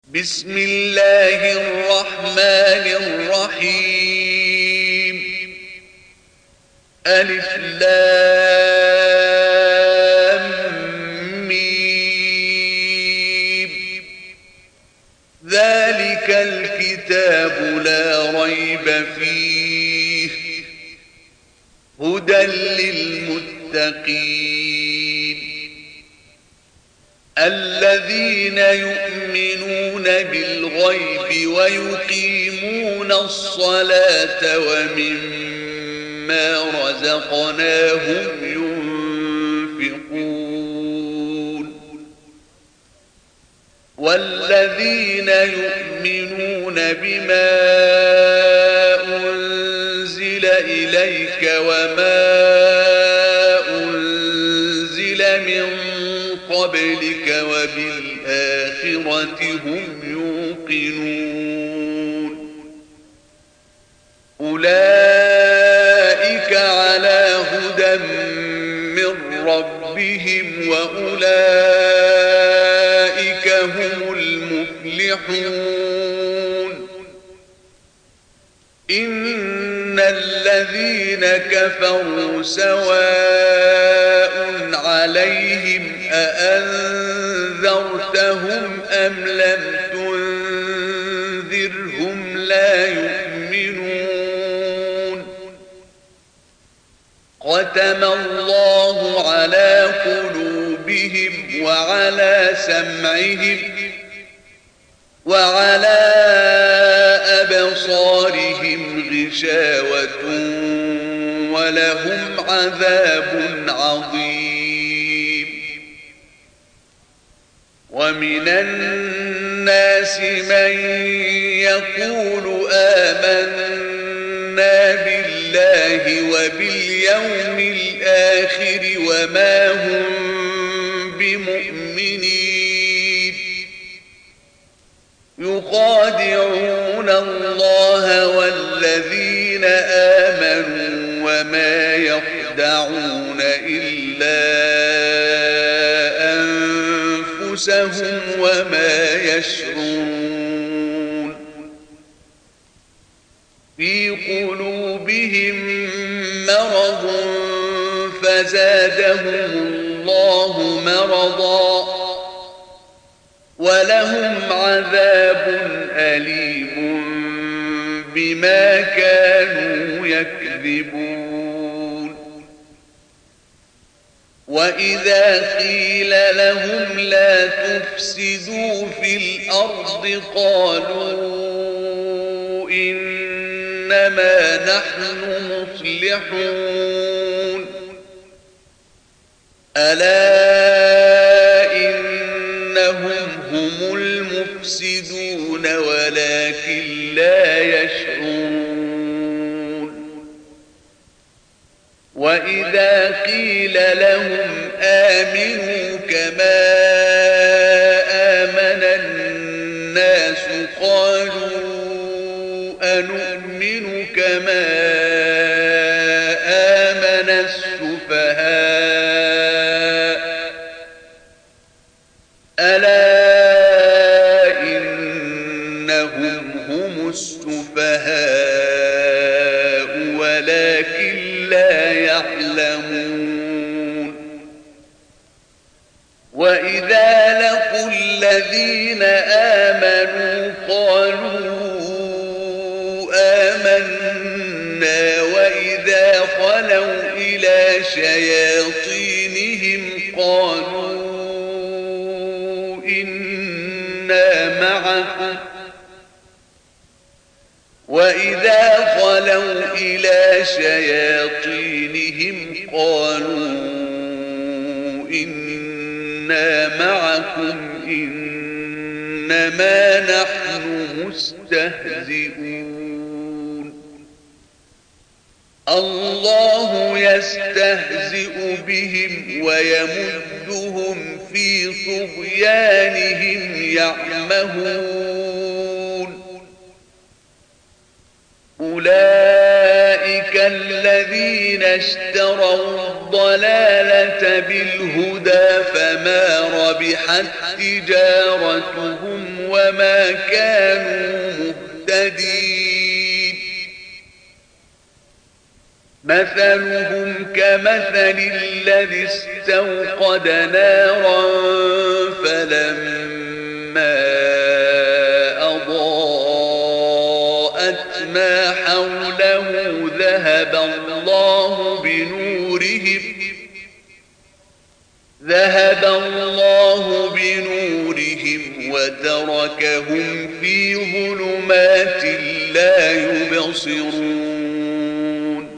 بسم الله الرحمن الرحيم. ألف لام ميم. ذلك الكتاب لا ريب فيه هدى للمتقين الذين يؤمنون بالغيب ويقيمون الصلاة ومما رزقناهم ينفقون والذين يؤمنون بما أنزل إليك وما أنزل من قبلك وبالآخرة هم يوقنون أولئك على هدى من ربهم وأولئك هم المفلحون. إن الذين كفروا سواء عليهم أأنذرتهم أم لم تنذرهم لا يؤمنون. ختم الله على قلوبهم وعلى سمعهم وعلى أبصارهم غشاوة ولهم عذاب عظيم. ومن الناس من يقول آمنا بالله وباليوم الآخر وما هم بمؤمنين يخادعون الله والذين آمنوا وما يخدعون إلا أنفسهم وما يشعرون. في قلوبهم مرض فزادهم الله مرضا ولهم عذاب أليم بما كانوا يكذبون. وإذا قيل لهم لا تفسدوا في الأرض قالوا إنما نحن مصلحون. ألا إنهم هم المفسدون ولكن لا يشعرون. وإذا قيل لهم آمنوا كما آمن الناس قالوا أنؤمن كما آمن السفهاء. ألا إنهم هم السفهاء ولكن لا يعلمون. وإذا لقوا الذين آمنوا قالوا آمنا وإذا خلوا إلى شياطينهم قالوا إنا معكم وإذا خلوا إلى شياطينهم قالوا إنا معكم إنما نحن مستهزئون. الله يستهزئ بهم ويمدهم في طغيانهم يعمهون. أولئك الذين اشتروا الضلالة بالهدى فما ربحت تجارتهم وما كانوا مهتدين مثلهم كمثل الذي استوقد نارا فلما أضاءت ما حوله ذهب الله بنورهم وتركهم في ظلمات لا يبصرون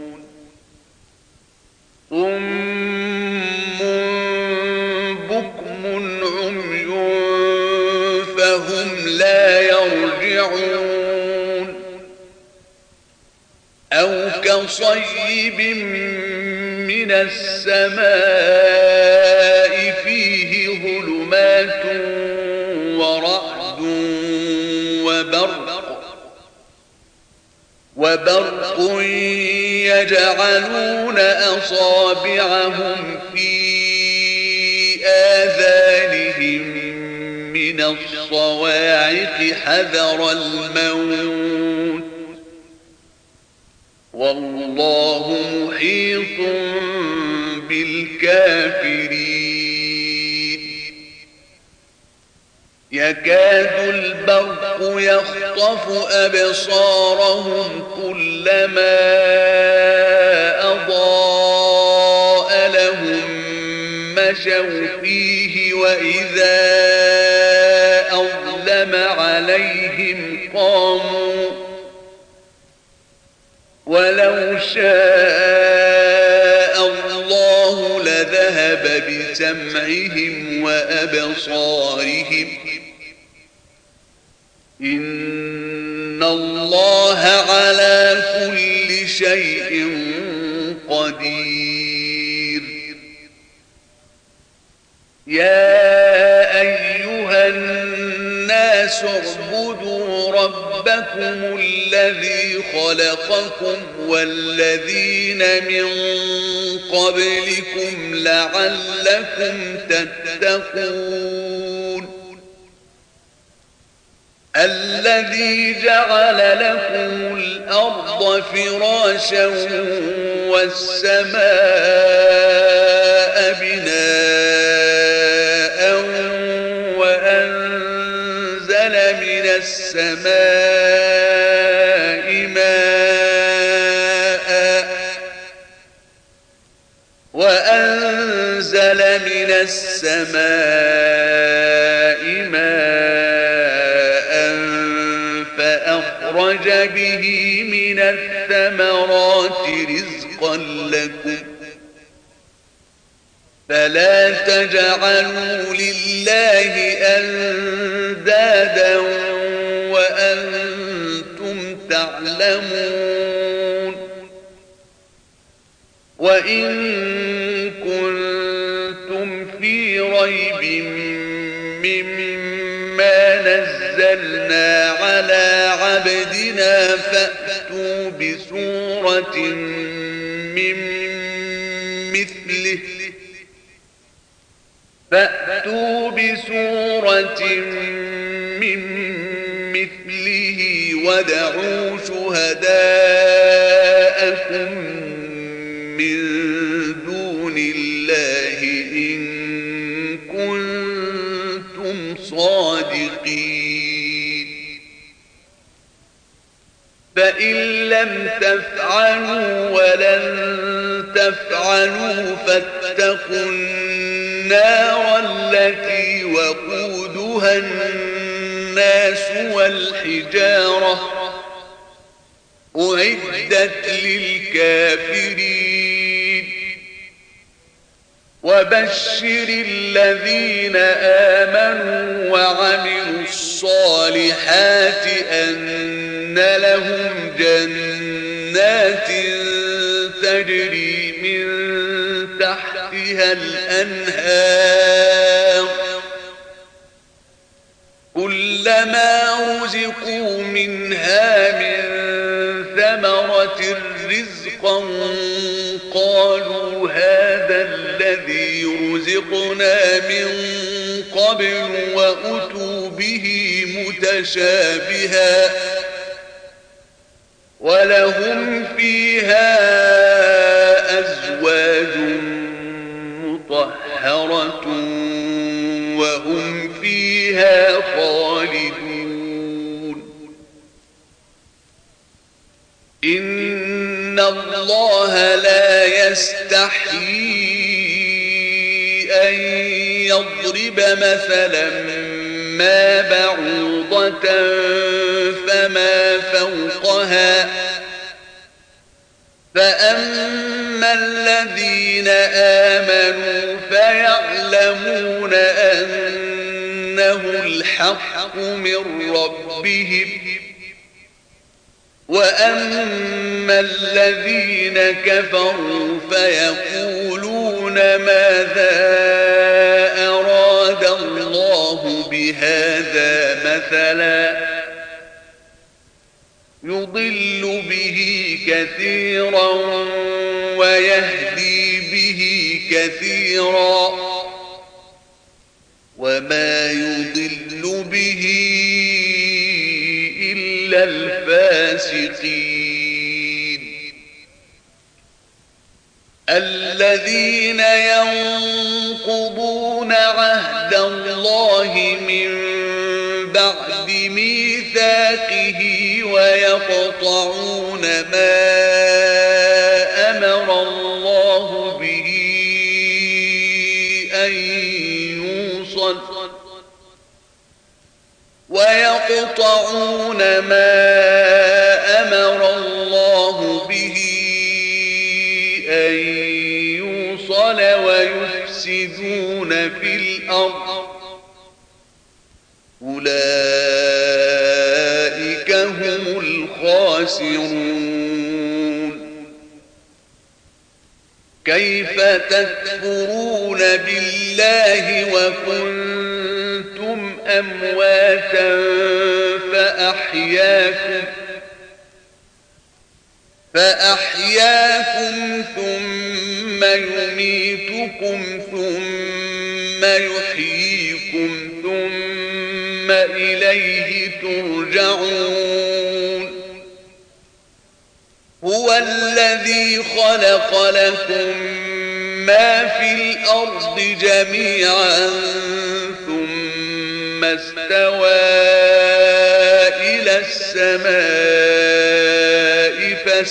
صم بكم عمي فهم لا يرجعون أو كصيب من السماء فيه ظلمات ورعد وبرق يجعلون أصابعهم في آذانهم من الصواعق حذر الموت والله محيط بالكافرين يكاد البرق يخطف أبصارهم كلما أضاء لهم مشوا فيه وإذا أظلم عليهم قاموا ولو شاء الله لذهب بسمعهم وأبصارهم إن الله على كل شيء قدير يا أيها الناس اعبدوا ربكم الذي خلقكم والذين من قبلكم لعلكم تتقون الذي جعل لكم الأرض فراشا والسماء بناء وأنزل من السماء ماء فأخرج به من الثمرات رزقا لكم فلا تجعلوا لله أندادا وأنتم تعلمون وإن كنتم في ريب مما نزلنا على عبدنا فأتوا بسورة من مثله ودعوا شهداءكم من دون الله إن كنتم صادقين فإن لم تفعلوا ولن تفعلوا فاتقوا النار التي وقودها الناس والحجارة أعدت للكافرين وبشر الذين آمنوا وعملوا الصالحات أن لهم جنات تجري من تحتها الأنهار كلما رزقوا منها من ثمرة الرزق رزقا قالوا هذا الذي رزقنا من قبل وأتوا به متشابها ولهم فيها أزواج مطهرة وهم فيها خالدون إن الله لا يستحيي أن يضرب مثلا ما بعوضة فما فوقها فأما الذين آمنوا فيعلمون أنه الحق من ربهم وأما الذين كفروا فيقولون ماذا أراد الله بهذا مثلا يضل به كثيرا ويهدي به كثيرا وما يضل به إلا الفاسقين الذين ينقضون عهد الله من بعد ميثاقه ويقطعون ما أمر الله به أن يوصل ويفسدون في الأرض أولئك هم الخاسرون كيف تكفرون بالله وكنتم أمواتا فأحياكم ثم يميتكم ثم يحييكم ثم إليه ترجعون هو الذي خلق لكم ما في الأرض جميعا ثم استوى إلى السماء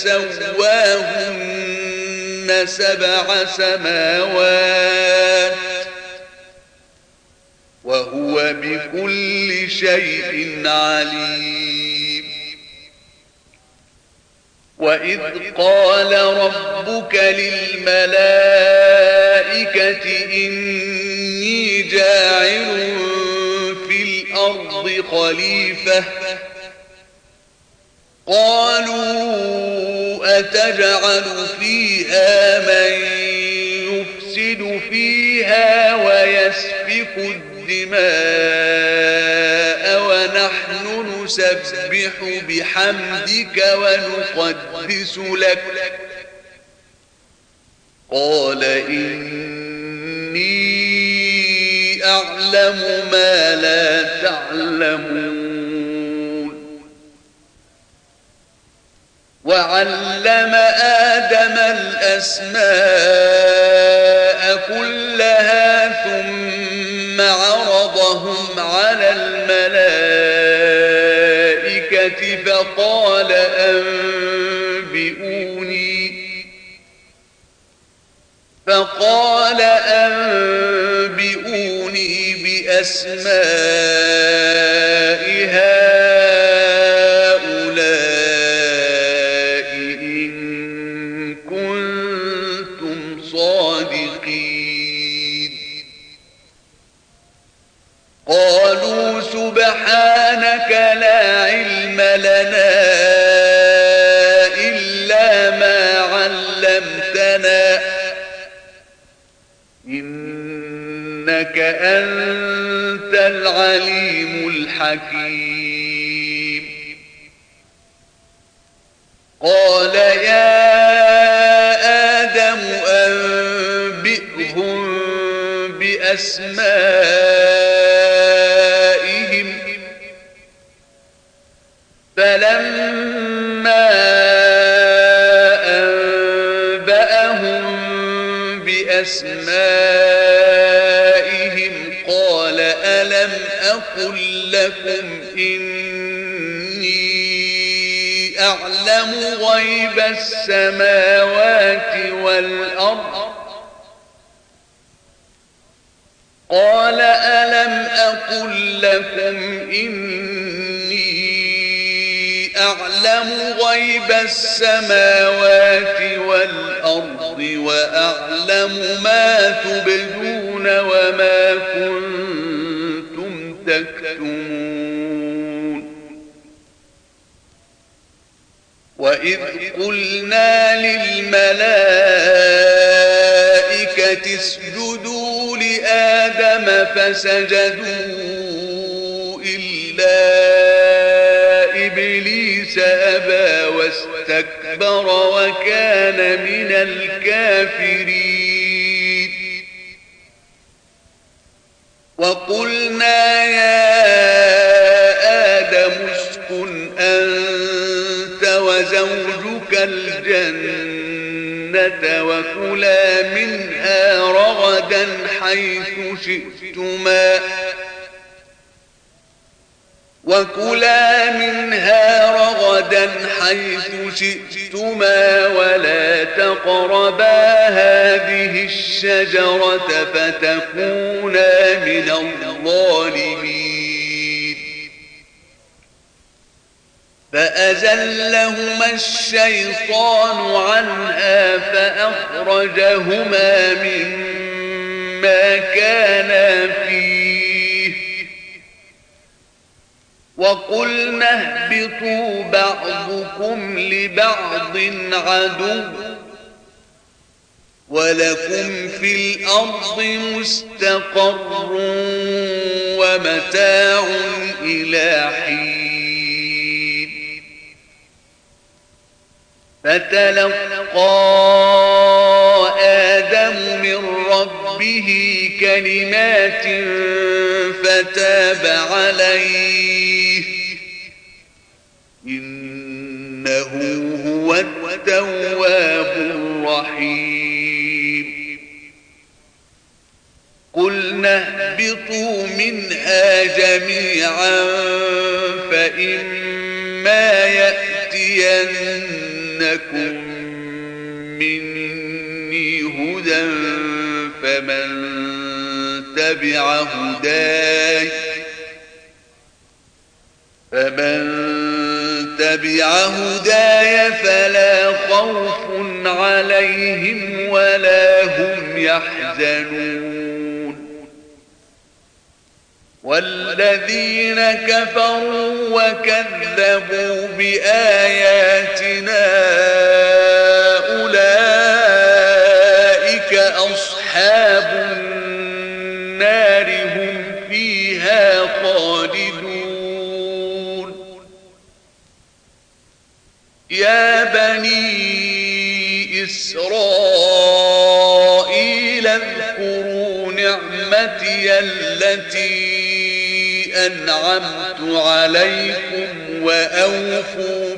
فسواهن 7 سماوات وهو بكل شيء عليم وإذ قال ربك للملائكة إني جاعل في الأرض خليفة قالوا أتجعل فيها من يفسد فيها ويسفك الدماء ونحن نسبح بحمدك ونقدس لك قال إني أعلم ما لا تعلمون وعلم آدم الأسماء كلها ثم عرضهم على الملائكة فقال أنبئوني بأسماء هؤلاء إن كنتم صادقين قالوا سبحانك لا علم لنا إلا ما علمتنا إنك أنت العليم الحكيم قال يا بأسمائهم فلما أنبأهم بأسمائهم قال ألم أقل لكم إني أعلم غيب السماوات والأرض قال ألم أقل لكم إني أعلم غيب السماوات والأرض وأعلم ما تبدون وما كنتم تكتمون وإذ قلنا للملائكة اسجدوا لآدم فسجدوا إلا إبليس أبى واستكبر وكان من الكافرين وقلنا يا آدم اسكن أنت وزوجك الجنة وكلا منها رغدا حيث شئتما ولا تقربا هذه الشجرة فتكونا من الظالمين فأزلهما الشيطان عنها فأخرجهما مما كانا فيه وقلنا اهبطوا بعضكم لبعض عدو ولكم في الأرض مستقر ومتاع إلى حين فتلقى آدم من ربه كلمات فتاب عليه إنه هو التواب الرحيم قلنا اهبطوا منها جميعا فإما يأتينكم مني هدى فمن تبع هداي فلا خوف عليهم ولا هم يحزنون والذين كفروا وكذبوا بآياتنا أولئك أصحاب النار هم فيها خالدون يا بني إسرائيل اذكروا نعمتي التي أنعمت عليكم وأوفوا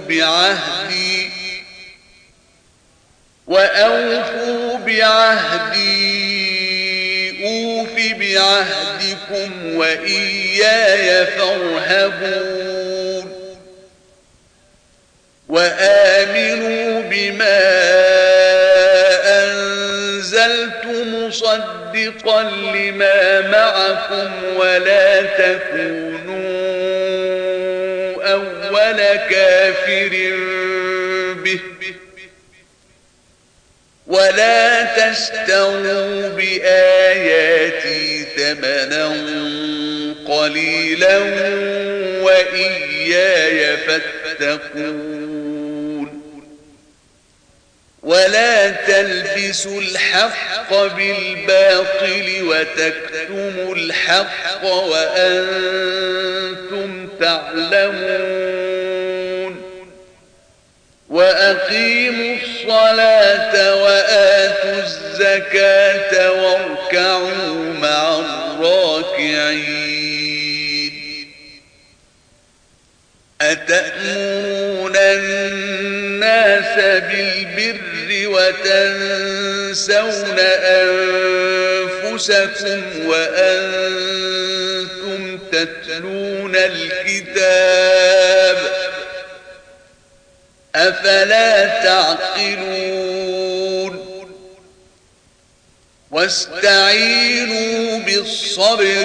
بعهدي أوف بعهدكم وإياي فارهبون وآمنوا بما أنزلت مصدقا لما معكم ولا تكونوا أول كافر به ولا تشتروا بآياتي ثمنا قليلا وإياي فاتقون ولا تلبسوا الحق بالباطل وتكتموا الحق وأنتم تعلمون وأقيموا الصلاة وآتوا الزكاة واركعوا مع الراكعين أتأمرون الناس بالبر وتنسون أنفسكم وأنتم تتلون الكتاب أفلا تعقلون واستعينوا بالصبر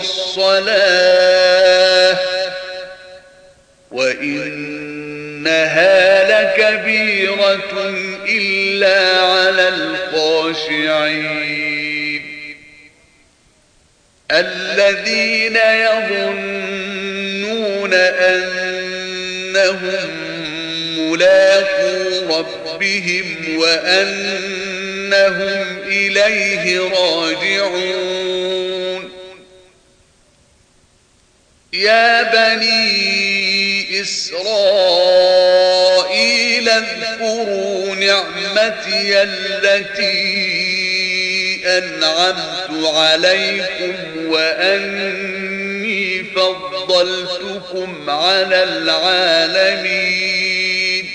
والصلاة وإنها لكبيرة إلا على الخاشعين الذين يظنون أنهم ملاقو ربهم وأنهم إليه راجعون يا بني إسرائيل اذكروا نعمتي التي أنعمت عليكم وأني فضلتكم على العالمين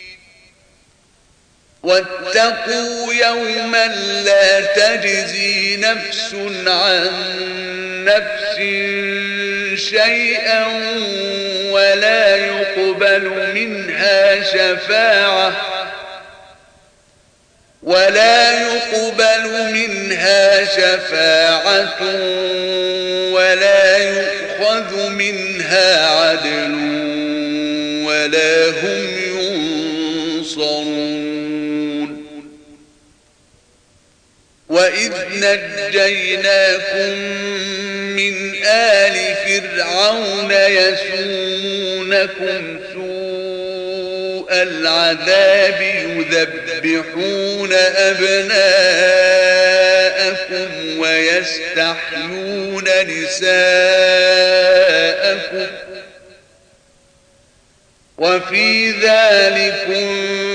واتقوا يوما لا تجزي نفس عن نفس شيئا ولا يقبل منها شفاعة ولا يؤخذ منها عدل ولا هم ينصرون وإذ نجيناكم من آل فرعون يسومونكم سوء العذاب يذبحون أبناءكم ويستحيون نساءكم وفي ذلكم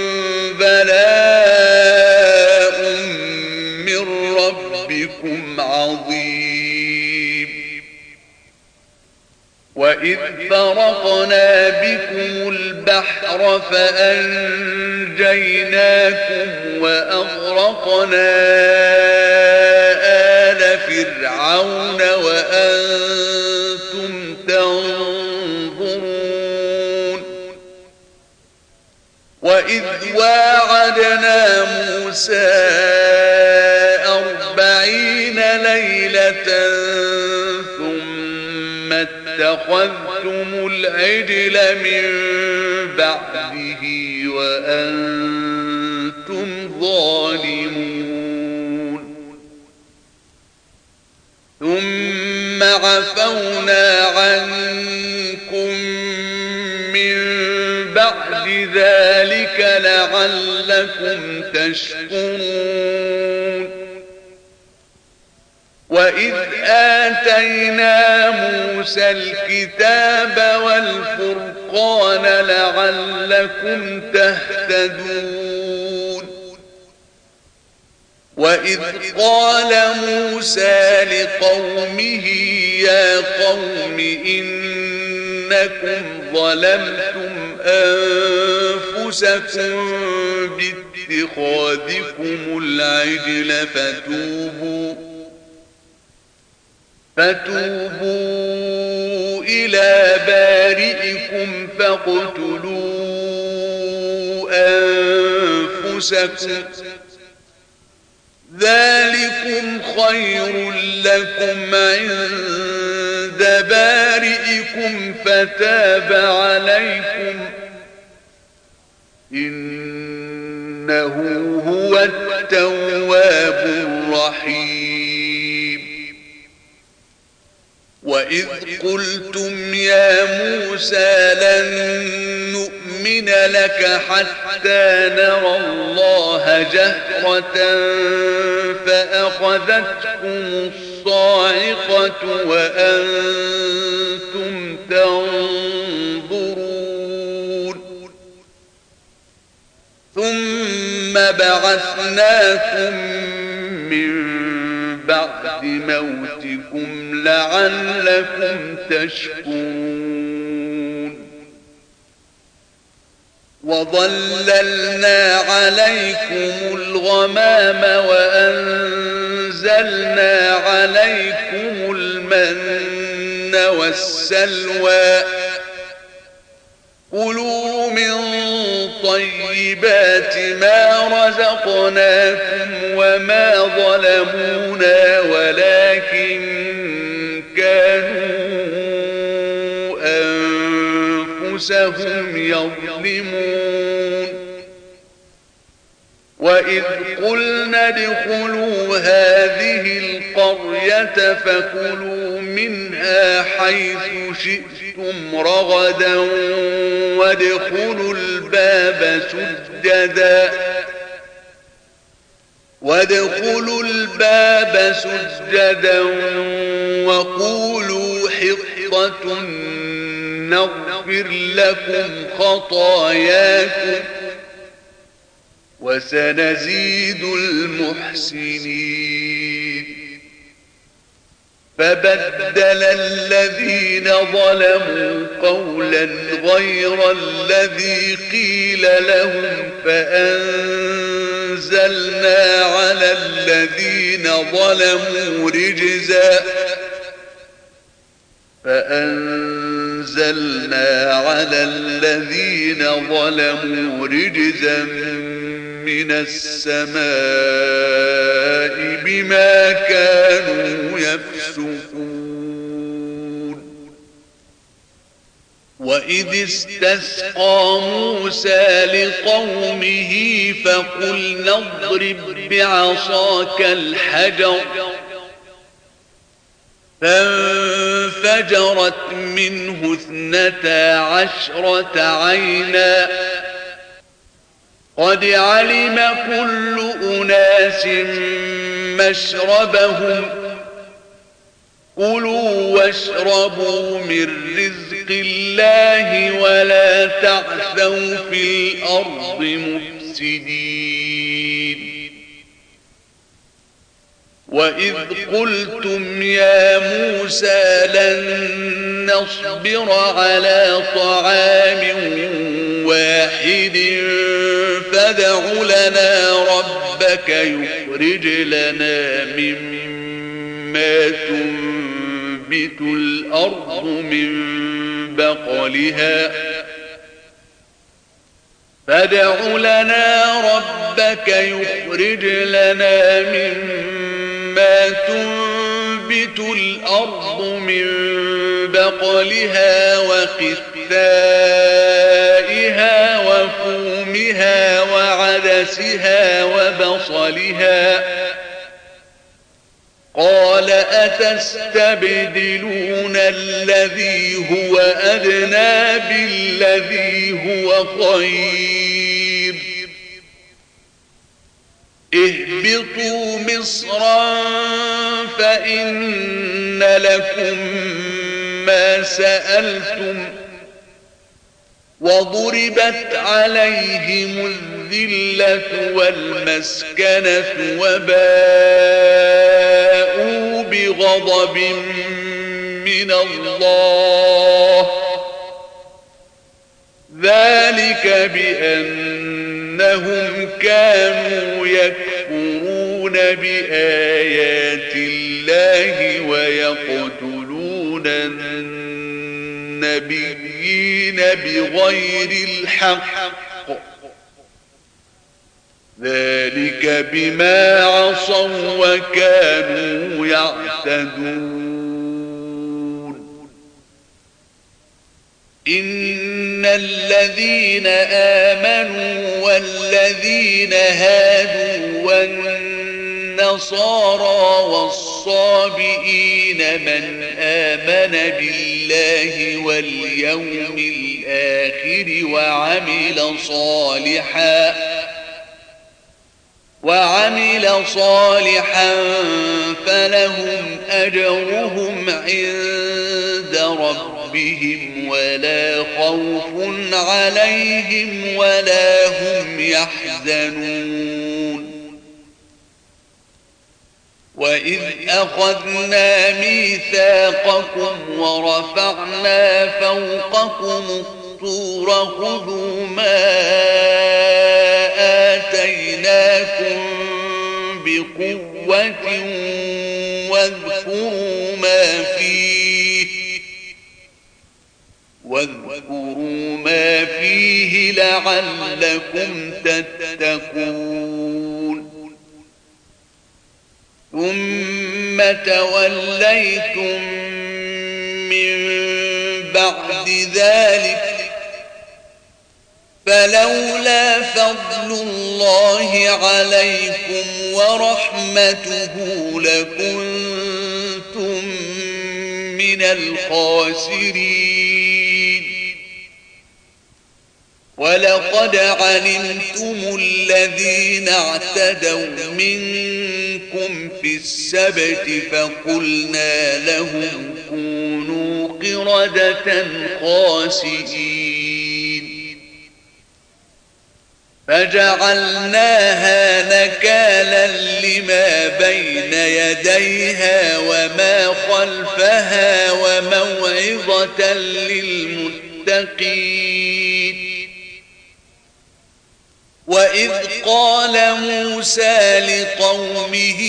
بلاء من ربكم عظيم وإذ فرقنا بكم البحر فأنجيناكم وأغرقنا آل فرعون وأنتم تنظرون وإذ واعدنا موسى 40 ليلة ثم اتخذتم العجل من بعده وأنتم ظالمون ثم عفونا عنكم من بعد ذلك لعلكم تشكرون وإذ آتينا موسى الكتاب والفرقان لعلكم تهتدون وإذ قال موسى لقومه يا قوم إنكم ظلمتم أنفسكم باتخاذكم العجل فتوبوا إلى بارئكم فاقتلوا أنفسكم ذلكم خير لكم عند بارئكم فتاب عليكم إنه هو التواب الرحيم وإذ قلتم يا موسى لن نؤمن لك حتى نرى الله جهرة فأخذتكم الصاعقة وأنتم تنظرون ثم بعثناكم من بعد موتكم لعلكم تشكرون وظللنا عليكم الغمام وأنزلنا عليكم المن والسلوى كلوا من طيبات ما رزقناكم وما ظلمونا ولكن كانوا أنفسهم يظلمون وإذ قلنا ادخلوا هذه القرية فكلوا منها حيث شئتم رغدا وادخلوا الباب سجدا وقولوا حطة نغفر لكم خطاياكم وسنزيد المحسنين فبدل الذين ظلموا قولا غير الذي قيل لهم فأنزلنا على الذين ظلموا رجزا من السماء بما كانوا يفسقون وإذ استسقى موسى لقومه فقلنا اضرب بعصاك الحجر فانفجرت منه 12 عينا قد علم كل أناس مشربهم كلوا واشربوا من رزق الله ولا تعثوا في الأرض مفسدين وإذ قلتم يا موسى لن نصبر على طعام واحد فادع لنا ربك يخرج لنا مما تنبت الأرض من بقلها وقثائها وفومها وعدسها وبصلها قال أتستبدلون الذي هو أدنى بالذي هو خير اهبطوا مصرا فإن لكم ما سألتم وضربت عليهم الذلة والمسكنة وباءوا بغضب من الله ذلك بأنهم كانوا يكفرون بآيات الله ويقتلون النبيين بغير الحق ذلك بما عصوا وكانوا يعتدون إن الذين آمنوا والذين هادوا والنصارى والصابئين من آمن بالله واليوم الآخر وعمل صالحا فلهم أجرهم عند ربهم ولا خوف عليهم ولا هم يحزنون وإذ أخذنا ميثاقكم ورفعنا فوقكم الطور خذوا ما آتيناكم بقوة واذكروا ما فيه لعلكم تتقون ثم توليتم من بعد ذلك فلولا فضل الله عليكم ورحمته لكنتم من الخاسرين ولقد علمتم الذين اعتدوا منكم في السبت فقلنا لهم كونوا قردة خاسئين فجعلناها نكالا لما بين يديها وما خلفها وموعظة للمتقين وإذ قال موسى لقومه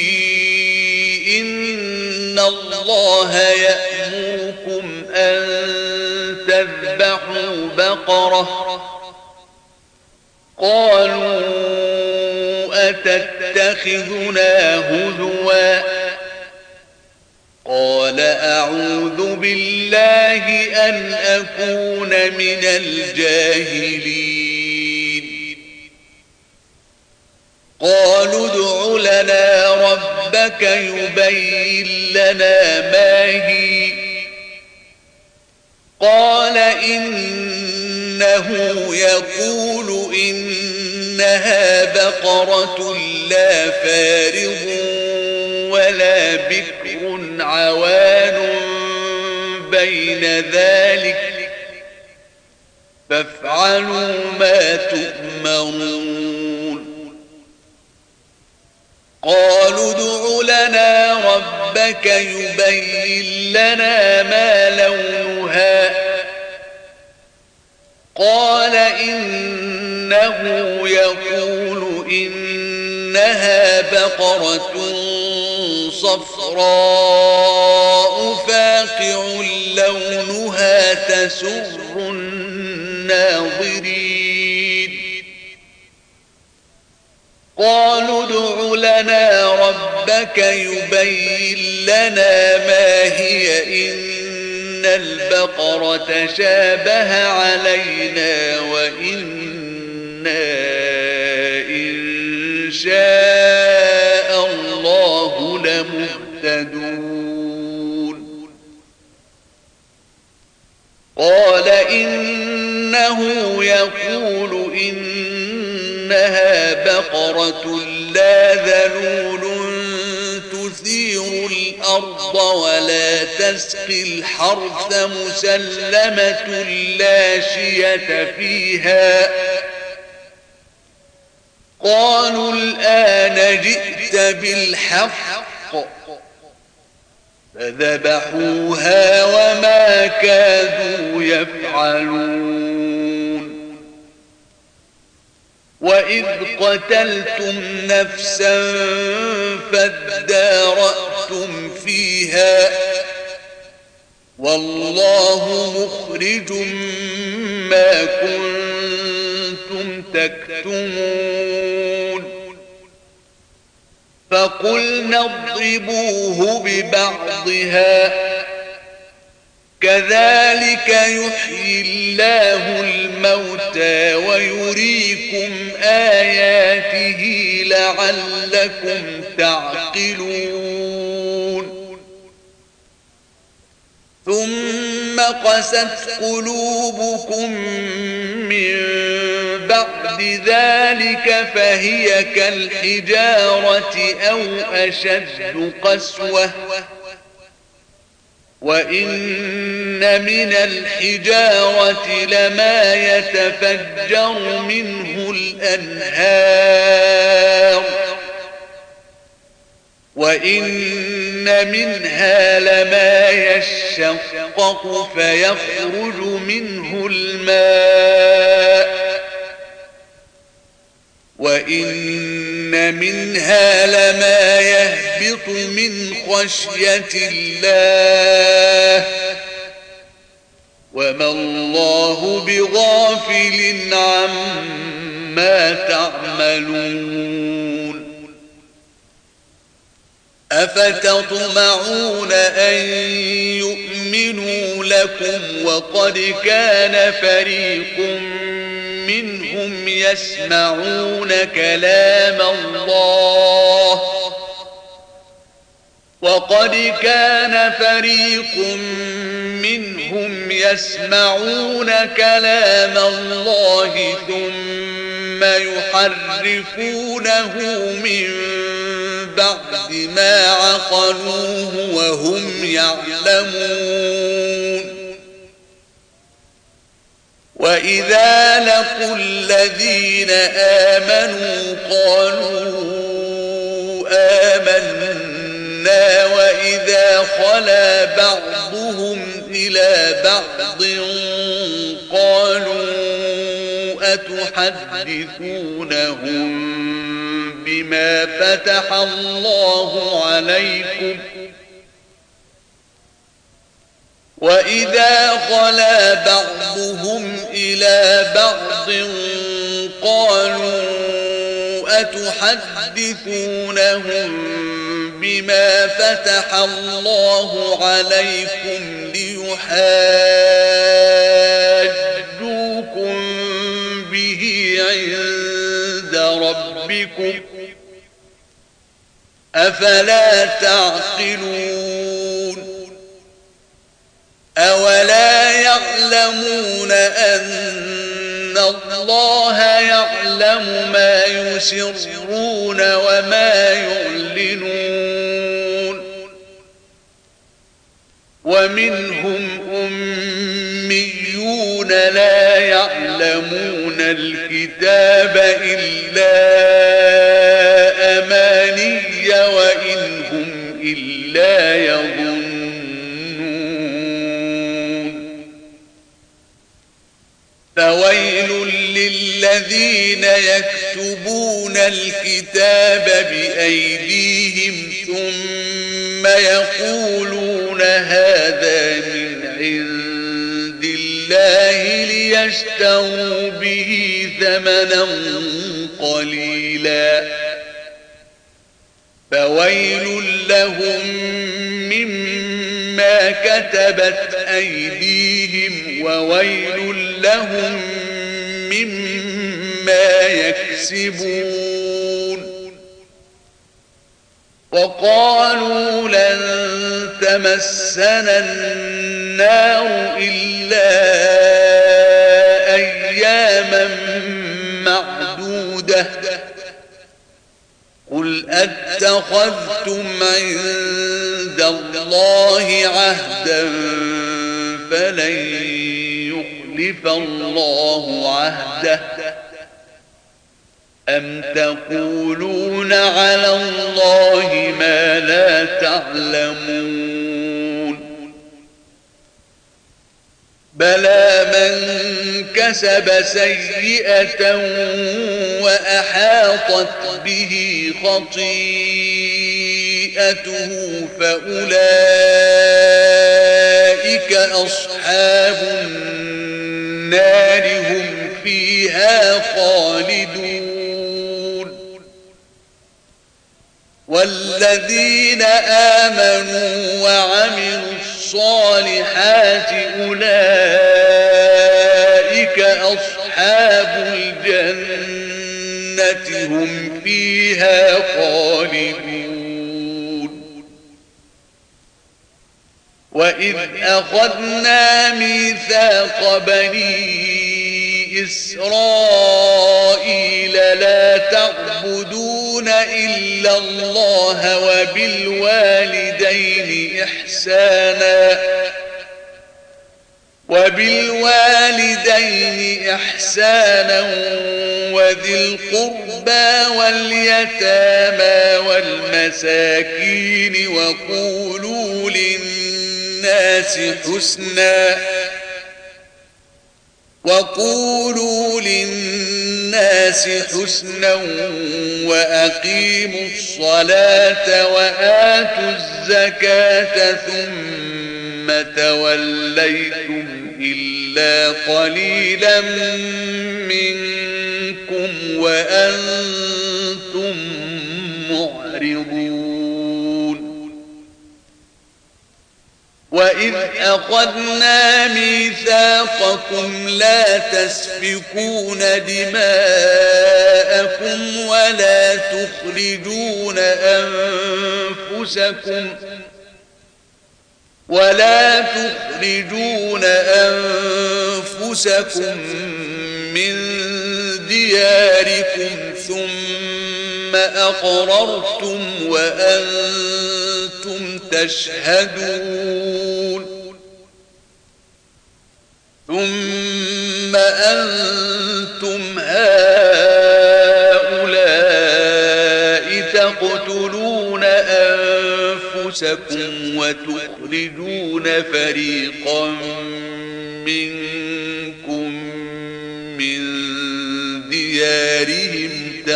إن الله يأمركم أن تذبحوا بقرة قالوا أتتخذنا هزوا قال أعوذ بالله أن أكون من الجاهلين قالوا ادع لنا ربك يبين لنا ما هي قال إنه يقول إنها بقرة لا فارض ولا بكر عوان بين ذلك فافعلوا ما تؤمرون قالوا ادع لنا ربك يبين لنا ما لونها قال إنه يقول إنها بقرة صفراء فاقع لونها تسر الناظرين قالوا ادع لنا ربك يبين لنا ما هي إن البقرة شابه علينا وإنا إن شاء الله لمهتدون قال إنه يقول إنها بقرة لا ذلول تثير الأرض ولا تسقي الحرث مسلمة لا شية فيها قالوا الآن جئت بالحق فذبحوها وما كادوا يفعلون وإذ قتلتم نفسا فادارأتم فيها والله مخرج ما كنتم تكتمون فقلنا اضربوه ببعضها كذلك يحيي الله الموتى ويريكم آياته لعلكم تعقلون ثم قست قلوبكم من بعد ذلك فهي كالحجارة أو أشد قسوة وإن من الحجارة لما يتفجر منه الأنهار وإن منها لما يشقق فيخرج منه الماء وإن منها لما يهبط من خشية الله وما الله بغافل عما تعملون أفتطمعون أن يؤمنوا لكم وقد كان فريق منهم يسمعون كلام الله ثم يحرفونه من بعد ما عقلوه وهم يعلمون وإذا لقوا الذين آمنوا قالوا آمنا وإذا خلا بعضهم إلى بعض قالوا أتحدثونهم بما فتح الله عليكم وإذا خلا بعضهم إلى بعض قالوا أتحدثونهم بما فتح الله عليكم ليحاجوكم به عند ربكم أفلا تعقلون أولا يعلمون أن الله يعلم ما يسرون وما يعلنون ومنهم أميون لا يعلمون الكتاب إلا أماني وإن هم إلا يظنون فويل للذين يكتبون الكتاب بأيديهم ثم يقولون هذا من عند الله ليشتروا به ثمنا قليلا فويل لهم مما كتبت أيديهم وويل لهم مما يكسبون وقالوا لن تمسنا النار إلا أياما معدودة قل أتخذتم عند الله عهدا فلن يخلف الله عهده أم تقولون على الله ما لا تعلمون بلى من كسب سيئة وأحاطت به خطيئته فأولئك أصحاب النار هم فيها خالدون والذين آمنوا وعملوا الصالحات أولئك أصحاب الجنة هم فيها خالدون وإذ أخذنا ميثاق بني إسرائيل لا تعبدون إلا الله وبالوالدين إحسانا وبالوالدين إحسانا وذي القربى واليتامى والمساكين وقولوا للناس حسنا وأقيموا الصلاة وآتوا الزكاة ثم توليتم إلا قليلا منكم وأنتم معرضون وإذ أخذنا ميثاقكم لا تسفكون دماءكم ولا تخرجون أنفسكم من دياركم ثم أقررتم وأنتم تشهدون ثم أنتم هؤلاء تقتلون أنفسكم وتخرجون فريقا منكم من ديارهم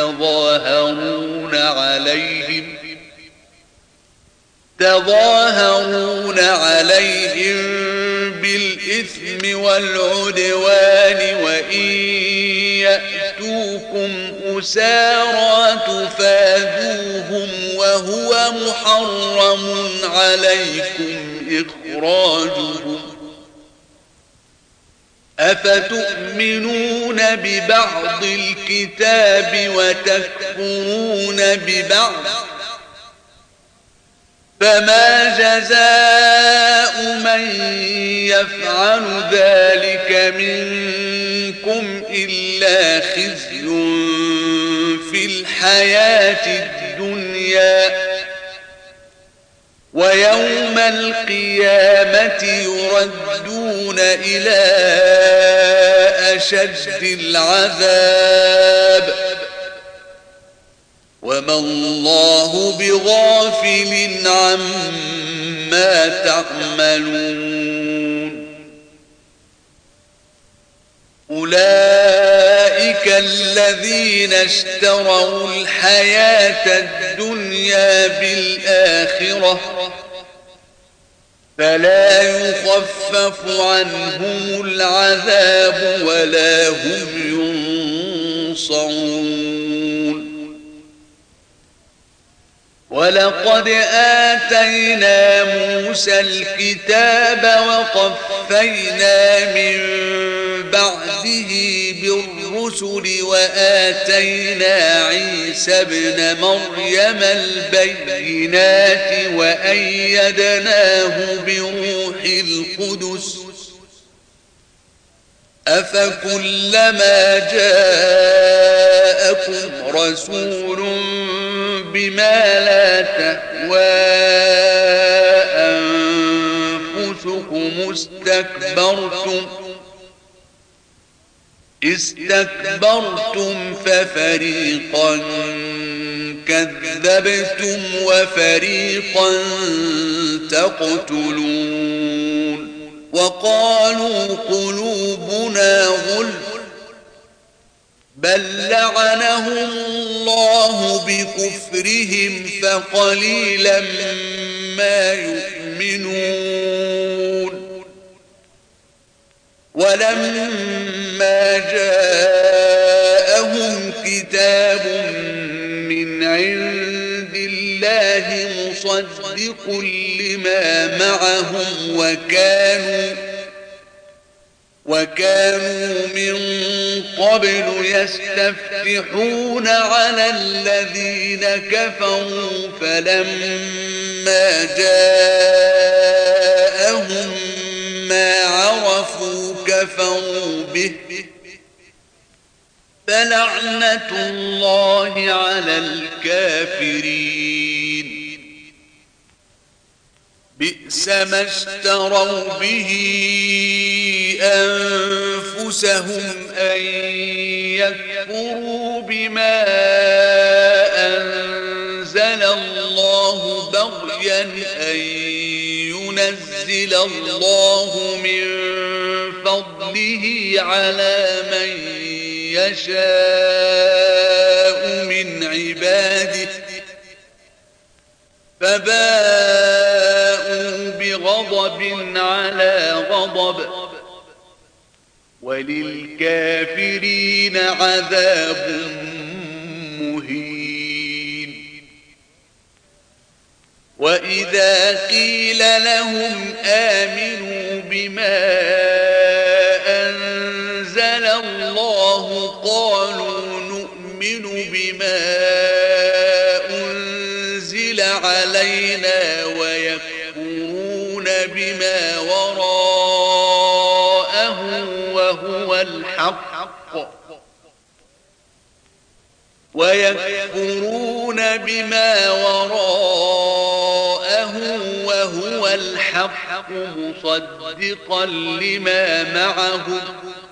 تظاهرون عليهم بالإثم والعدوان وإن يأتوكم أسارى تفادوهم وهو محرم عليكم إخراجهم أفتؤمنون ببعض الكتاب وتكفرون ببعض فما جزاء من يفعل ذلك منكم إلا خزي في الحياة الدنيا ويوم القيامة يردون إلى أشد العذاب وما الله بغافل عما تعملون أولئك الذين اشتروا الحياة الدنيا بالآخرة فلا يخفف عنهم العذاب ولا هم ينصرون ولقد آتينا موسى الكتاب وقفينا من بعده بالرسل وآتينا عيسى ابن مريم البينات وأيدناه بروح القدس أفكلما جاءكم رسول بما لا تهوى أنفسكم استكبرتم ففريقا كذبتم وفريقا تقتلون وقالوا قلوبنا غلف بل لعنهم الله بكفرهم فقليلا ما يؤمنون ولما جاءهم كتاب من عند الله مصدق لما معهم وكانوا من قبل يستفتحون على الذين كفروا فلما جاءهم ما عرفوا كفروا به فلعنة الله على الكافرين بئس ما اشتروا به أنفسهم أن يكفروا بما أنزل الله بغيا أن ينزل الله من فضله على من يشاء من عباده فباءوا بغضب على غضب وللكافرين عذاب مهين. وإذا قيل لهم آمنوا بما أنزل الله قالوا نؤمن بما أنزل علينا ويكفرون بما وراءه وهو الحق مصدقا لما معهم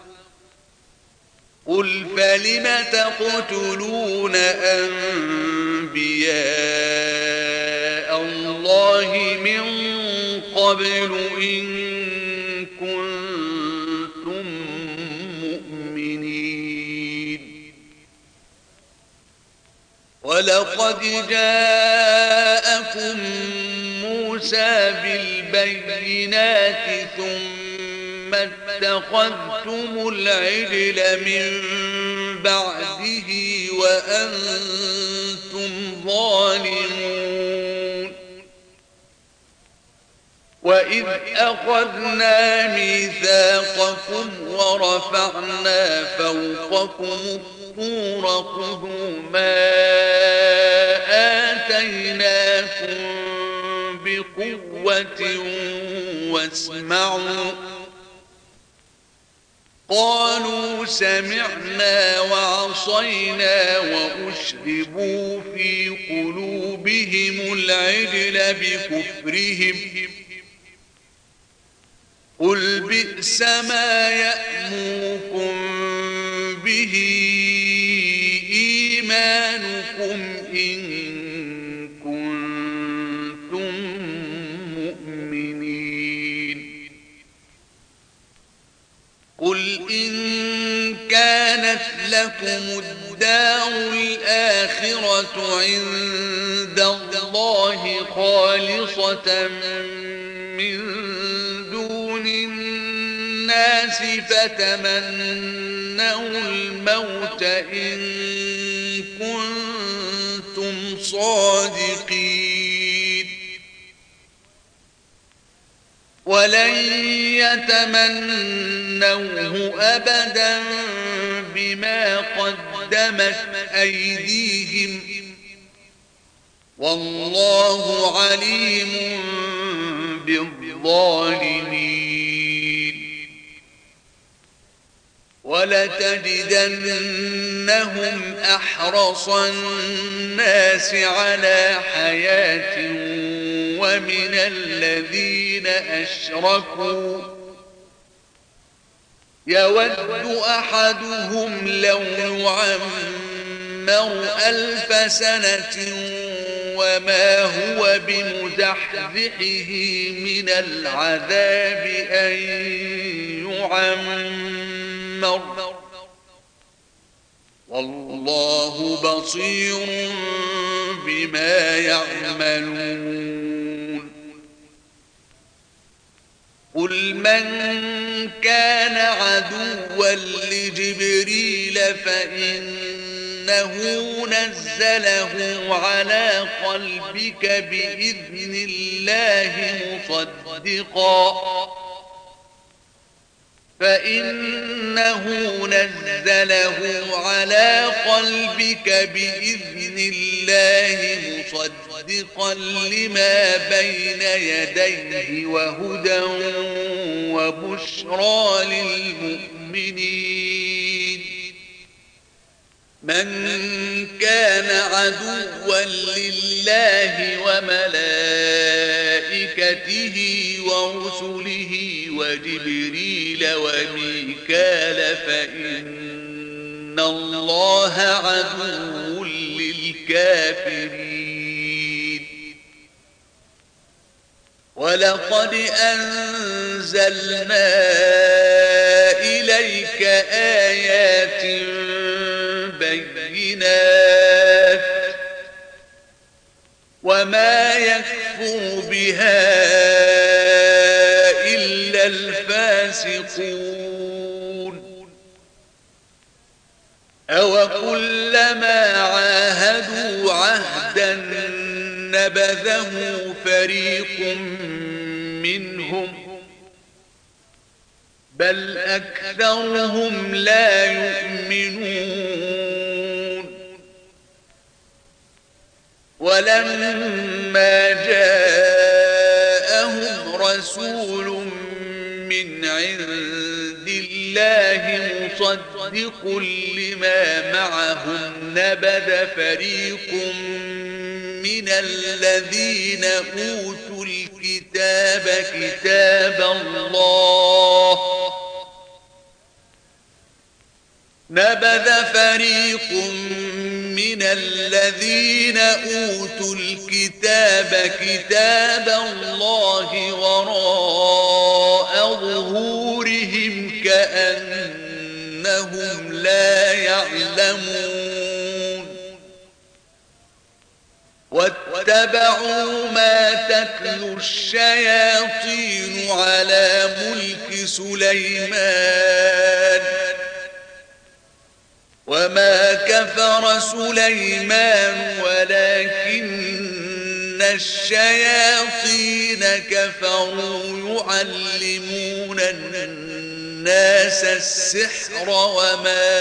قل فلم تقتلون أنبياء الله من قبل إن كنتم مؤمنين. ولقد جاءكم موسى بالبينات ثم اتخذتم العجل من بعده وأنتم ظالمون. وإذ أخذنا ميثاقكم ورفعنا فوقكم الطور خذوا ما آتيناكم بقوة واسمعوا قالوا سمعنا وعصينا وأشربوا في قلوبهم العجل بكفرهم قل بئس ما يأمركم به إيمانكم إن كنتم مؤمنين. قل إن كانت لكم الدار الآخرة عند الله خالصة من الناس فتمنوا الموت إن كنتم صادقين ولن يتمنوه أبدا بما قدمت أيديهم والله عليم بالظالمين. ولتجدنهم أحرص الناس على حياة ومن الذين أشركوا يود أحدهم لو يعمر 1000 سنة وما هو بمزحزحه من العذاب أن يعمر والله بصير بما يعملون. قل من كان عدوا لجبريل فإنه نزله على قلبك بإذن الله مصدقا لما بين يديه وهدى وبشرى للمؤمنين. من كان عدوا لله وملائكته وملائكته ورسله وجبريل وميكال فإن الله عدو للكافرين ولقد أنزلنا إليك آيات بينات وما يكفر بها إلا الفاسقون أوكلما عاهدوا عهدا نبذه فريق منهم بل أكثرهم لا يؤمنون ولما جاءهم رسول من عند الله مصدق لما معهم نبذ فريق من الذين أوتوا الكتاب كتاب الله نبذ فريق من الذين أوتوا الكتاب كتاب الله وراء ظهورهم كأنهم لا يعلمون واتبعوا ما تتلو الشياطين على ملك سليمان وما كفر سليمان ولكن الشياطين كفروا يعلمون الناس السحر وما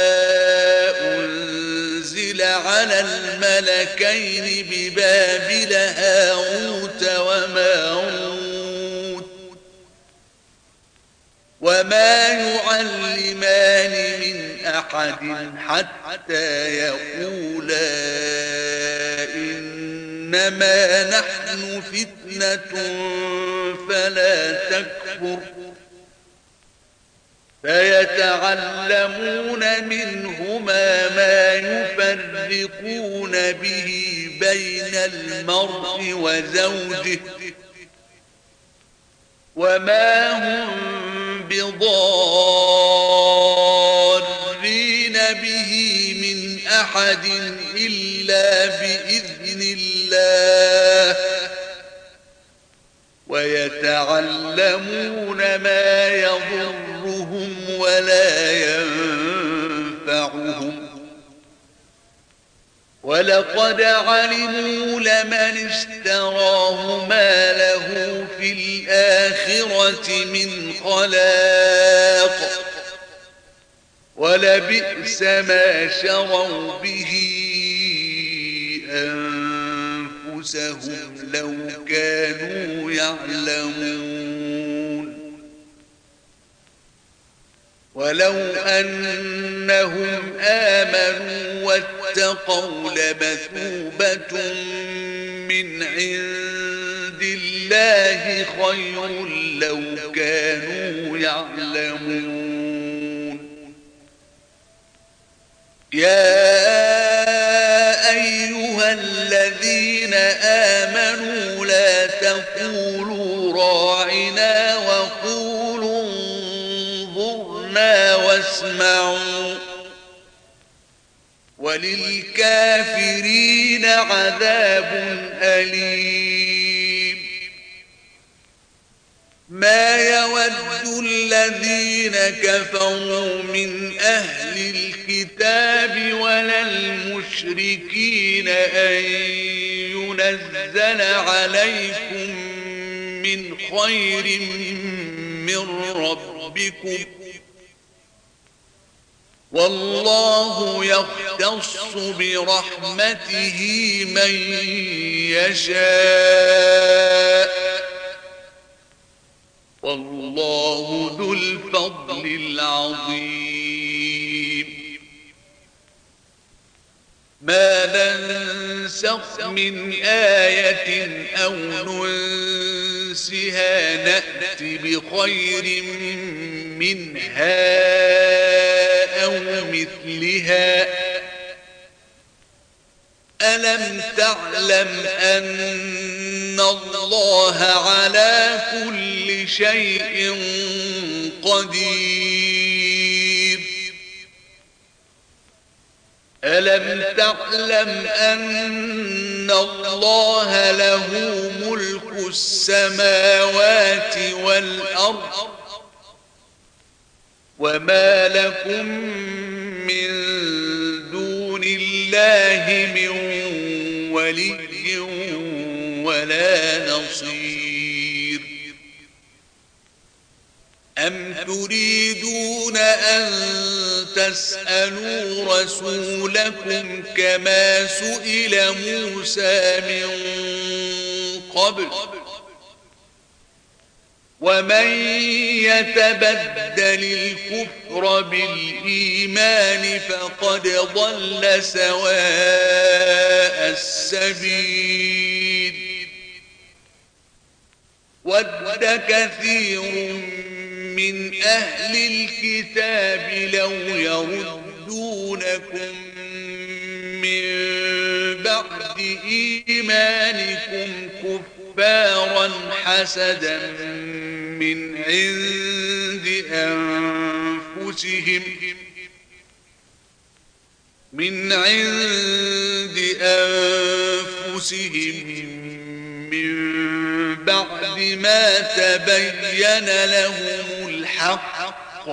أنزل على الملكين ببابل هاروت وماروت وما يعلمان من أحد حتى يقولا إنما نحن فتنة فلا تكفر فيتعلمون منهما ما يفرقون به بين المرء وزوجه وما هم بضارين به من أحد إلا بإذن الله ويتعلمون ما يضرهم ولا ينفعهم ولقد علموا لمن اشتراه ما له في الآخرة من خلاق ولبئس ما شروا به أنفسهم لو كانوا يعلمون ولو أنهم آمنوا واتقوا لمثوبة من عند الله خير لو كانوا يعلمون يا أيها الذين آمنوا لا تقولوا راعنا وقولوا انظرنا واسمعوا وللكافرين عذاب أليم ما يود الذين كفروا من أهل الكتاب ولا المشركين أن ينزل عليكم من خير من ربكم والله يختص برحمته من يشاء والله ذو الفضل العظيم ما ننسخ من آية أو جنسها نأت بخير منها أو مثلها ألم تعلم أن الله على كل شيء قدير ألم تعلم أن الله له ملك السماوات والأرض وما لكم من دون الله من ولي ولا نصير أم تريدون أن تسألوا رسولكم كما سئل موسى من قبل ومن يتبدل الكفر بالإيمان فقد ضل سواء السبيل ود كثير من أهل الكتاب لو يردونكم من بعد إيمانكم كفارا حسدا من عند أنفسهم من بعد ما تبين لهم الحق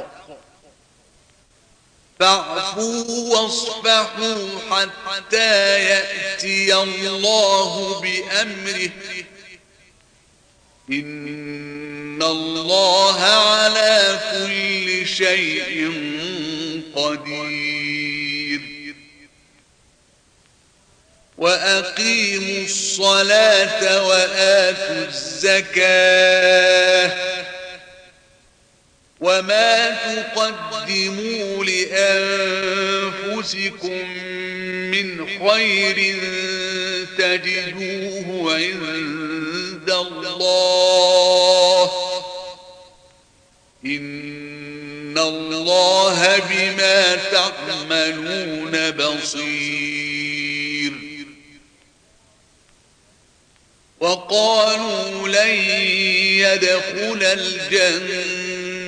فاعفوا واصفحوا حتى يأتي الله بأمره إن الله على كل شيء قدير وأقيموا الصلاة وآتوا الزكاة وما تقدموا لأنفسكم من خير تجدوه عند الله إن الله بما تعملون بصير وقالوا لن يدخل الجنة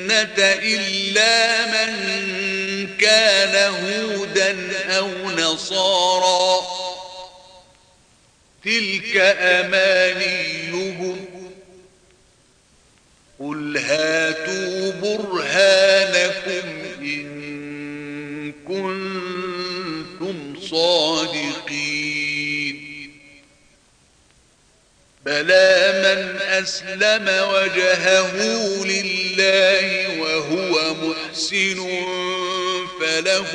إلا من كان هودا أو نصارى تلك أمانيهم قل هاتوا برهانكم إن كنتم صادقين بلى من أسلم وجهه لله وهو محسن فله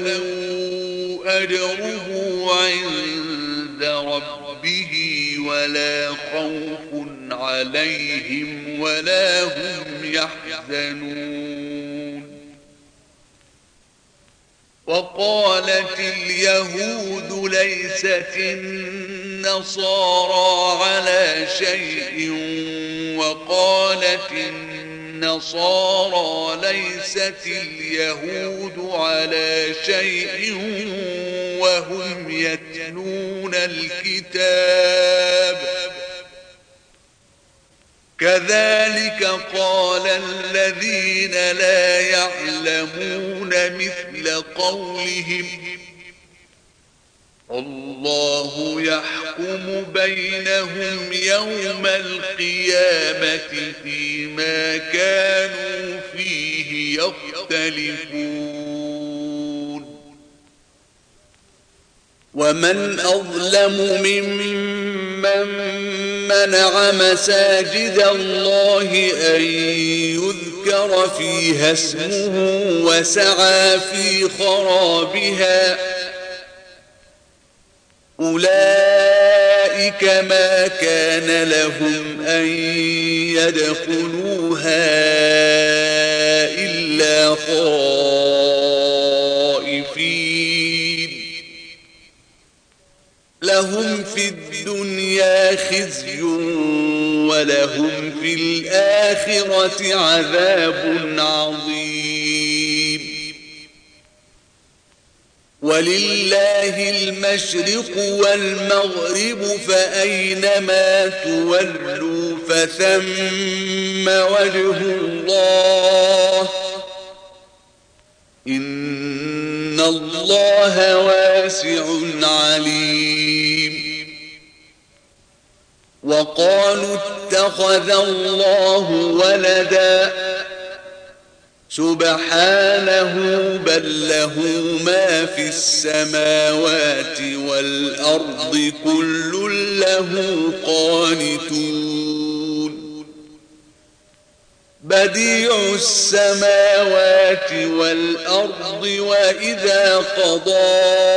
أجره عند ربه ولا خوف عليهم ولا هم يحزنون وقالت اليهود ليست النصارى على شيء وقالت النصارى ليست اليهود على شيء وهم يتلون الكتاب كذلك قال الذين لا يعلمون مثل قولهم الله يحكم بينهم يوم القيامة فيما كانوا فيه يختلفون ومن أظلم ممن منع مساجد الله أن يذكر فيها اسمه وسعى في خرابها أولئك ما كان لهم أن يدخلوها إلا خائفين لهم في الدنيا خزي ولهم في الآخرة عذاب عظيم. ولله المشرق والمغرب فأينما تولوا فثم وجه الله إن الله واسع عليم. وقالوا اتخذ الله ولدا سبحانه بل له ما في السماوات والأرض كل له قانتون. بديع السماوات والأرض وإذا قضى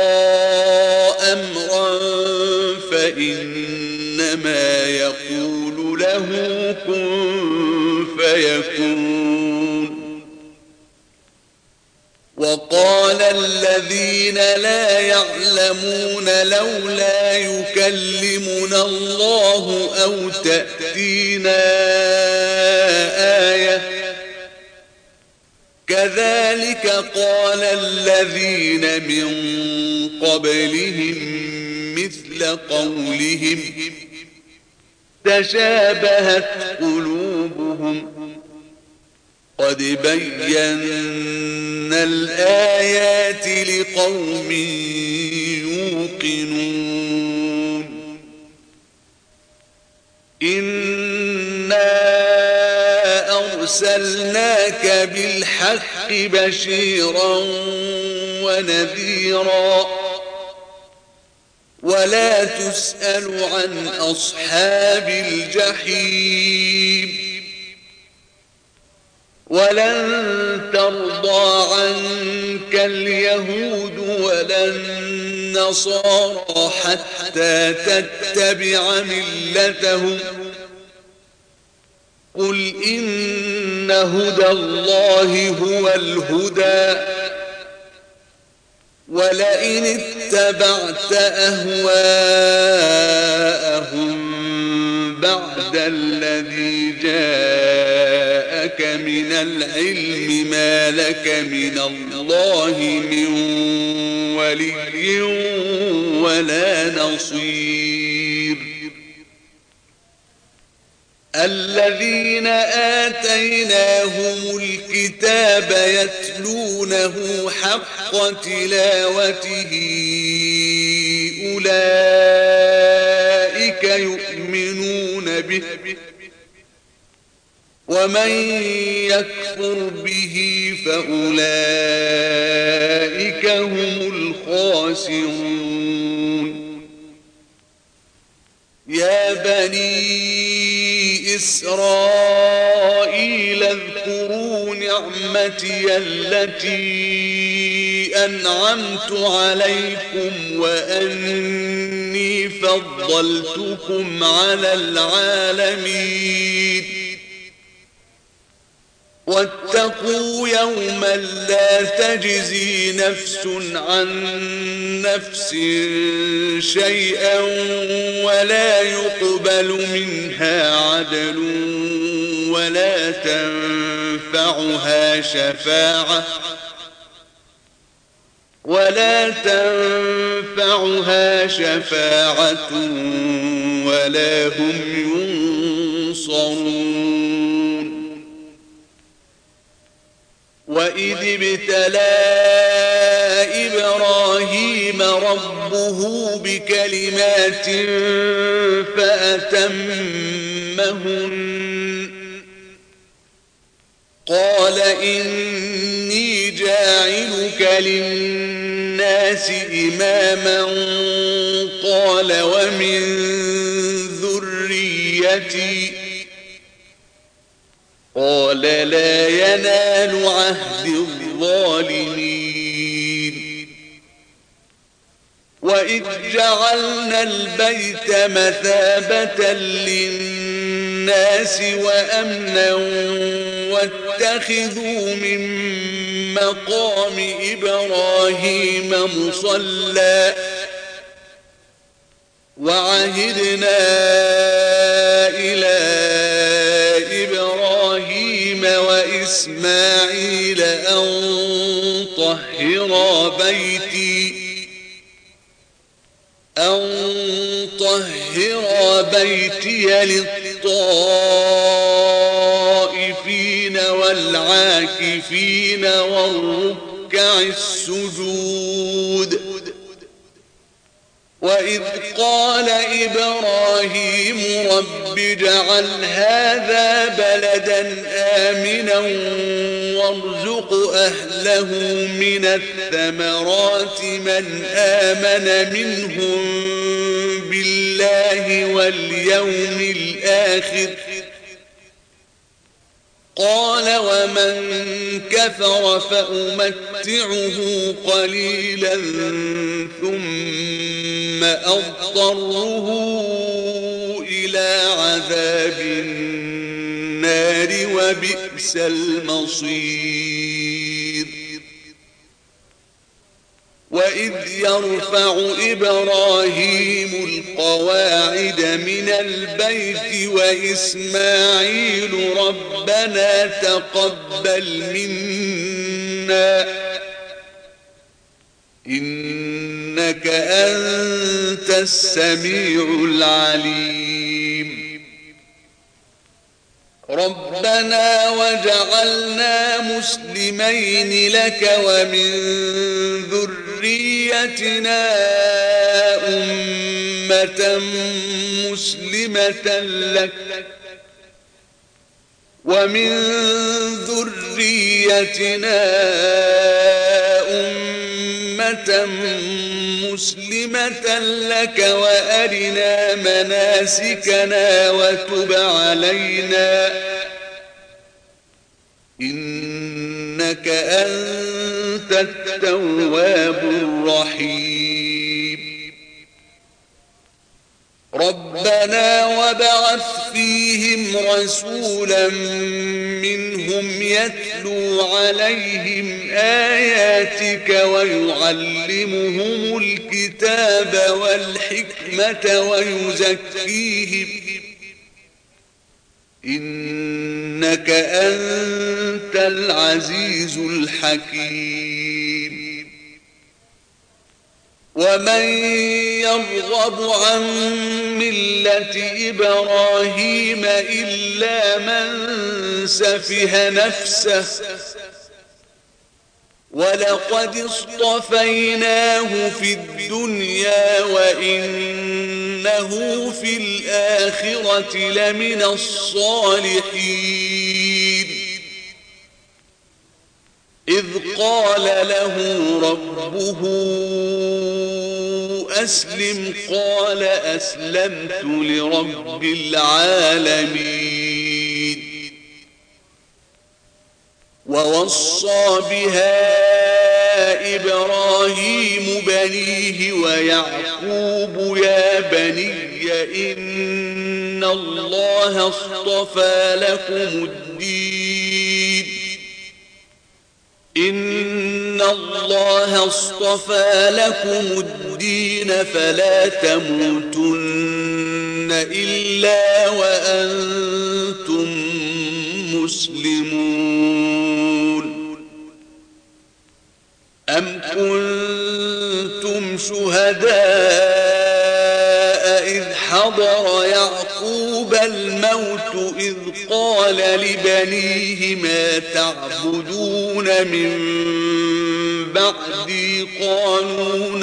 أمرا فإنما يقول له كن فيكون. وقال الذين لا يعلمون لولا يكلمنا الله أو تأتينا آية كذلك قال الذين من قبلهم مثل قولهم تشابهت قلوبهم قد بينا الآيات لقوم يوقنون. إنا أرسلناك بالحق بشيرا ونذيرا ولا تسأل عن أصحاب الجحيم. ولن ترضى عنك اليهود ولا النصارى حتى تتبع ملتهم قل إن هدى الله هو الهدى ولئن اتبعت أهواءهم بعد الذي جاءك من العلم ما لك من الله من ولي ولا نصير. الذين آتيناهم الكتاب يتلونه حق تلاوته أولئك يؤمنون به ومن يكفر به فأولئك هم الخاسرون. يا بني إسرائيل اذكروا نعمتي التي أنعمت عليكم وأني فضلتكم على العالمين. واتقوا يوما لا تجزي نفس عن نفس شيئا ولا يقبل منها عدل ولا تنفعها شفاعة ولا هم ينصرون. وإذ ابتلى إبراهيم ربه بكلمات فأتمهن قال إني جاعلك للناس إماما قال ومن ذريتي قال لا ينال عهد الظالمين. وإذ جعلنا البيت مثابة للناس وأمنا واتخذوا من مقام إبراهيم مصلى وعهدنا إلى وإسماعيل أن طهرا بيتي للطائفين والعاكفين والركع السجود. وإذ قال إبراهيم رب اجعل هذا بلدا آمنا وارزق أهله من الثمرات من آمن منهم بالله واليوم الآخر قال ومن كفر فأمتعه قليلا ثم أضطره إلى عذاب النار وبئس المصير. وإذ يرفع إبراهيم القواعد من البيت وإسماعيل ربنا تقبل منا إنك أنت السميع العليم. ربنا وجعلنا مسلمين لك ومن ذريتنا أمة مسلمة لك وأرنا مناسكنا وتب علينا إنك أنت التواب الرحيم. ربنا وابعث فيهم رسولا منهم يتلو عليهم آياتك ويعلمهم الكتاب والحكمة ويزكيهم إنك أنت العزيز الحكيم. ومن يرغب عن ملة إبراهيم إلا من سفه نفسه ولقد اصطفيناه في الدنيا وإنه في الآخرة لمن الصالحين. إذ قال له ربه أسلم قال أسلمت لرب العالمين. ووصى بها إبراهيم بنيه ويعقوب يا بني إن الله اصطفى لكم الدين فلا تموتن إلا وأنتم مسلمون. أم كنتم شهداء إذ حضر يعقوب الموت إذ قال لبنيه ما تعبدون من بعدي قالوا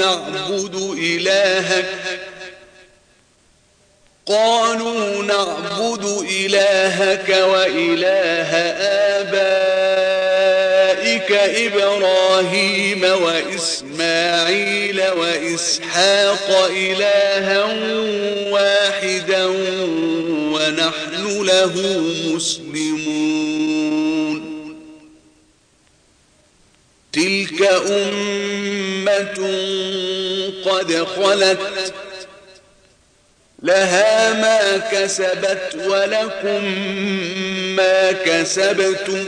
نعبد إلهك وإله آبائك إبراهيم وإسماعيل وإسحاق إلها واحدا ونحن له مسلمون. تلك أمة قد خلت لها ما كسبت ولكم ما كسبتم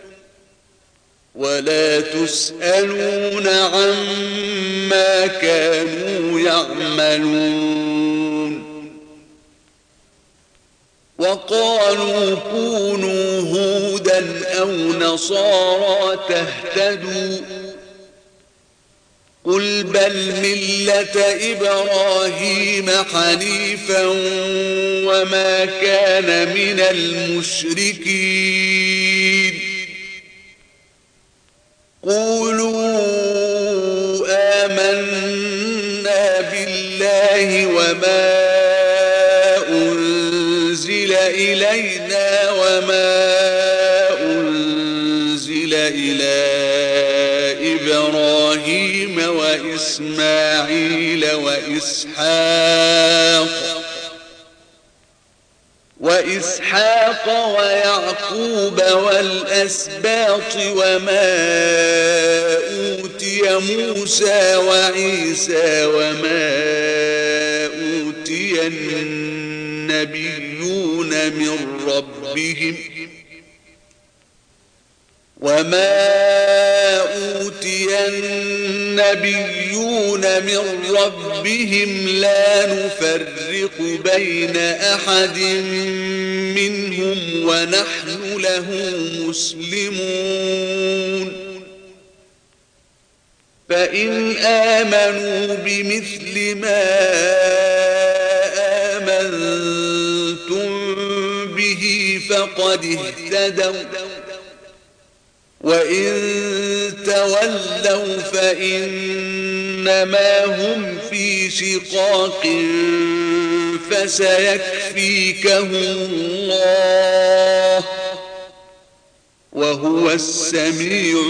ولا تسألون عما كانوا يعملون. وقالوا كونوا هودا أو نصارى تهتدوا قل بل ملة إبراهيم حنيفا وما كان من المشركين قولوا آمنا بالله وما أنزل إلينا وما أنزل إلى إبراهيم وإسماعيل وإسحاق ويعقوب والأسباط وما أوتي موسى وعيسى وما أوتي النبيون من ربهم لا نفرق بين أحد منهم ونحن له مسلمون فإن آمنوا بمثل ما آمنتم به فقد اهتدوا وإن تولوا فإنما هم في شقاق فسيكفيكهم الله وهو السميع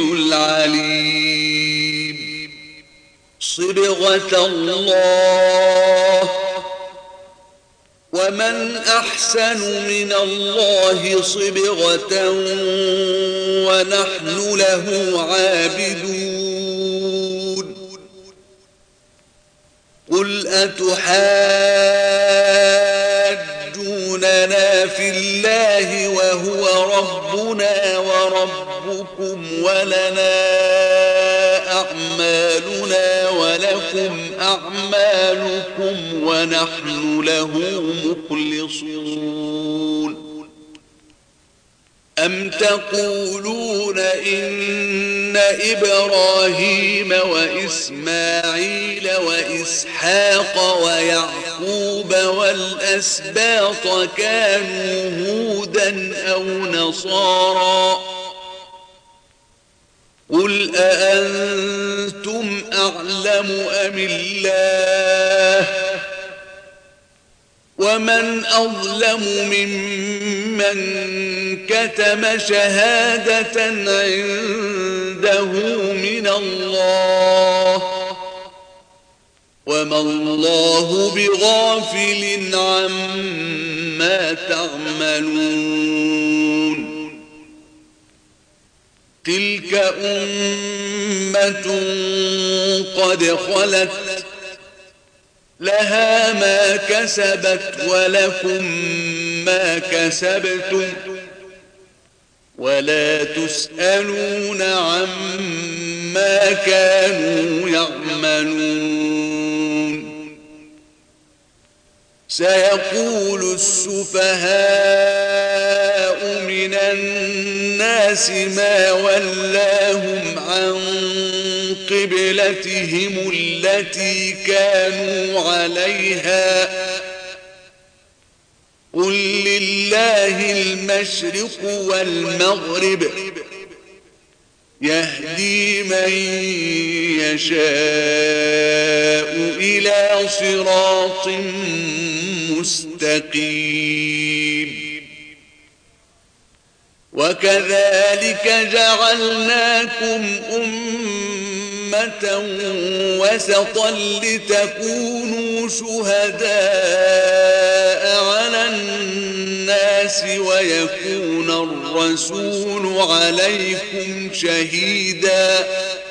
العليم صبغة الله ومن أحسن من الله صبغة ونحن له عابدون قل أتحاجوننا في الله وهو ربنا وربكم ولنا أعمالنا ولكم أعمالكم ونحن له مخلصون أم تقولون إن إبراهيم وإسماعيل وإسحاق ويعقوب والأسباط كانوا هودا أو نصارى قل أأنتم أعلم أم الله ومن أظلم ممن كتم شهادة عنده من الله وما الله بغافل عما تعملون تلك أمة قد خلت لها ما كسبت ولكم ما كسبتم ولا تسألون عما كانوا يعملون سيقول السفهاء من الناس ما ولاهم عن قبلتهم التي كانوا عليها قل لله المشرق والمغرب يهدي من يشاء إلى صراط مستقيم وكذلك جعلناكم أمة وسطا لتكونوا شهداء على الناس ويكون الرسول عليكم شهيدا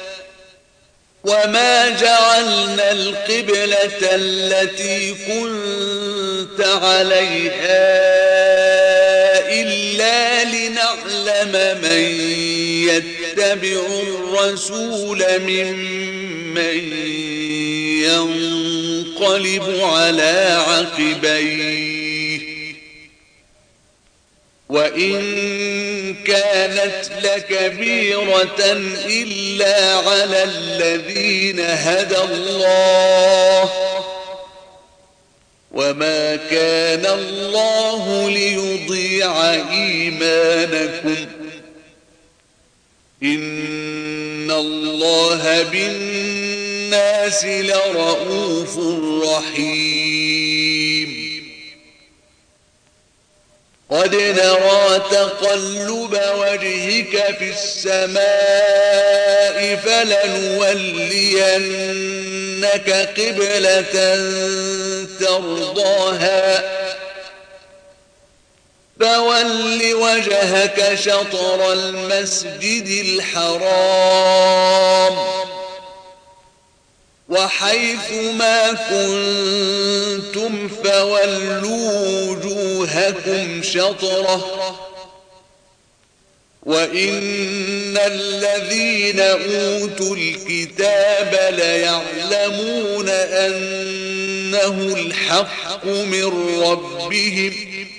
وما جعلنا القبلة التي كنت عليها إلا لنعلم من يتبع الرسول ممن ينقلب على عقبيه وإن كانت لكبيرة إلا على الذين هدى الله وما كان الله ليضيع إيمانكم إن الله بالناس لرؤوف رحيم قد نرى تقلب وجهك في السماء فلنولينك قبلة ترضاها فول وجهك شطر المسجد الحرام وحيث ما كنتم فولوا وجوهكم شطره وإن الذين أوتوا الكتاب ليعلمون أنه الحق من ربهم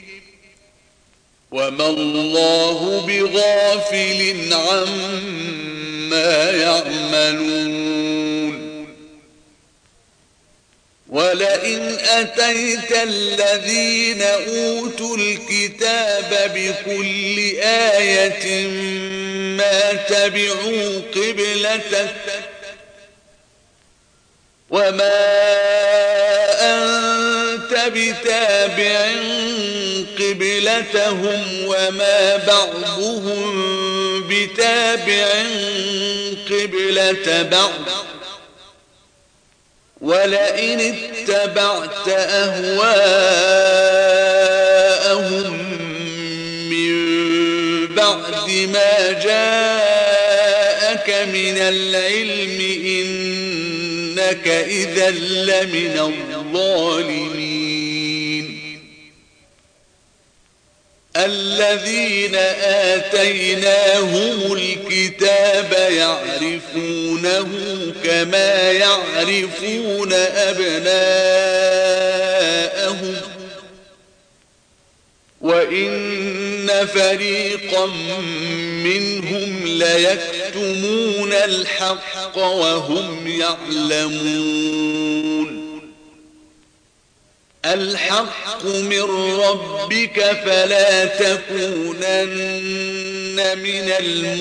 وما الله بغافل عما يعملون ولئن أتيت الذين أوتوا الكتاب بكل آية ما تبعوا قبلتك وما أنت بتابع قبلتهم وما بعضهم بتابع قبلة بعض ولئن اتبعت أهواءهم من بعد ما جاءك من العلم إنك إذا لمن الظالمين الذين آتيناهم الكتاب يعرفونه كما يعرفون أبناءهم وإن فريقا منهم ليكتمون الحق وهم يعلمون الحق من ربك فلا تكونن من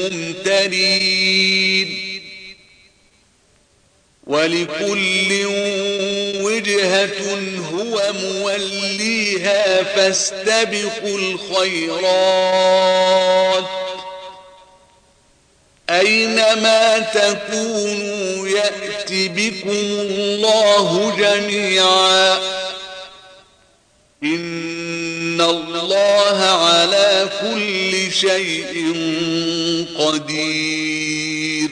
الممترين ولكل وجهة هو موليها فاستبقوا الخيرات أينما تكونوا يأت بكم الله جميعا إن الله على كل شيء قدير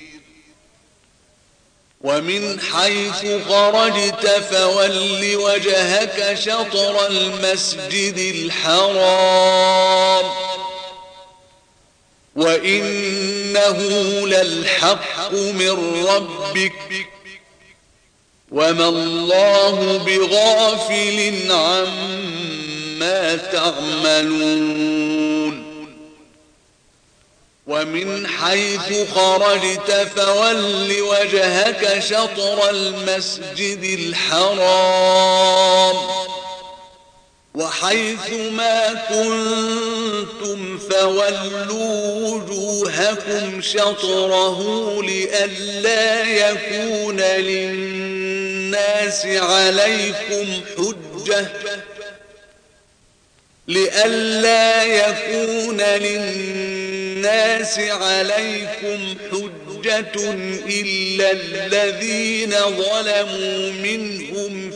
ومن حيث خرجت فول وجهك شطر المسجد الحرام وإنه للحق من ربك وما الله بغافل عما تعملون ومن حيث خرجت فول وجهك شطر المسجد الحرام وحيث ما كنتم فولوا وجوهكم شطره لئلا يكون للناس عليكم حجة إلا الذين ظلموا منهم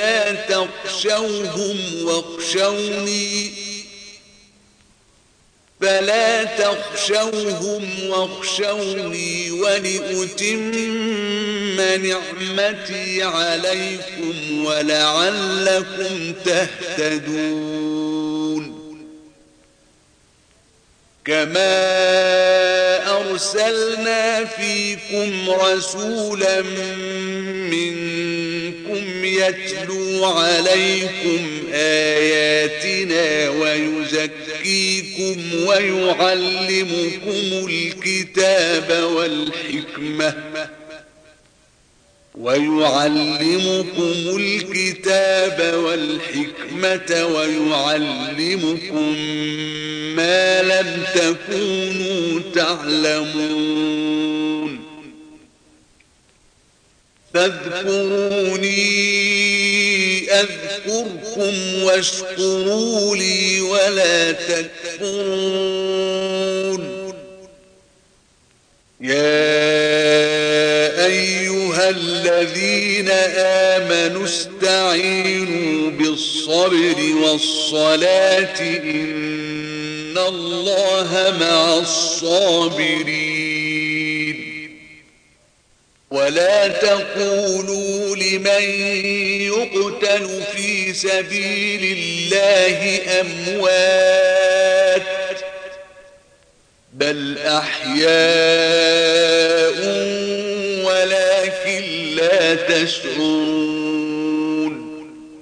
فلا تخشوهم واخشوني ولأتم نعمتي عليكم ولعلكم تهتدون كما أرسلنا فيكم رسولا منكم يتلو عليكم آياتنا ويزكيكم ويعلمكم الكتاب والحكمة ويعلمكم ما لم تكونوا تعلمون فاذكروني أذكركم واشكروا لي ولا تكفرون يا أيها الذين آمنوا استعينوا بالصبر والصلاة إن الله مع الصابرين ولا تقولوا لمن يقتل في سبيل الله أموات بل أحياء ولكن لا تشعرون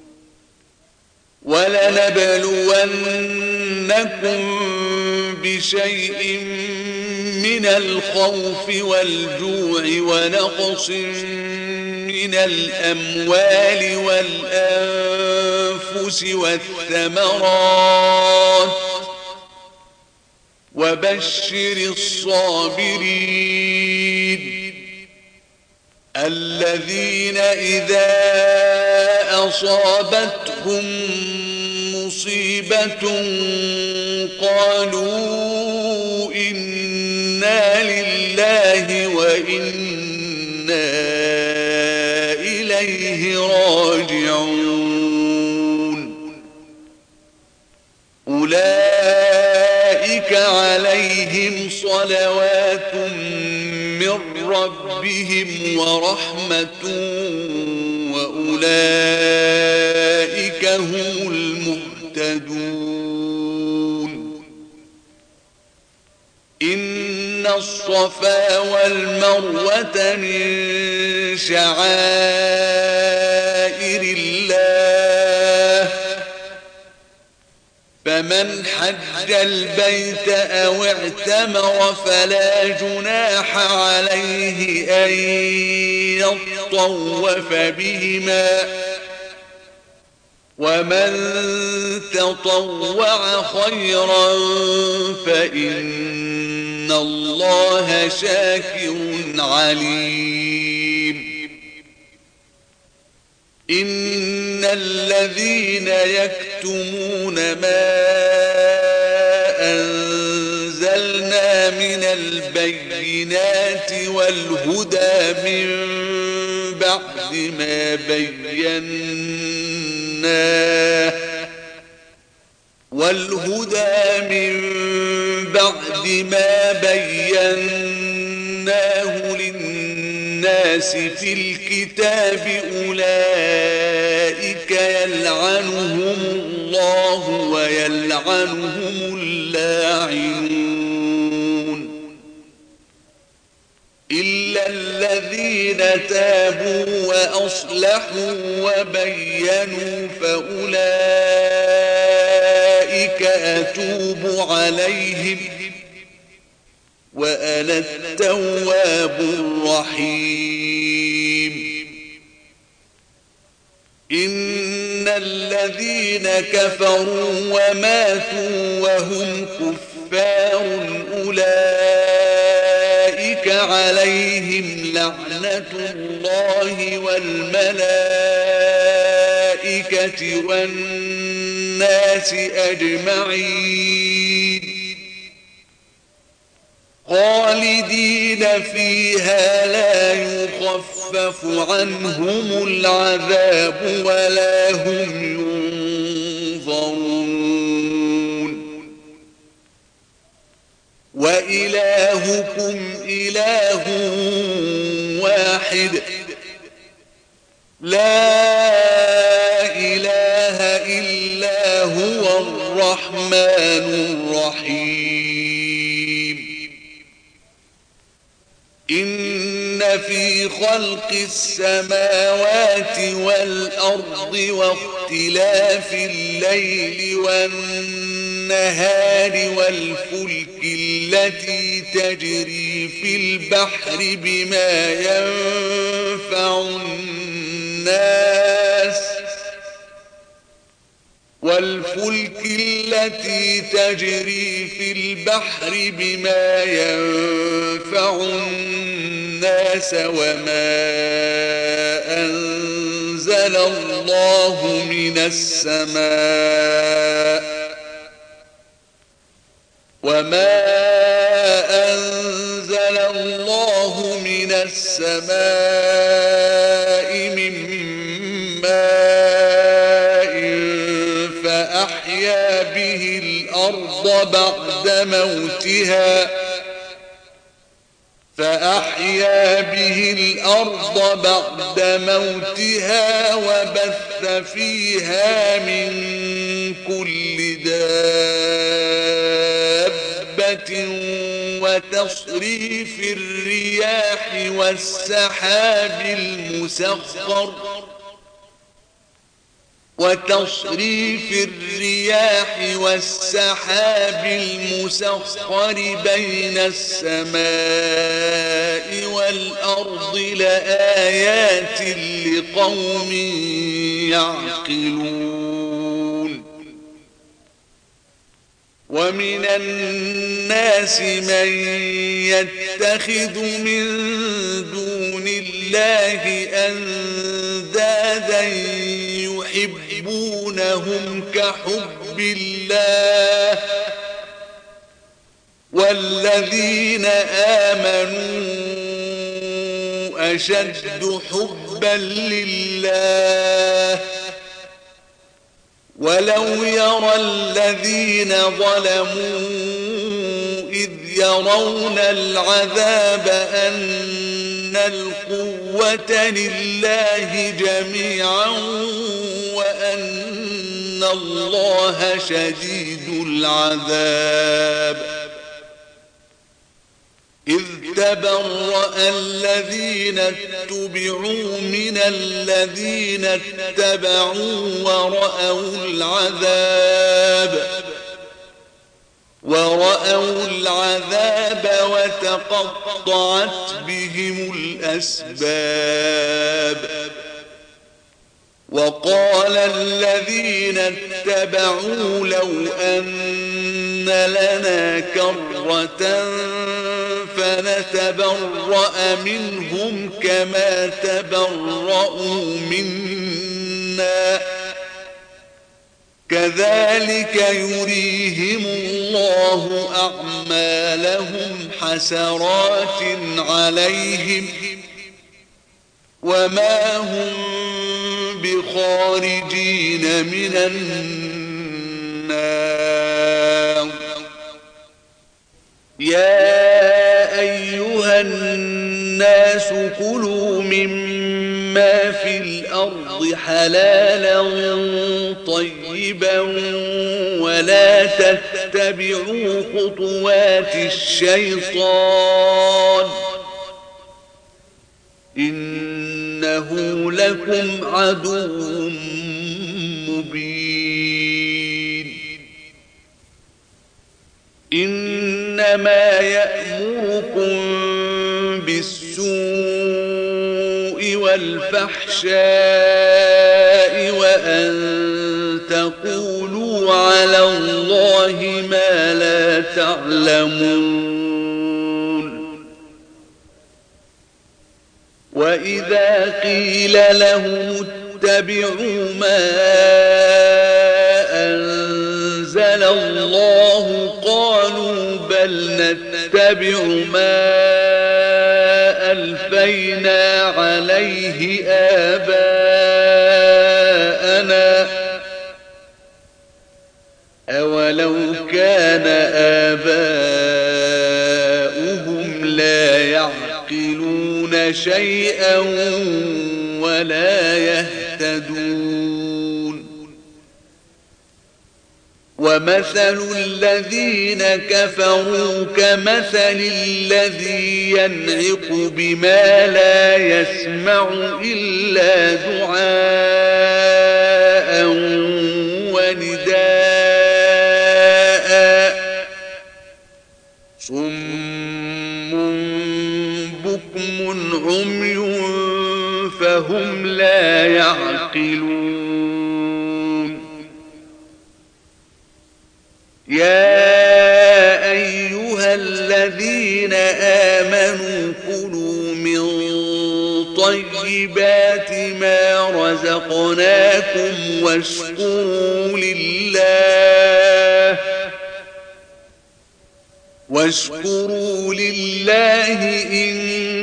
ولنبلونكم بشيء من الخوف والجوع ونقص من الأموال والأنفس والثمرات وبشر الصابرين الذين إذا أصابتهم مصيبة قالوا إنا لله وإنا إليه راجعون أولئك عليهم صلوات من ربهم ورحمة وأولئك هم المهتدون إن الصفا والمروة من شعائر الله فمن حج البيت أو اعتمر فلا جناح عليه أن يطوف بهما ومن تطوع خيرا فإن الله شاكر عليم إن الذين يكتمون ما أنزلنا من البينات والهدى من بعد ما بيناه للناس في الكتاب أولئك يلعنهم الله ويلعنهم اللاعنون إلا الذين تابوا وأصلحوا وبينوا فأولئك أتوب عليهم وأنا التواب الرحيم إن الذين كفروا وماتوا وهم كفار أولئك عليهم لعنة الله والملائكة والناس أجمعين خالدين فيها لا يخفف عنهم العذاب ولا هم ينظرون وإلهكم إله واحد لا إله إلا هو الرحمن الرحيم إن في خلق السماوات والأرض واختلاف الليل والنهار والفلك التي تجري في البحر بما ينفع الناس وما أنزل الله من السماء من ماء فأحيا به الأرض بعد موتها وبث فيها من كل دابة وتصريف الرياح والسحاب المسخر بين السماء والأرض لآيات لقوم يعقلون. ومن الناس من يتخذ من دون الله أندادا يحبونهم كحب الله والذين آمنوا أشد حبا لله. ولو يرى الذين ظلموا إذ يرون العذاب أن القوة لله جميعا وأن الله شديد العذاب. إذ تبرأ الذين اتبعوا من الذين اتبعوا ورأوا العذاب وتقطعت بهم الأسباب. وقال الذين اتبعوا لو أن لنا كرة فنتبرأ منهم كما تبرأوا منا كذلك يريهم الله أعمالهم حسرات عليهم وما هم بخارجين من النار. يا أيها الناس كلوا مما في الأرض حلالا طيبا ولا تتبعوا خطوات الشيطان إنه لكم عدو مبين. إنما يأمركم بالسوء والفحشاء وأن تقولوا على الله ما لا تعلمون. وإذا قيل لهم اتبعوا ما أنزل الله قالوا بل نتبع ما ألفينا عليه آباءنا أولو كان آباؤهم لا يعقلون شيئا ولا يهتدون. ومثل الذين كفروا كمثل الذي ينعق بما لا يسمع إلا دعاء ونداء صم بكم عمي فهم لا يعقلون يا أيها الذين آمنوا كلوا من طيبات ما رزقناكم واشكروا لله إن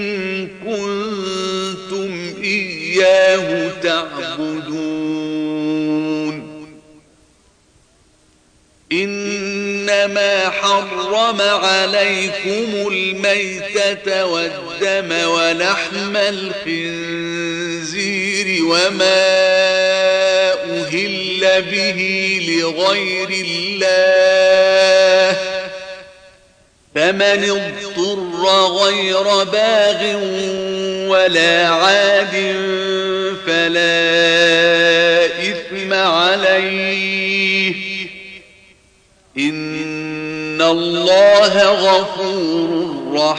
كنتم إياه تعبدون إنما حرم عليكم الميتة والدم ولحم الخنزير وما أهل به لغير الله فمن اضطر غير باغ ولا عاد فلا إثم عليه إن الله غفور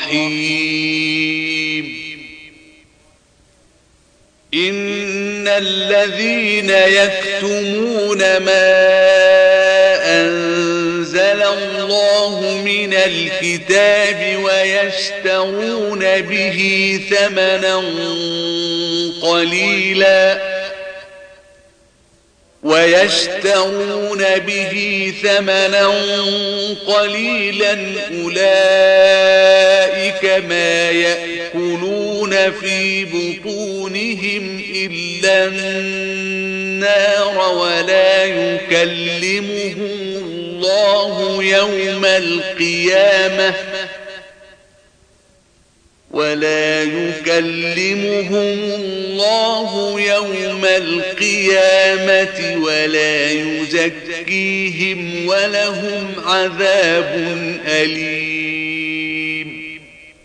رحيم إن الذين يكتمون ما أنزل الله من الكتاب ويشترون به ثمنا قليلا أولئك ما يأكلون في بطونهم إلا النار ولا يكلمهم الله يوم القيامة ولا يزكيهم ولهم عذاب أليم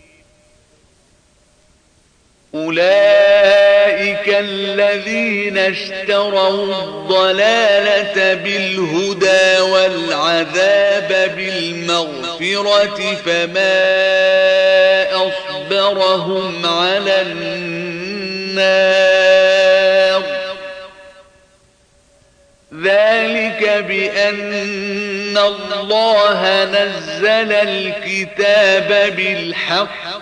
أولئك الذين اشتروا الضلالة بالهدى والعذاب بالمغفرة فما أصبرهم على النار ذلك بأن الله نزل الكتاب بالحق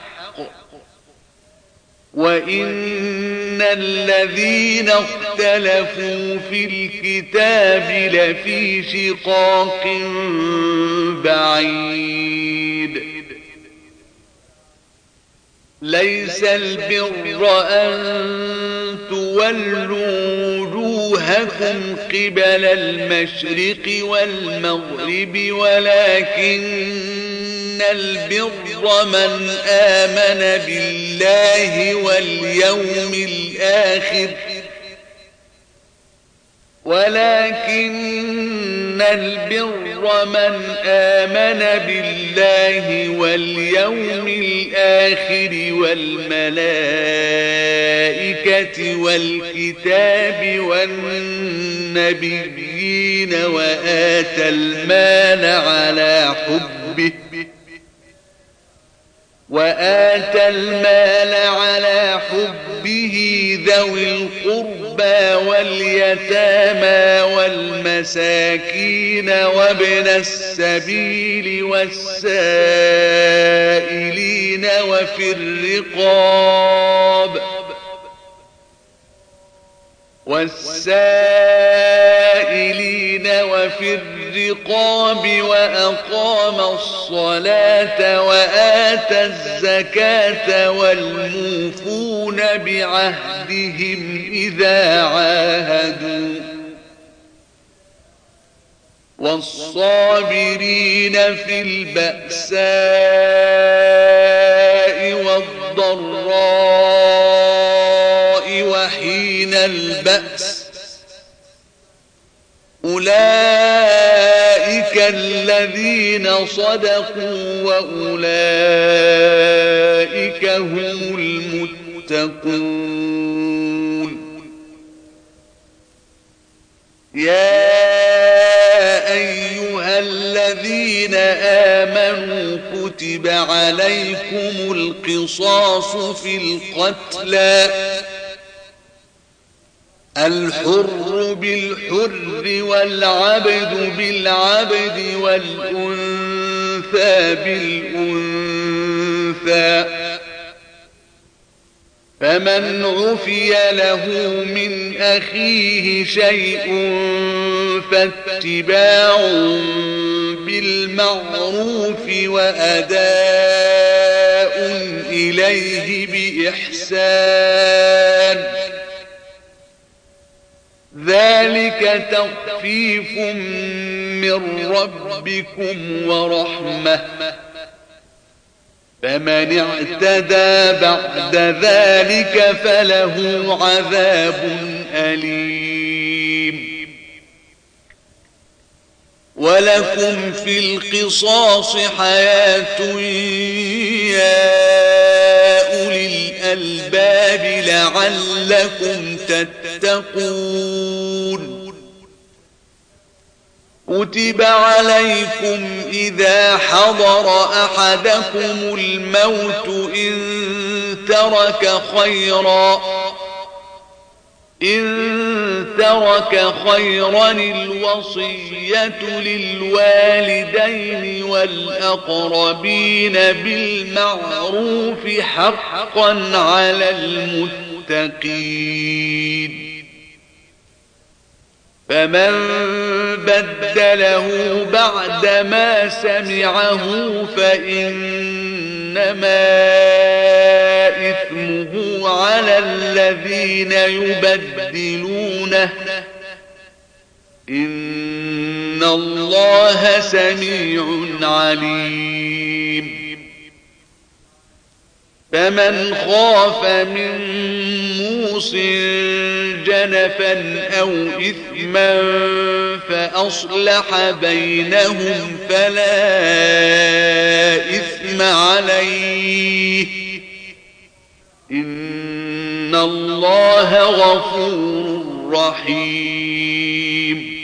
وإن الذين اختلفوا في الكتاب لفي شقاق بعيد ليس البر أن تولوا وجوهكم قبل المشرق والمغرب ولكن البر من آمن بالله واليوم الآخر والملائكة والكتاب والنبيين وآتى المال على حبه ذوي القربى واليتامى والمساكين وابن السبيل والسائلين وفي الرقاب وأقام الصلاة وآتى الزكاة والموفون بعهدهم إذا عاهدوا والصابرين في البأساء والضراء وحين البأس أولئك الذين صدقوا وأولئك هم المتقون. يا أيها الذين آمنوا كتب عليكم القصاص في القتلى الحر بالحر والعبد بالعبد والأنثى بالأنثى فمن عفي له من أخيه شيء فاتباع بالمعروف وأداء إليه بإحسان ذلك تخفيف من ربكم ورحمة فمن اعتدى بعد ذلك فله عذاب أليم. ولكم في القصاص حياة يا أولي الألباب لعلكم تتقون. كتب عليكم إذا حضر أحدكم الموت إن ترك خيرا الوصية للوالدين والأقربين بالمعروف حقا على المتقين. فمن بدله بعدما سمعه فإنما إثمه على الذين يبدلونه إن الله سميع عليم. فمن خاف من موص جنفا أو إثما فأصلح بينهم فلا إثم عليه إن الله غفور رحيم.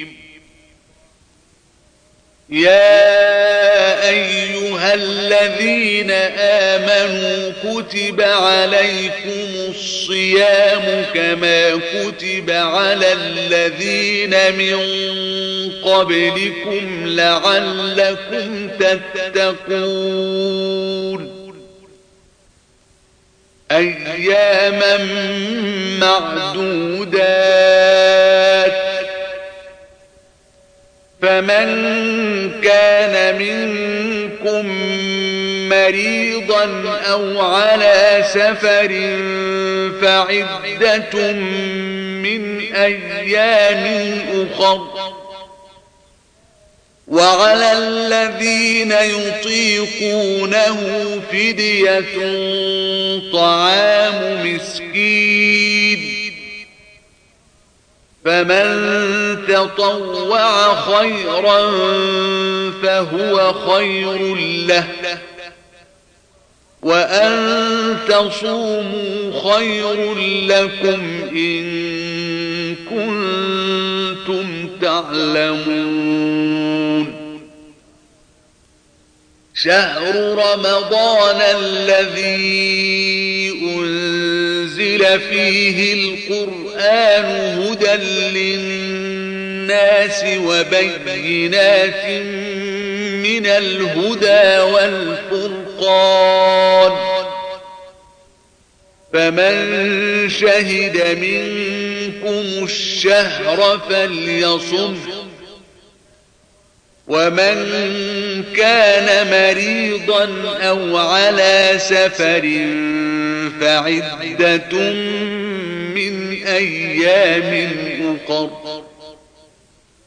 يا أيها الذين آمنوا كتب عليكم الصيام كما كتب على الذين من قبلكم لعلكم تتقون. أياما معدودات فمن كان منكم مريضا أو على سفر فعدة من أيام أخر وعلى الذين يطيقونه فدية طعام مسكين فمن تطوع خيرا فهو خير له وأن تصوموا خير لكم إن كنتم تعلمون. شهر رمضان الذي أنزل فيه القرآن هدى للناس وبينات من الهدى والفرقان فمن شهد منكم الشهر فليصم ومن كان مريضا أو على سفر فعدة من أيام أخر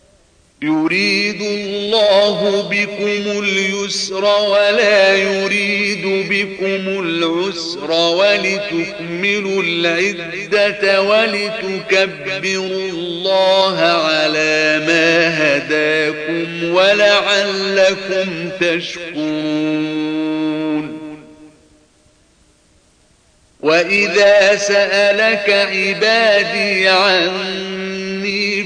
يريد الله بكم اليسر ولا يريد يريد بكم العسر ولتكملوا العدة ولتكبروا الله على ما هداكم ولعلكم تشكرون. وإذا سألك عبادي عني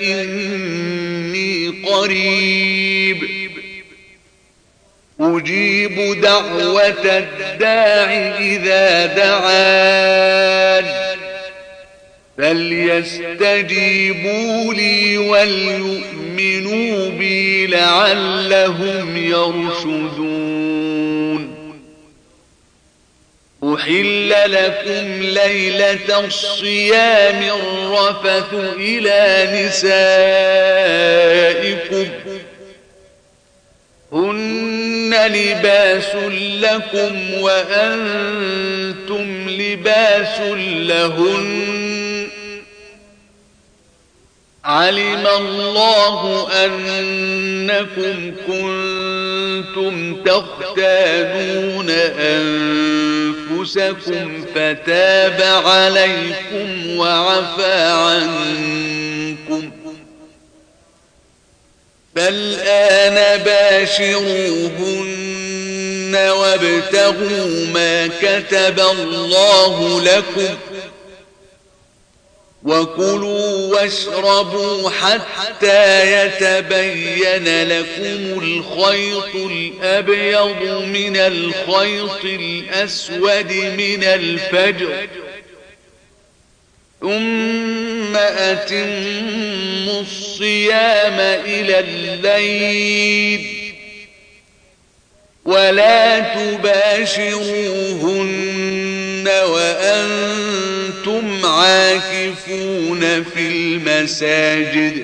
فإني قريب أجيب دعوة الداع إذا دعان فليستجيبوا لي وليؤمنوا بي لعلهم يرشدون. أحل لكم ليلة الصيام الرفث إلى نسائكم هن لباس لكم وأنتم لباس لهن علم الله أنكم كنتم تختانون أنفسكم فتاب عليكم وعفى عنكم فالآن باشروهن وابتغوا ما كتب الله لكم وكلوا واشربوا حتى يتبين لكم الخيط الأبيض من الخيط الأسود من الفجر ثم أتموا الصيام إلى الليل ولا تباشروهن وأنتم عاكفون في المساجد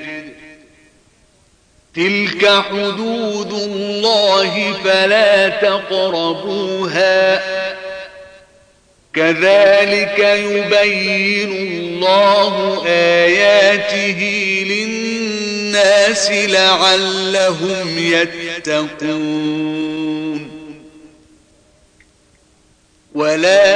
تلك حدود الله فلا تقربوها كذلك يبين الله آياته للناس لعلهم يتقون. ولا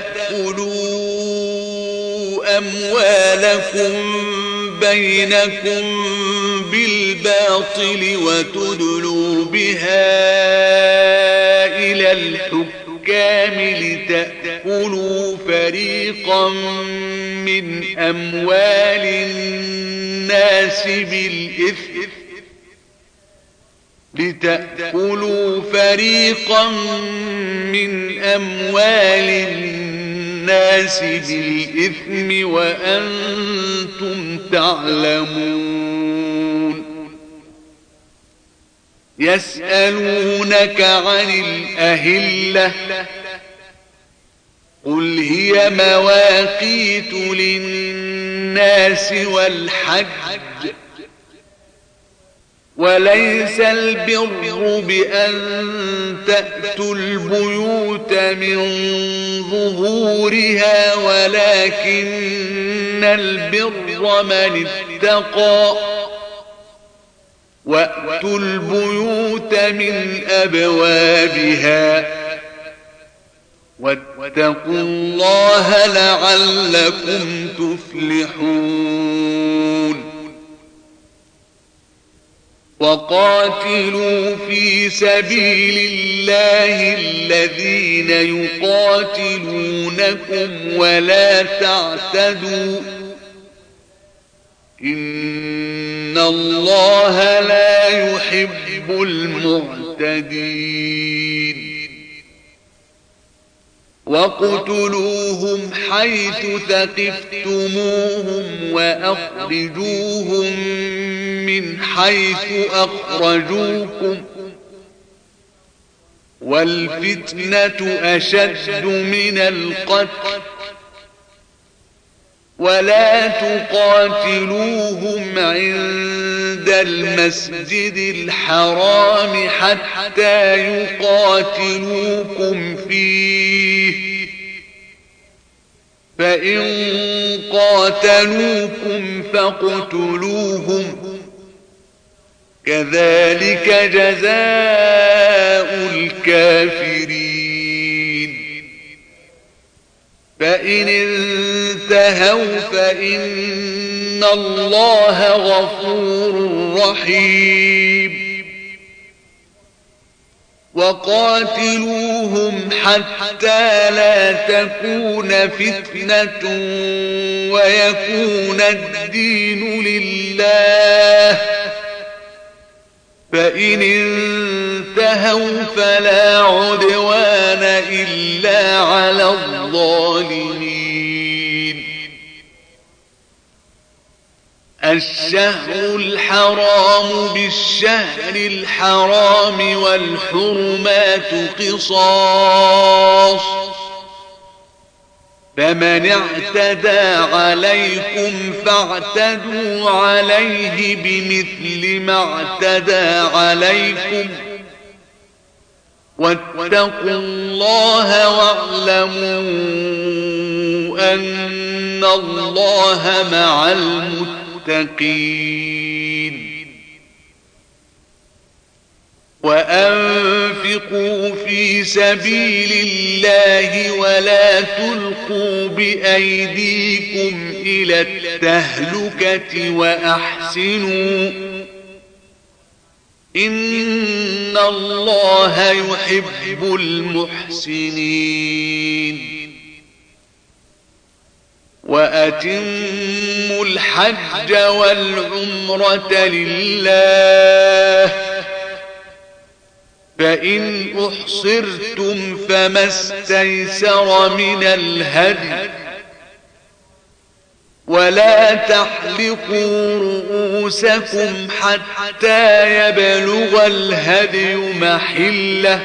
تأكلوا أموالكم بينكم بالباطل وتدلوا بها إلى الحكام لتأكلوا فريقا من أموال الناس بالإثم وأنتم تعلمون. يسألونك عن الأهلة قل هي مواقيت للناس والحج وليس البر بأن تأتوا البيوت من ظهورها ولكن البر من اتقى وأتوا البيوت من أبوابها واتقوا الله لعلكم تفلحون. وقاتلوا في سبيل الله الذين يقاتلونكم ولا تعتدوا إن الله لا يحب المعتدين. وَاقْتُلُوهُمْ حَيْثُ ثَقِفْتُمُوهُمْ وَأَخْرِجُوهُمْ مِنْ حَيْثُ أَخْرَجُوكُمْ وَالْفِتْنَةُ أَشَدُّ مِنَ الْقَتْلِ وَلَا تُقَاتِلُوهُمْ عِندَ الْمَسْجِدِ الْحَرَامِ حَتَّى يُقَاتِلُوكُمْ فِيهِ فَإِنْ قَاتَلُوكُمْ فَاقْتُلُوهُمْ كَذَلِكَ جَزَاءُ الْكَافِرِينَ. فإن انتهوا فإن الله غفور رحيم وقاتلوهم حتى لا تكون فتنة ويكون الدين لله فإن انتهوا فلا عدوان إلا على الظالمين الشهر الحرام بالشهر الحرام والحرمات قصاص فمن اعتدى عليكم فاعتدوا عليه بمثل ما اعتدى عليكم واتقوا الله واعلموا أن الله مع المتقين وأنفقوا في سبيل الله ولا تلقوا بأيديكم إلى التهلكة وأحسنوا إن الله يحب المحسنين وأتموا الحج والعمرة لله فإن أحصرتم فما استيسر من الهدي ولا تحلقوا رؤوسكم حتى يبلغ الهدي محله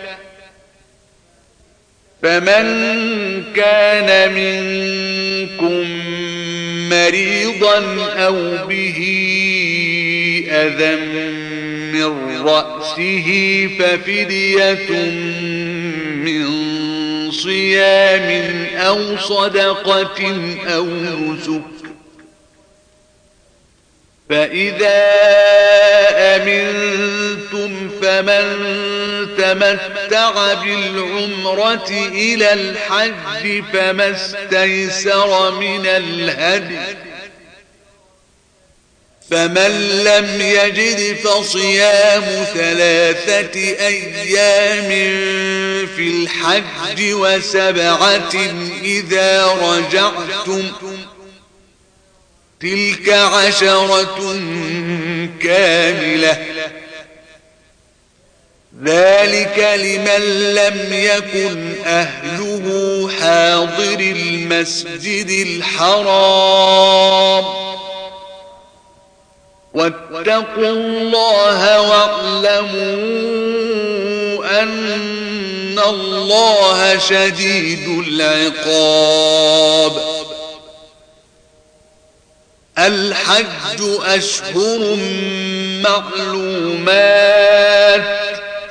فمن كان منكم مريضا أو به أذى من رأسه ففدية من صيام أو صدقة أو نسك فإذا أمنتم فمن تمتع بالعمرة إلى الحج فما استيسر من الهدي فمن لم يجد فصيام 3 أيام في الحج و7 إذا رجعتم تلك 10 كاملة ذلك لمن لم يكن أهله حاضر المسجد الحرام واتقوا الله واعلموا أن الله شديد العقاب الحج أشهر معلومات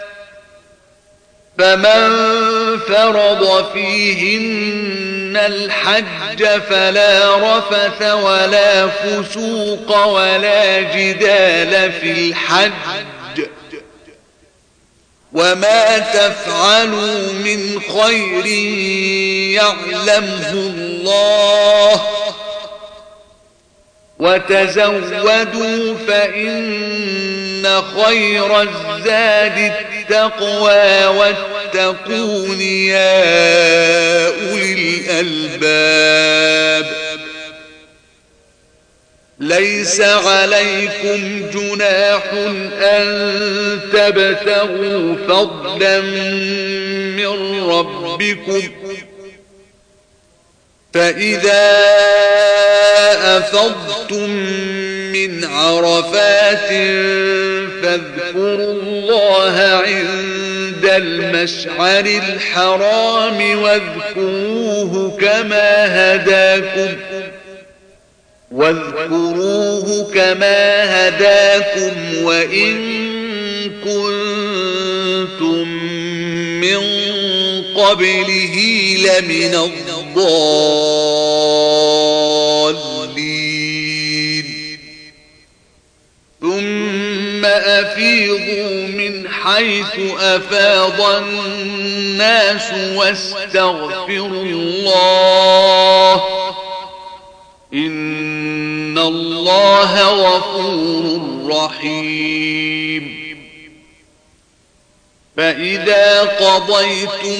فمن فرض فيهن الحج فلا رفث ولا فسوق ولا جدال في الحج وما تفعلوا من خير يعلمه الله وتزودوا فإن خير الزاد التقوى واتقون يا أولي الألباب ليس عليكم جناح أن تبتغوا فضلا من ربكم فإذا أفضتم من عرفات فاذكروا الله عند المشعر الحرام واذكروه كما هداكم وإن كنتم من قبله لمن الضالين ثم أفيضوا من حيث أفاض الناس واستغفروا الله إن الله غفور رحيم فإذا قضيتم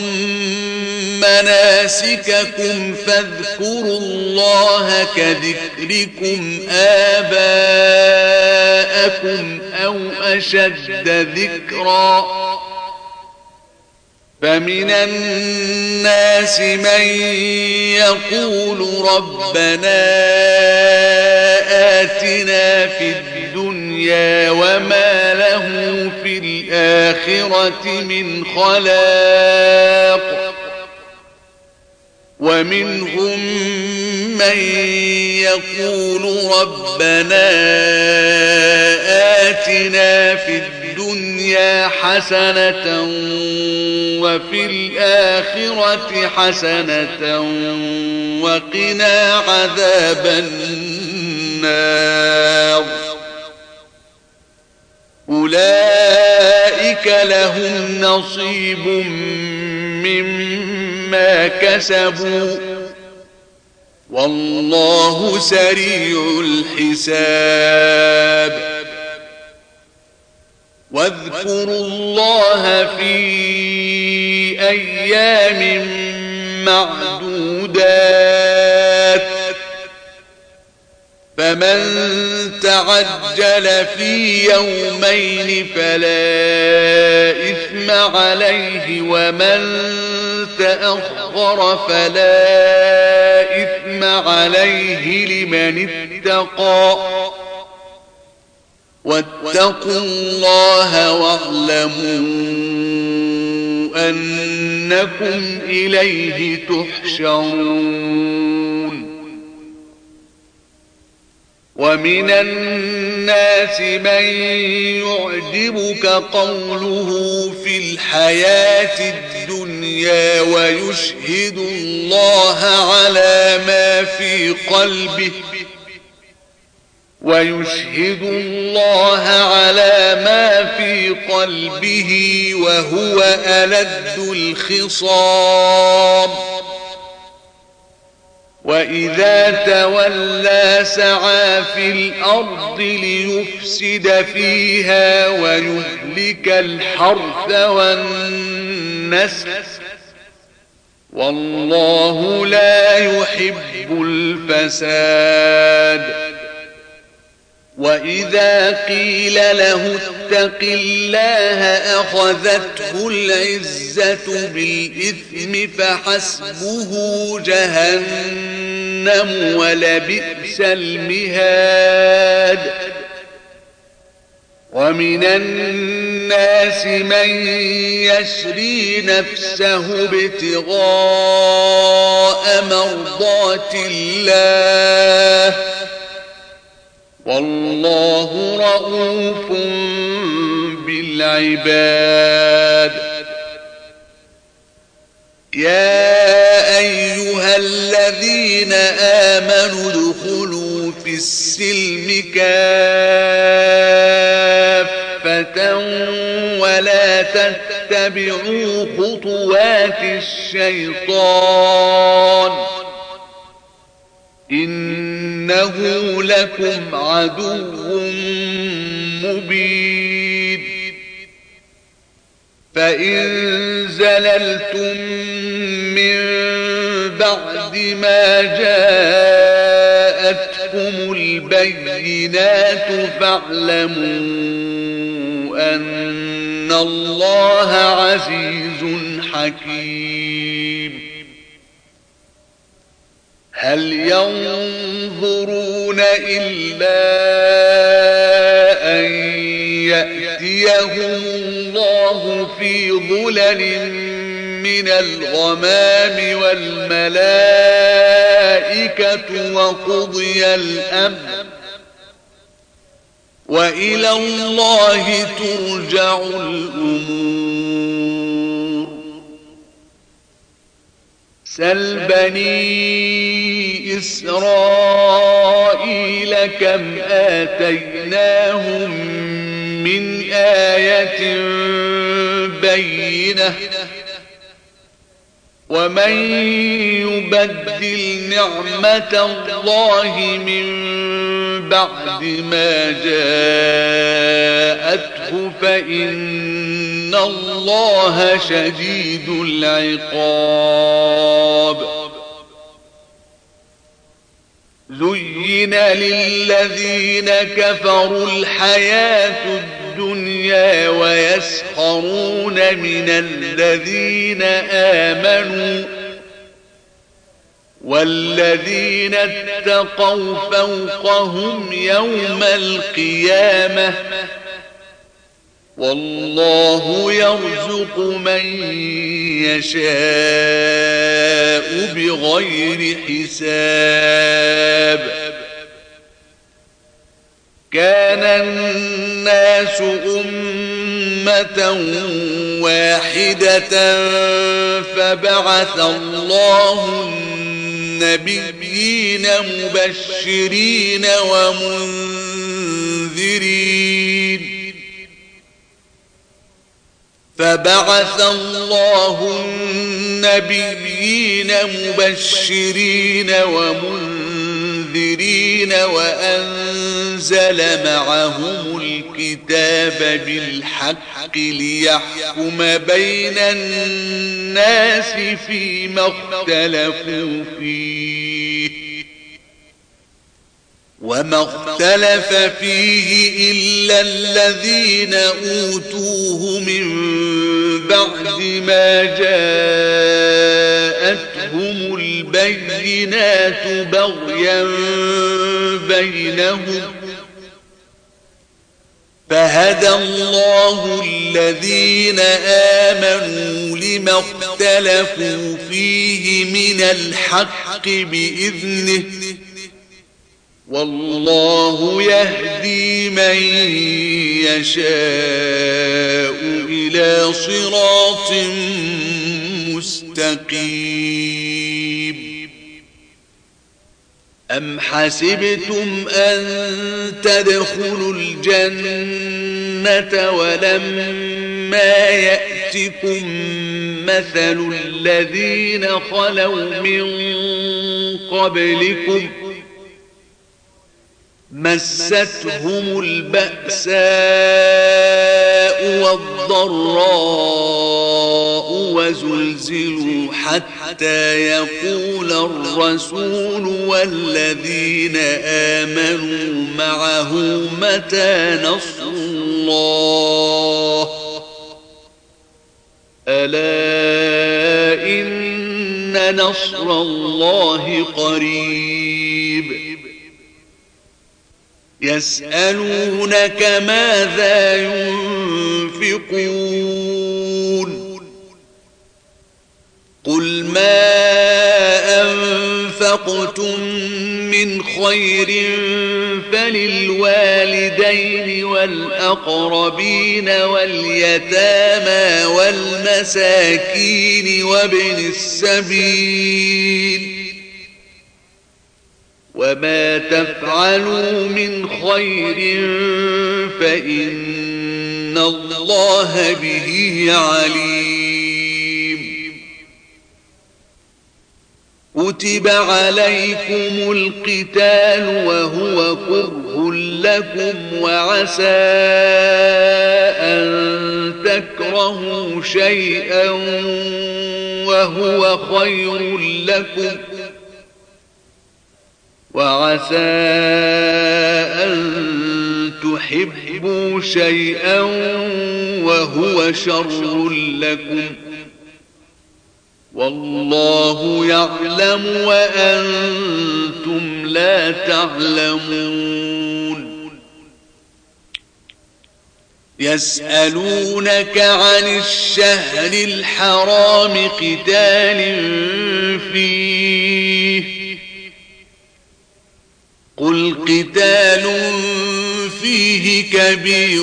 مناسككم فاذكروا الله كذكركم آباءكم أو أشد ذكرا فمن الناس من يقول ربنا آتنا في الدنيا وما له في الآخرة من خلاق ومنهم من يقول ربنا آتنا في الدنيا حسنة وفي الآخرة حسنة وقنا عذاب النار أولئك لهم نصيب مما كسبوا والله سريع الحساب واذكروا الله في أيام معدودات فمن تعجل في يومين فلا إثم عليه ومن تأخر فلا إثم عليه لمن اتقى واتقوا الله واعلموا أنكم إليه تحشرون ومن الناس من يعجبك قوله في الحياة الدنيا ويشهد الله على ما في قلبه وهو ألد الخصام وإذا تولى سعى في الأرض ليفسد فيها ويهلك الحرث والنسل والله لا يحب الفساد وإذا قيل له اتق الله أخذته العزة بالإثم فحسبه جهنم ولبئس المهاد ومن الناس من يشري نفسه ابتغاء مرضات الله والله رؤوف بالعباد يا أيها الذين آمنوا ادخلوا في السلم كافة ولا تتبعوا خطوات الشيطان إنه لكم عدو مبين فإن زللتم من بعد ما جاءتكم البينات فاعلموا أن الله عزيز حكيم هل ينظرون إلا أن يأتيهم الله في ظلل من الغمام والملائكة وقضي الأمر وإلى الله ترجع الأمور سل بني إسرائيل كم آتيناهم من آية بينة ومن يبدل نعمة الله من بعد ما جاءته فإن الله شديد العقاب زين للذين كفروا الحياة الدنيا ويسخرون من الذين آمنوا والذين اتقوا فوقهم يوم القيامة والله يرزق من يشاء بغير حساب كان الناس أمة واحدة فبعث الله النبيين مبشرين ومنذرين وأنزل معهم الكتاب بالحق ليحكم بين الناس فيما اختلفوا فيه وما اختلف فيه إلا الذين أوتوه من بعد ما جاءتهم البينات بغيا بينهم فهدى الله الذين آمنوا لما اختلفوا فيه من الحق بإذنه والله يهدي من يشاء إلى صراط مستقيم أم حسبتم أن تدخلوا الجنة ولما يأتكم مثل الذين خلوا من قبلكم مستهم البأساء والضراء وزلزلوا حتى يقول الرسول والذين آمنوا معه متى نصر الله ألا إن نصر الله قريب يسألونك ماذا ينفقون قل ما أنفقتم من خير فللوالدين والأقربين واليتامى والمساكين وابن السبيل وما تفعلوا من خير فإن الله به عليم كتب عليكم القتال وهو كره لكم وعسى أن تكرهوا شيئا وهو خير لكم وعسى أن تحبوا شيئا وهو شر لكم والله يعلم وأنتم لا تعلمون يسألونك عن الشهر الحرام قتال فيه قل قتال فيه كبير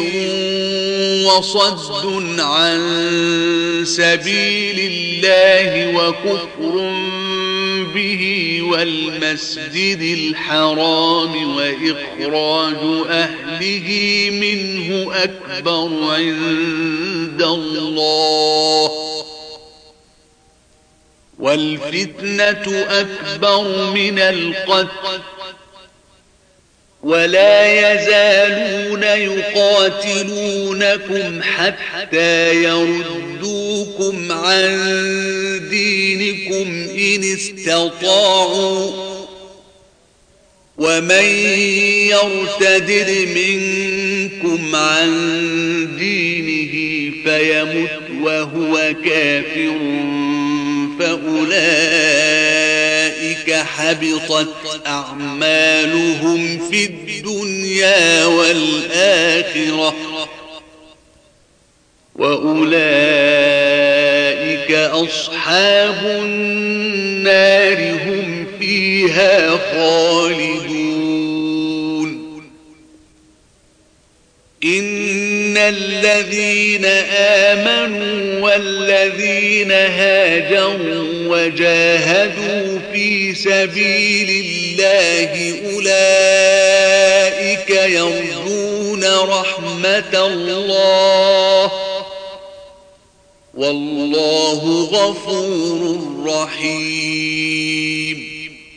وصد عن سبيل الله وكفر به والمسجد الحرام وإخراج أهله منه أكبر عند الله والفتنة أكبر من القتل ولا يزالون يقاتلونكم حتى يردوكم عن دينكم إن استطاعوا ومن يرتد منكم عن دينه فيمت وهو كافر فأولئك حبطت أعمالهم في الدنيا والآخرة وأولئك أصحاب النار هم فيها خالدون إن الذين آمنوا والذين هاجروا وجاهدوا في سبيل الله أولئك يرجون رحمة الله والله غفور رحيم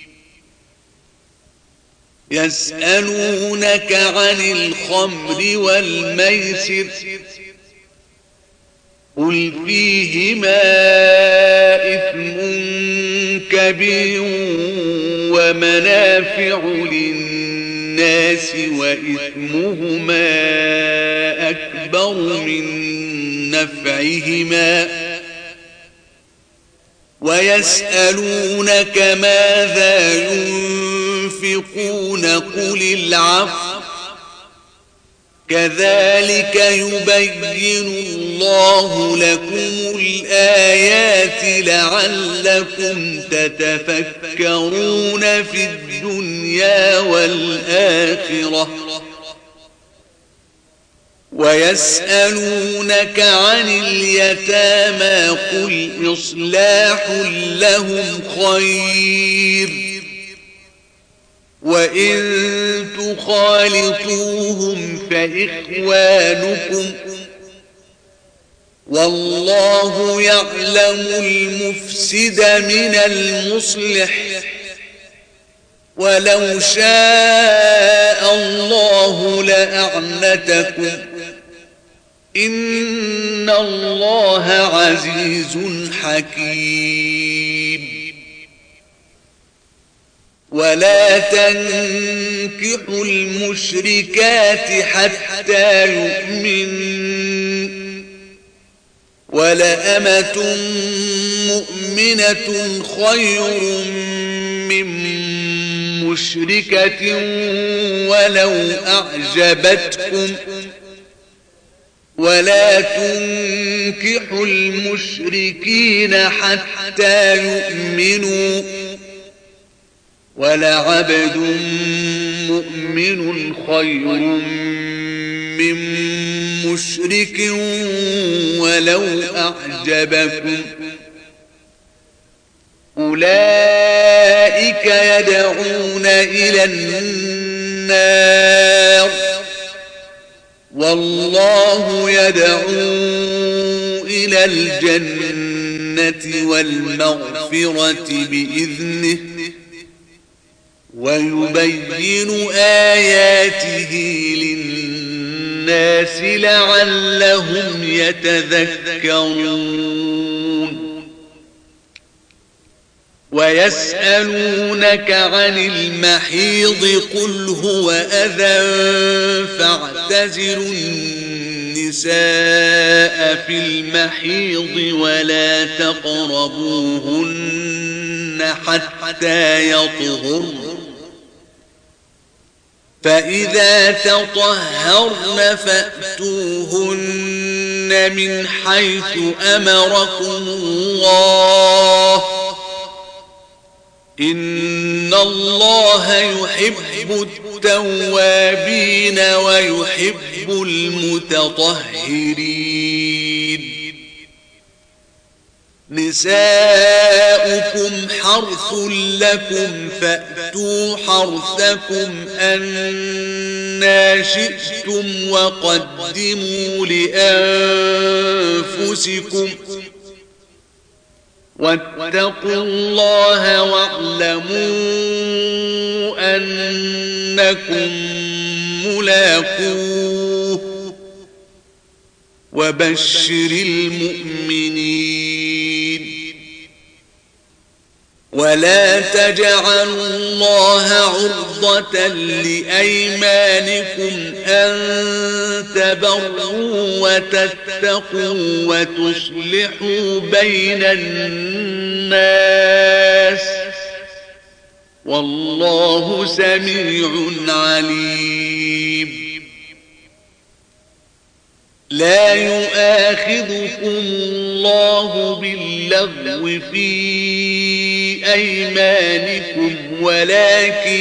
يسألونك عن الخمر والميسر قل فيهما إثم كبير ومنافع للناس وإثمهما أكبر من نفعهما ويسألونك ماذا ينفقون قل العفو كذلك يبين الله لكم الآيات لعلكم تتفكرون في الدنيا والآخرة ويسألونك عن اليتامى قل إصلاح لهم خير وإن تخالطوهم فإخوانكم والله يعلم المفسد من المصلح ولو شاء الله لأعنتكم إن الله عزيز حكيم ولا تنكحوا المشركات حتى يؤمنوا ولأمة مؤمنة خير من مشركة ولو أعجبتكم ولا تنكحوا المشركين حتى يؤمنوا ولعبد مؤمن خير من مشرك ولو أعجبكم أولئك يدعون إلى النار والله يدعو إلى الجنة والمغفرة بإذنه ويبين آياته للناس لعلهم يتذكرون ويسألونك عن المحيض قل هو أذى فاعتزلوا النساء في المحيض ولا تقربوهن حتى يطهرن فإذا تطهرن فأتوهن من حيث أمركم الله إن الله يحب التوابين ويحب المتطهرين نساؤكم حرث لكم فأتوا حرثكم أنى شئتم وقدموا لأنفسكم واتقوا الله واعلموا أنكم ملاقوه وبشر المؤمنين ولا تجعلوا الله عرضة لأيمانكم أن تبروا وتتقوا وتصلحوا بين الناس والله سميع عليم لا يؤاخذكم الله باللغو في أيمانكم ولكن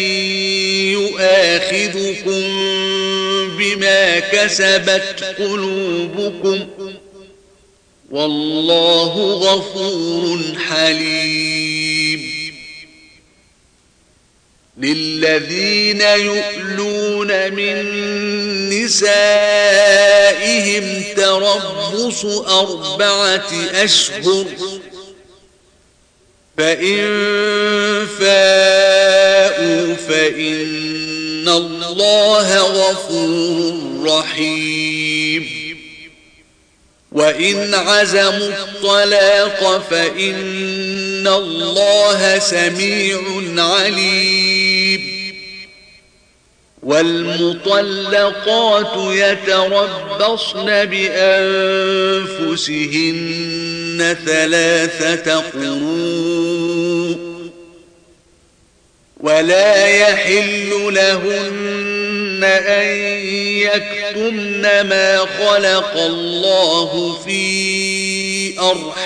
يؤاخذكم بما كسبت قلوبكم والله غفور حليم للذين يؤلون من نسائهم تربص 4 أشهر فإن فاءوا فإن الله غفور رحيم وإن عزموا الطلاق فإن الله سميع عليم والمطلقات يتربصن بأنفسهن 3 قروء ولا يحل لهن أن يكتمن ما خلق الله في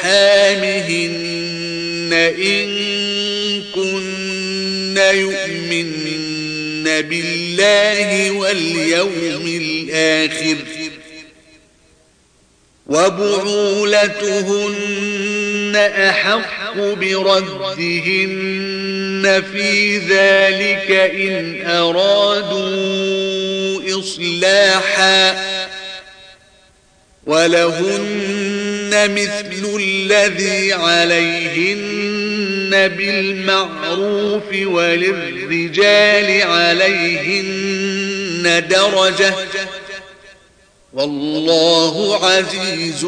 أرحامهن إن كن يؤمن بالله واليوم الآخر وبعولتهن أحق بردهن في ذلك إن أرادوا إصلاحا ولهن مثل الذي عليهن بالمعروف وللرجال عليهن درجة والله عزيز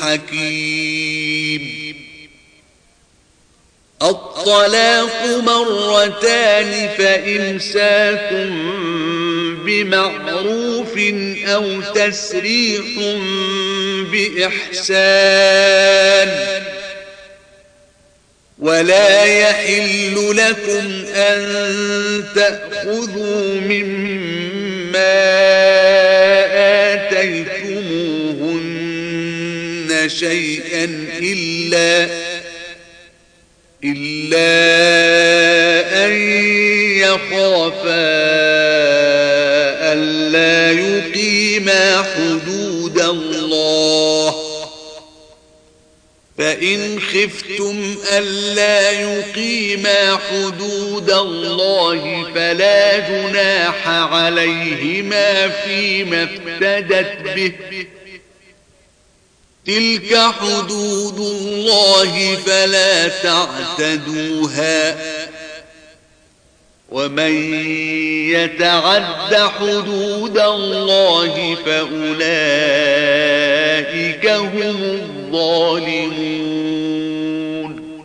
حكيم الطلاق 2 فإمساك بمعروف أو تسريح بإحسان ولا يحل لكم أن تأخذوا مما آتيتموهن شيئا إلا أن يخافا ألا يقيما حدود الله فإن خفتم ألا يقيما حدود الله فلا جناح عليهما فيما افتدت به تلك حدود الله فلا تعتدوها ومن يتعد حدود الله فأولئك هم الظالمون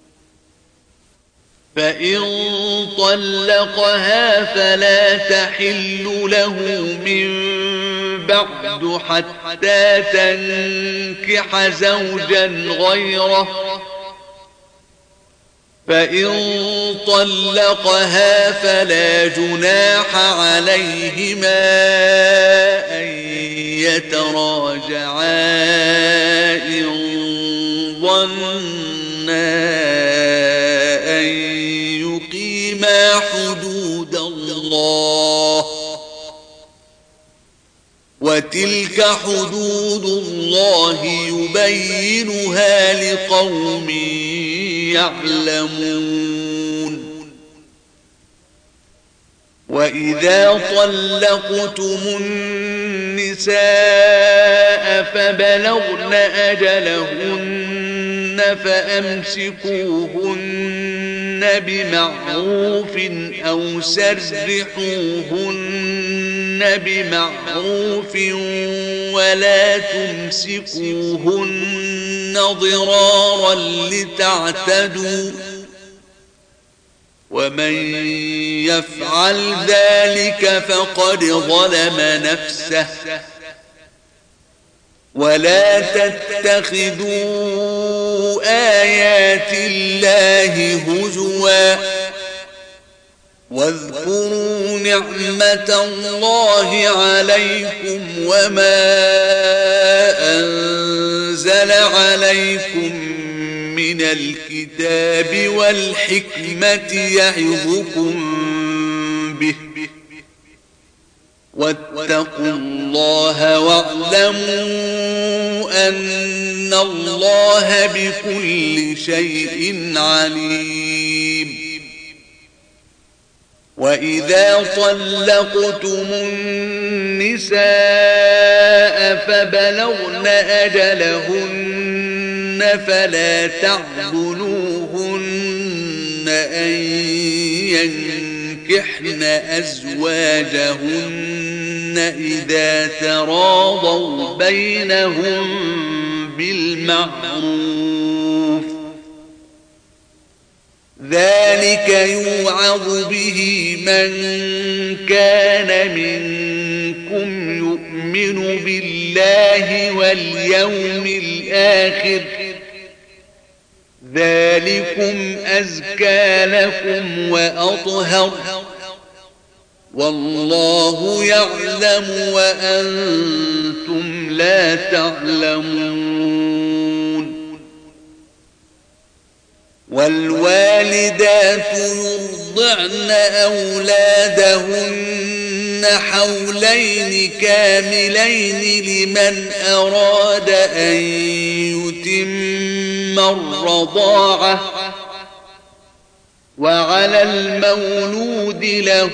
فإن طلقها فلا تحل له من بعد حتى تنكح زوجا غيره فإن طلقها فلا جناح عليهما أن يتراجعا إن ظنا أن يقيما حدود الله وتلك حدود الله يبينها لقوم يعلمون. وإذا طلقتم النساء فبلغن أجلهن فأمسكوهن بمعروف أو سرحوهن بمعروف ولا تمسكوهن ضرارا لتعتدوا ومن يفعل ذلك فقد ظلم نفسه. ولا تتخذوا آيات الله هزوا واذكروا نعمة الله عليكم وما أنزل عليكم من الكتاب والحكمة يعظكم به واتقوا الله واعلموا أن الله بكل شيء عليم. وإذا طلقتم النساء فبلغن أجلهن فلا تعضلوهن أن ينكحن أزواجهن إذا تراضوا بينهم بالمعروف ذلك يوعظ به من كان منكم يؤمن بالله واليوم الآخر ذلكم أزكى لكم وأطهر والله يعلم وأنتم لا تعلمون. والوالدات يرضعن أولادهن حولين كاملين لمن أراد أن يتم الرضاعة وعلى المولود له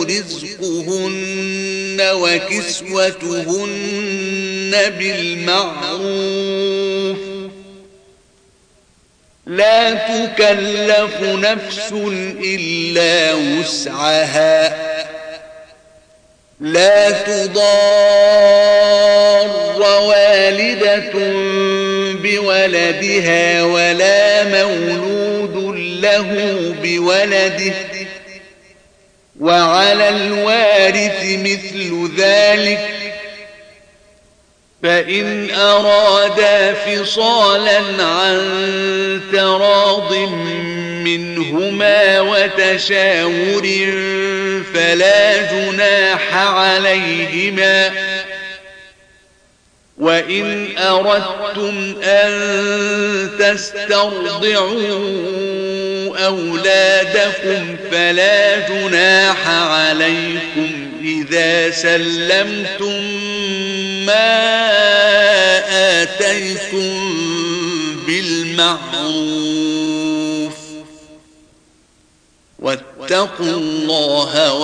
رزقهن وكسوتهن بالمعروف لا تكلف نفس إلا وسعها لا تضار والدة بولدها ولا مولود له بولده وعلى الوارث مثل ذلك فإن أرادا فصالا عن تراض منهما وتشاور فلا جناح عليهما. وإن أردتم أن تسترضعوا أولادكم فلا جناح عليكم إذا سلمتم ما آتيتم بالمعروف واتقوا الله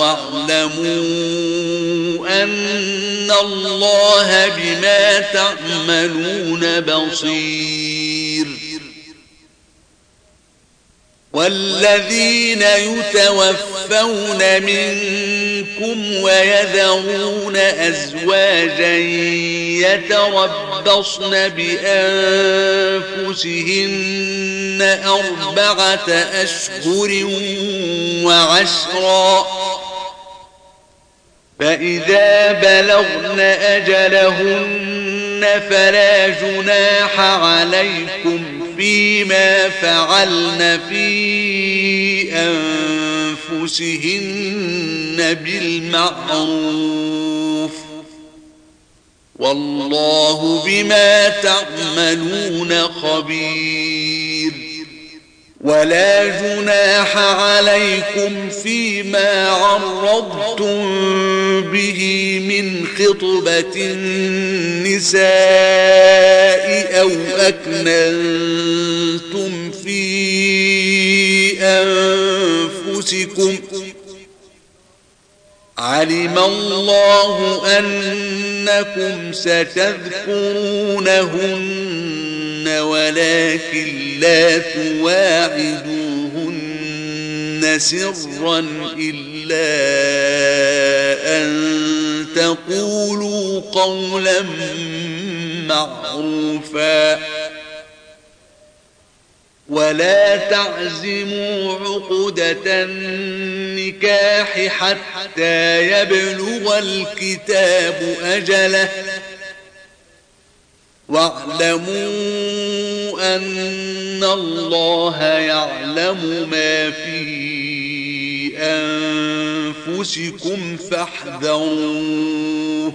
واعلموا أن الله بما تعملون بصير. والذين يتوفون منكم ويذرون أزواجا يتربصن بأنفسهن 4 أشهر وعشرا فإذا بلغن أجلهن فلا جناح عليكم فيما فعلن في أنفسهن بالمعروف والله بما تعملون خبير. ولا جناح عليكم فيما عرضتم به من خطبة النساء أو أكننتم في أنفسكم علم الله أنكم ستذكرونهن ولكن لا تواعدوهن سرا إلا أن تقولوا قولا معروفا ولا تعزموا عقدة النكاح حتى يبلغ الكتاب أجله واعلموا أن الله يعلم ما في أنفسكم فاحذروه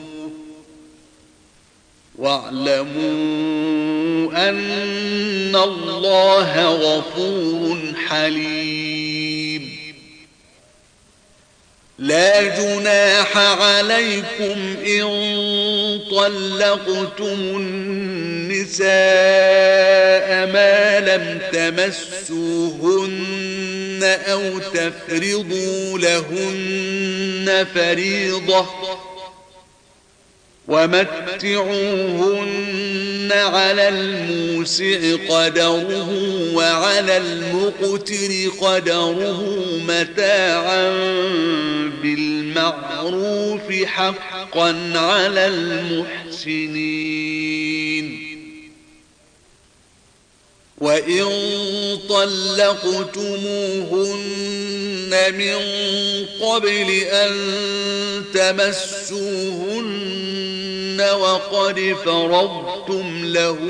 واعلموا أن الله غفور حليم لا جناح عليكم إن طلقتم النساء ما لم تمسوهن أو تفرضوا لهن فريضة ومتعوهن على الموسع قدره وعلى المقتر قدره متاعا بالمعروف حقا على المحسنين وإن طلقتموهن من قبل أن تمسوهن وقد فرضتم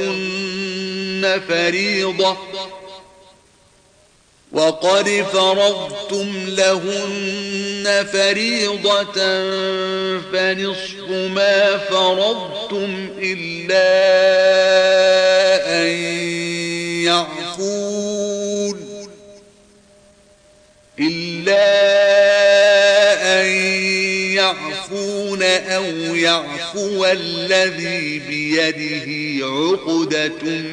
لهن فريضة فنصف ما فرضتم إلا أن يعفون أو يعفو الذي بيده عقدة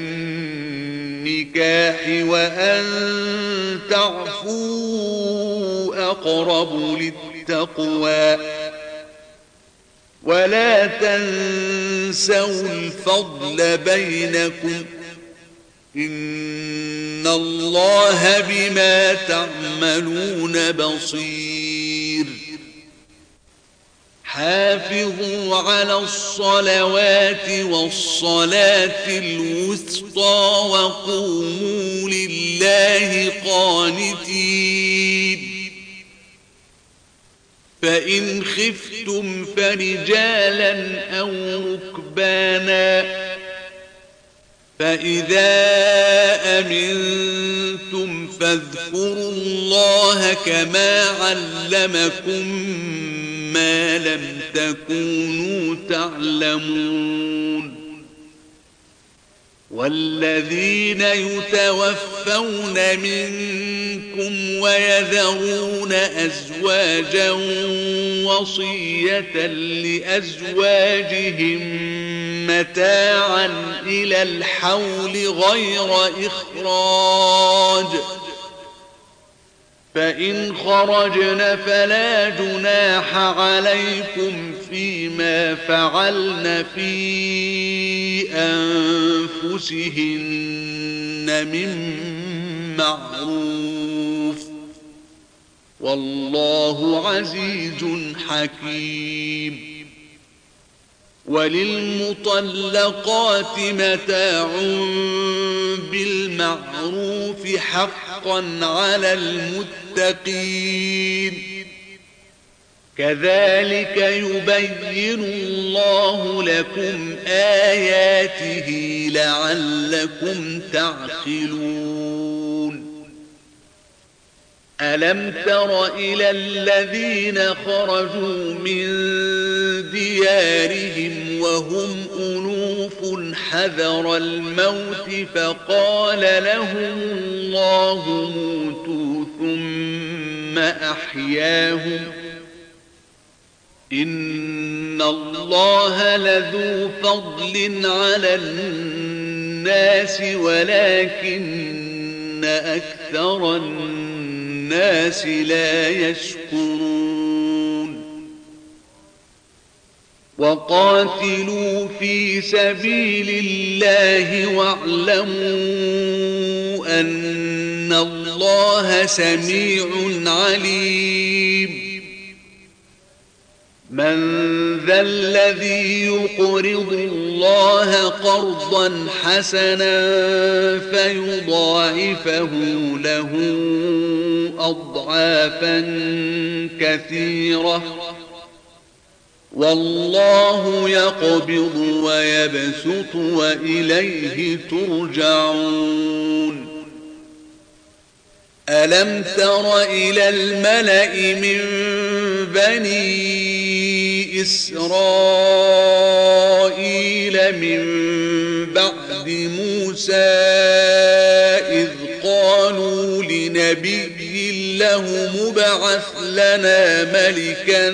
النكاح وأن تعفوا أقرب للتقوى ولا تنسوا الفضل بينكم إن الله بما تعملون بصير حافظوا على الصلوات والصلاة الوسطى وقوموا لله قانتين فإن خفتم فرجالا أو ركبانا فإذا أمنتم فاذكروا الله كما علمكم ما لم تكونوا تعلمون والذين يتوفون منكم ويذرون أزواجا وصية لأزواجهم متاعا إلى الحول غير إخراج فإن خرجن فلا جناح عليكم فيما فعلن في أنفسهن من معروف والله عزيز حكيم وللمطلقات متاع بالمعروف حقا على المتقين كذلك يبين الله لكم آياته لعلكم تعقلون ألم تر إلى الذين خرجوا من ديارهم وهم ألوف حذر الموت فقال لهم الله موتوا ثم أحياهم إن الله لذو فضل على الناس ولكن أكثر الناس لا يشكرون وقاتلوا في سبيل الله واعلموا أن الله سميع عليم من ذا الذي يقرض الله قرضا حسنا فيضاعفه له أضعافا كثيرة والله يقبض ويبسط وإليه ترجعون ألم تر إلى الملأ من بني إسرائيل من بعد موسى إذ قالوا لنبي له مبعث لنا ملكا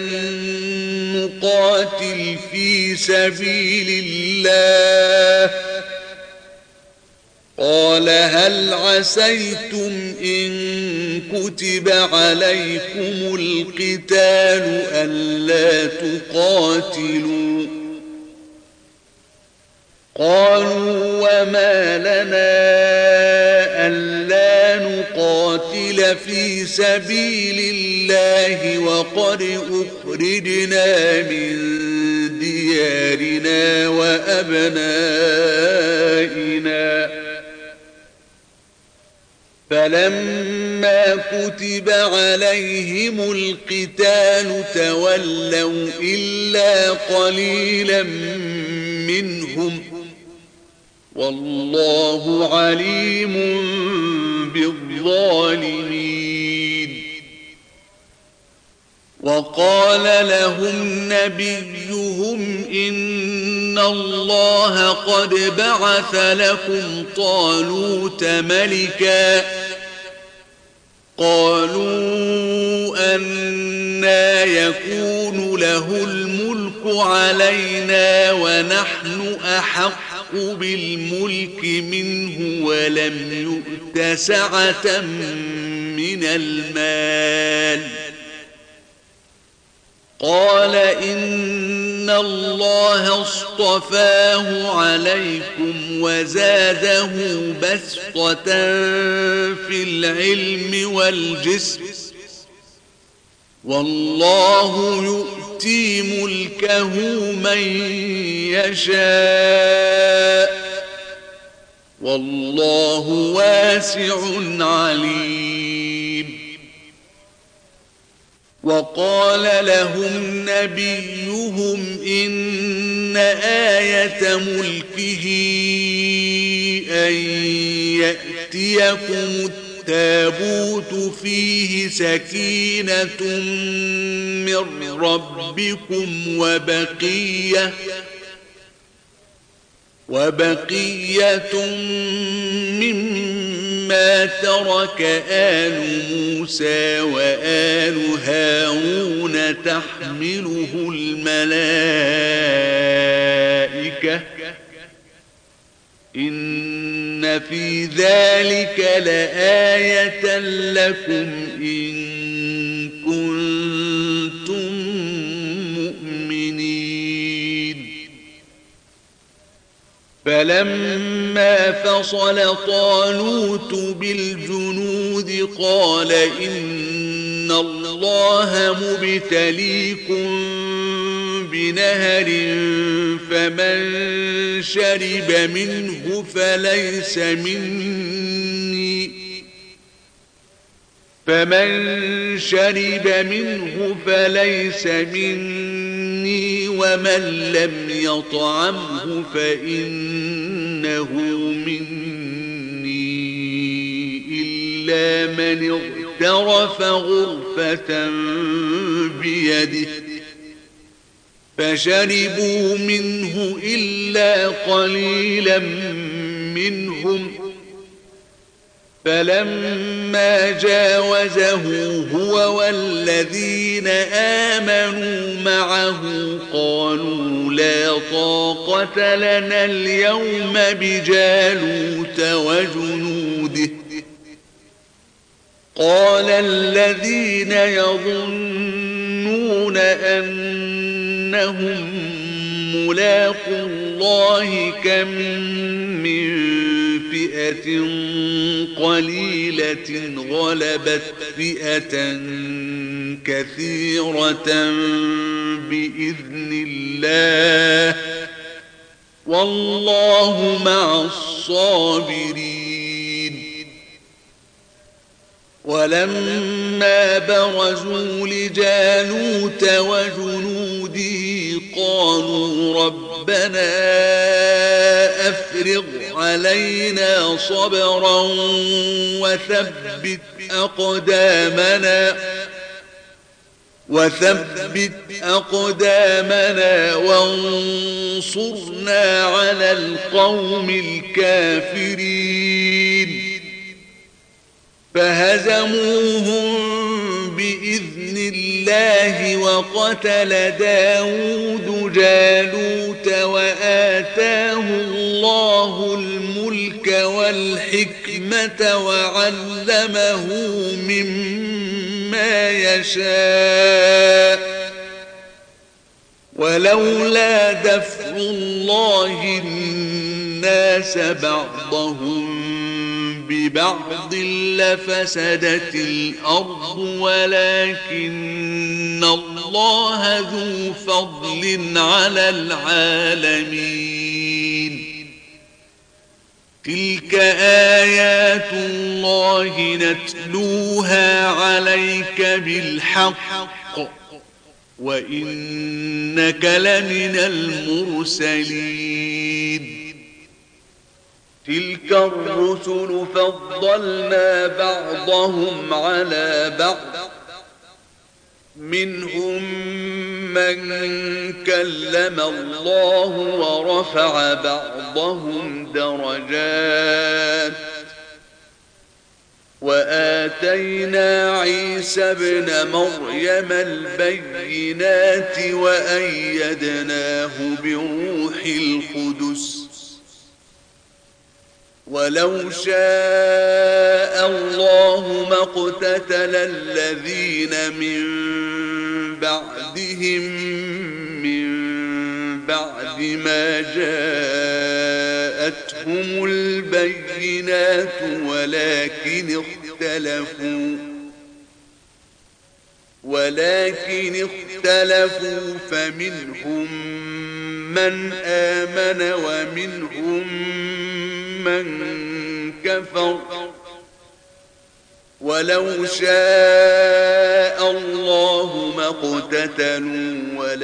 نقاتل في سبيل الله قال هل عسيتم إن كتب عليكم القتال ألا تقاتلوا قالوا وما لنا ألا نقاتل في سبيل الله وقد أخرجنا من ديارنا وأبنائنا فلما كتب عليهم القتال تولوا إلا قليلا منهم والله عليم بالظالمين وقال لهم نبيهم إن الله قد بعث لكم طالوت ملكا قالوا أنى يكون له الملك علينا ونحن أحق بالملك منه ولم يؤت سعة من المال قال إن الله اصطفاه عليكم وزاده بسطة في العلم والجسم والله يؤتي ملكه من يشاء والله واسع عليم وقال لهم نبيهم إن آية ملكه أن يأتيكم التابوت فيه سكينة من ربكم وبقية مما ترك آل موسى وآل هارون تحمله الملائكة إن في ذلك لآية لكم إن كنتم مؤمنين فلما فصل طالوت بالجنود قال إن الله مبتليكم بنهر فمن شرب منه فليس مني ومن لم يطعمه فإنه مني إلا من اغترف غرفة بيده فشربوا منه إلا قليلا منهم فلما جاوزه هو والذين آمنوا معه قالوا لا طاقة لنا اليوم بجالوت وجنوده قال الذين يظنون أنهم ملاقو الله كم من فئة قليلة غلبت فئة كثيرة بإذن الله والله مع الصابرين ولما برزوا لجالوت وجنوده قالوا ربنا أفرغ علينا صبرا وثبت أقدامنا وانصرنا على القوم الكافرين فهزموهم بإذن الله وقتل داود جالوت وآتاه الله الملك والحكمة وعلمه مما يشاء ولولا دفع الله الناس بعضهم ببعض لفسدت الأرض ولكن الله ذو فضل على العالمين تلك آيات الله نتلوها عليك بالحق وإنك لمن المرسلين تلك الرسل فضلنا بعضهم على بعض منهم من كلم الله ورفع بعضهم درجات وآتينا عيسى ابن مريم البينات وأيدناه بروح القدس ولو شاء الله ما اقتتل الذين من بعدهم من بعد ما جاءتهم البينات ولكن اختلفوا فمنهم من آمن ومنهم من كفر ولو شاء الله ما اقتتلوا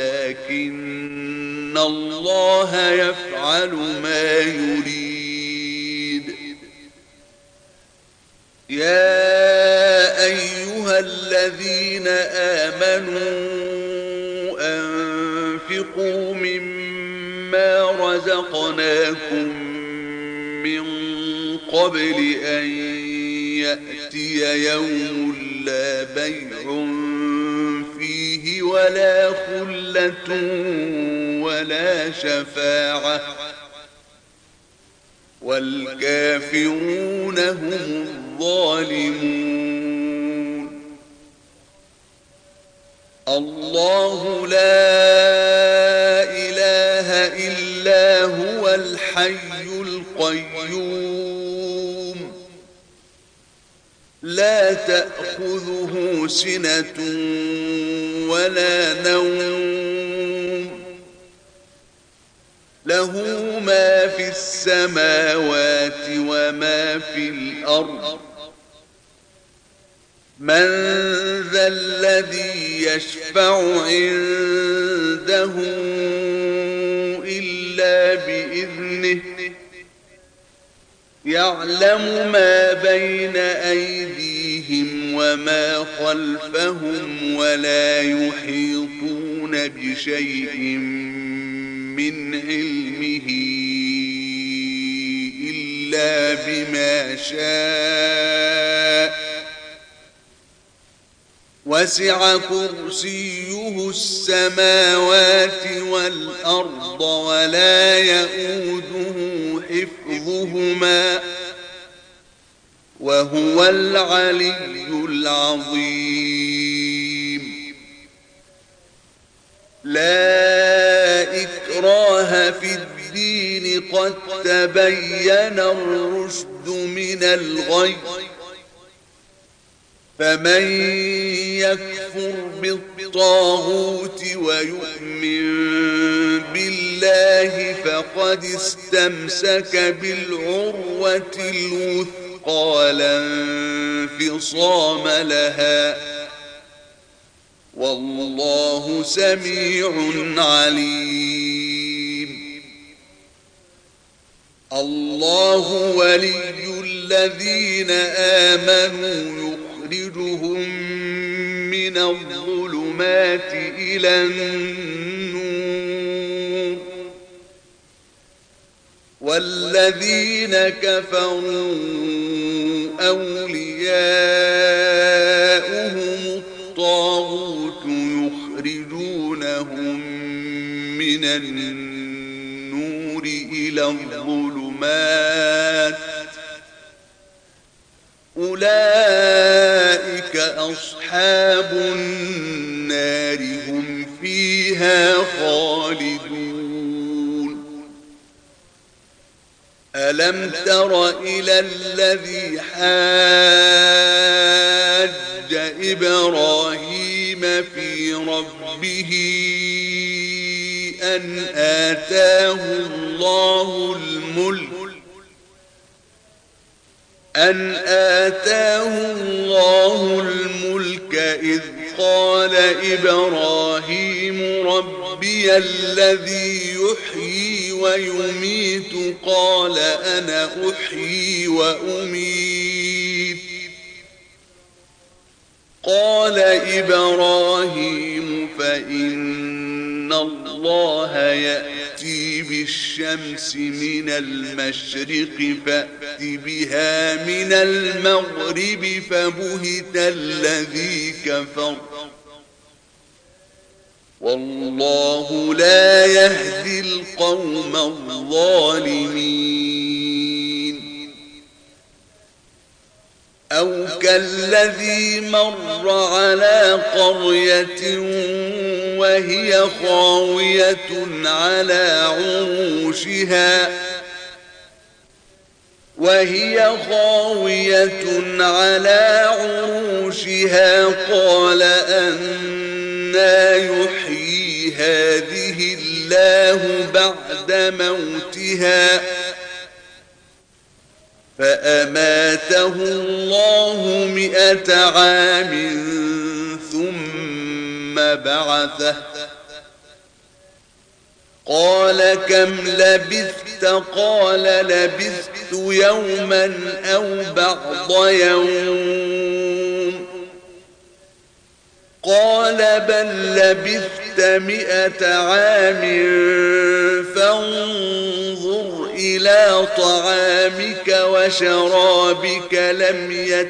ولكن الله يفعل ما يريد يا أيها الذين آمنوا أنفقوا مما رزقناكم من قبل أن يأتي يوم لا بيع فيه ولا خلة ولا شفاعة والكافرون هم الظالمون الله لا إله إلا هو الحي القيوم لا تأخذه سنة ولا نوم له ما في السماوات وما في الأرض من ذا الذي يشفع عنده إلا بإذنه يعلم ما بين أيديهم وما خلفهم ولا يحيطون يحيطون بشيء من علمه إلا بما شاء وسع كرسيه السماوات والأرض ولا يئوده حفظهما وهو العلي العظيم لا إكراه في الدين قد تبين الرشد من الغي فمن يكفر بالطاغوت ويؤمن بالله فقد استمسك بالعروة الوثقى لا انفصام لها والله سميع عليم الله ولي الذين آمنوا يخرجهم من الظلمات إلى النور والذين كفروا أولياؤهم الطاغوت يخرجونهم من النور إلى الظلمات أولئك أصحاب النار هم فيها خالدون ألم تر إلى الذي حاج إبراهيم في ربه أن آتاه الله الملك إذ قال إبراهيم ربي الذي يحيي ويميت قال أنا أحيي وأميت قال إبراهيم فإن الله يأتي بالشمس من المشرق فأت بها من المغرب فبهت الذي كفر والله لا يهدي القوم الظالمين أو كالذي مر على قرية وهي خاوية على عروشها قال أنى يحيي هذه الله بعد موتها فأماته الله 100 عام ثم بعثه قال كم لبثت قال لبثت يوما أو بعض يوم قال بل لبثت 100 عام فانظر إلى طعامك وشرابك لم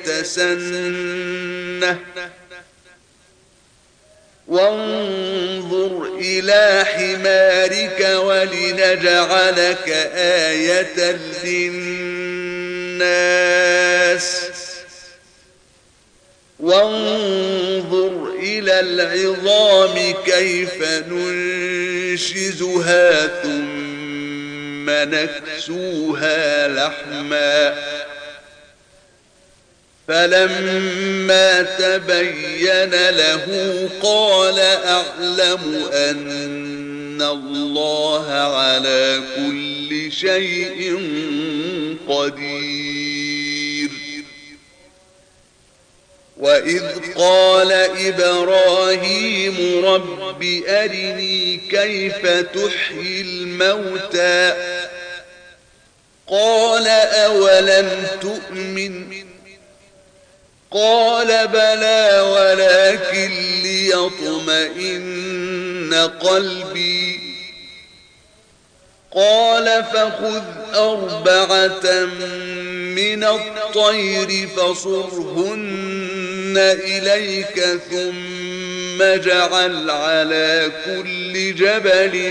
يتسنه وانظر إلى حمارك ولنجعلك آية للناس وانظر إلى العظام كيف ننشزها ثم نكسوها لحما فلما تبين له قال أعلم أن الله على كل شيء قدير وإذ قال إبراهيم رب أرني كيف تحيي الموتى قال أولم تؤمن قال بلى ولكن ليطمئن قلبي قال فخذ 4 من الطير فصرهن إليك ثم اجعل على كل جبل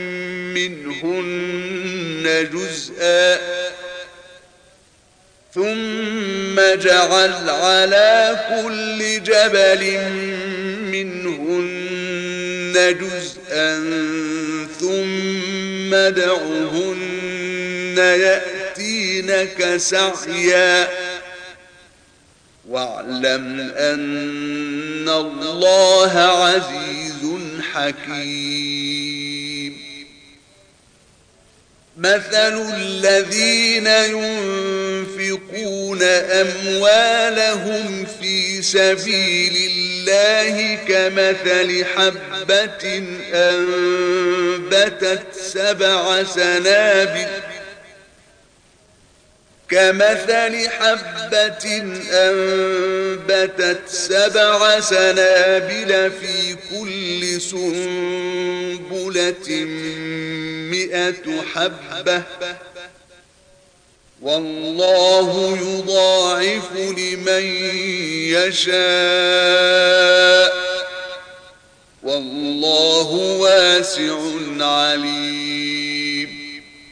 منهن جزءا ثم ادعهن يأتينك سعيا واعلم أن الله عزيز حكيم. مثل الذين ينفقون أموالهم في سبيل الله كمثل حبة أنبتت 7 سنابل في كل سنبلة 100 حبة والله يضاعف لمن يشاء والله واسع عليم.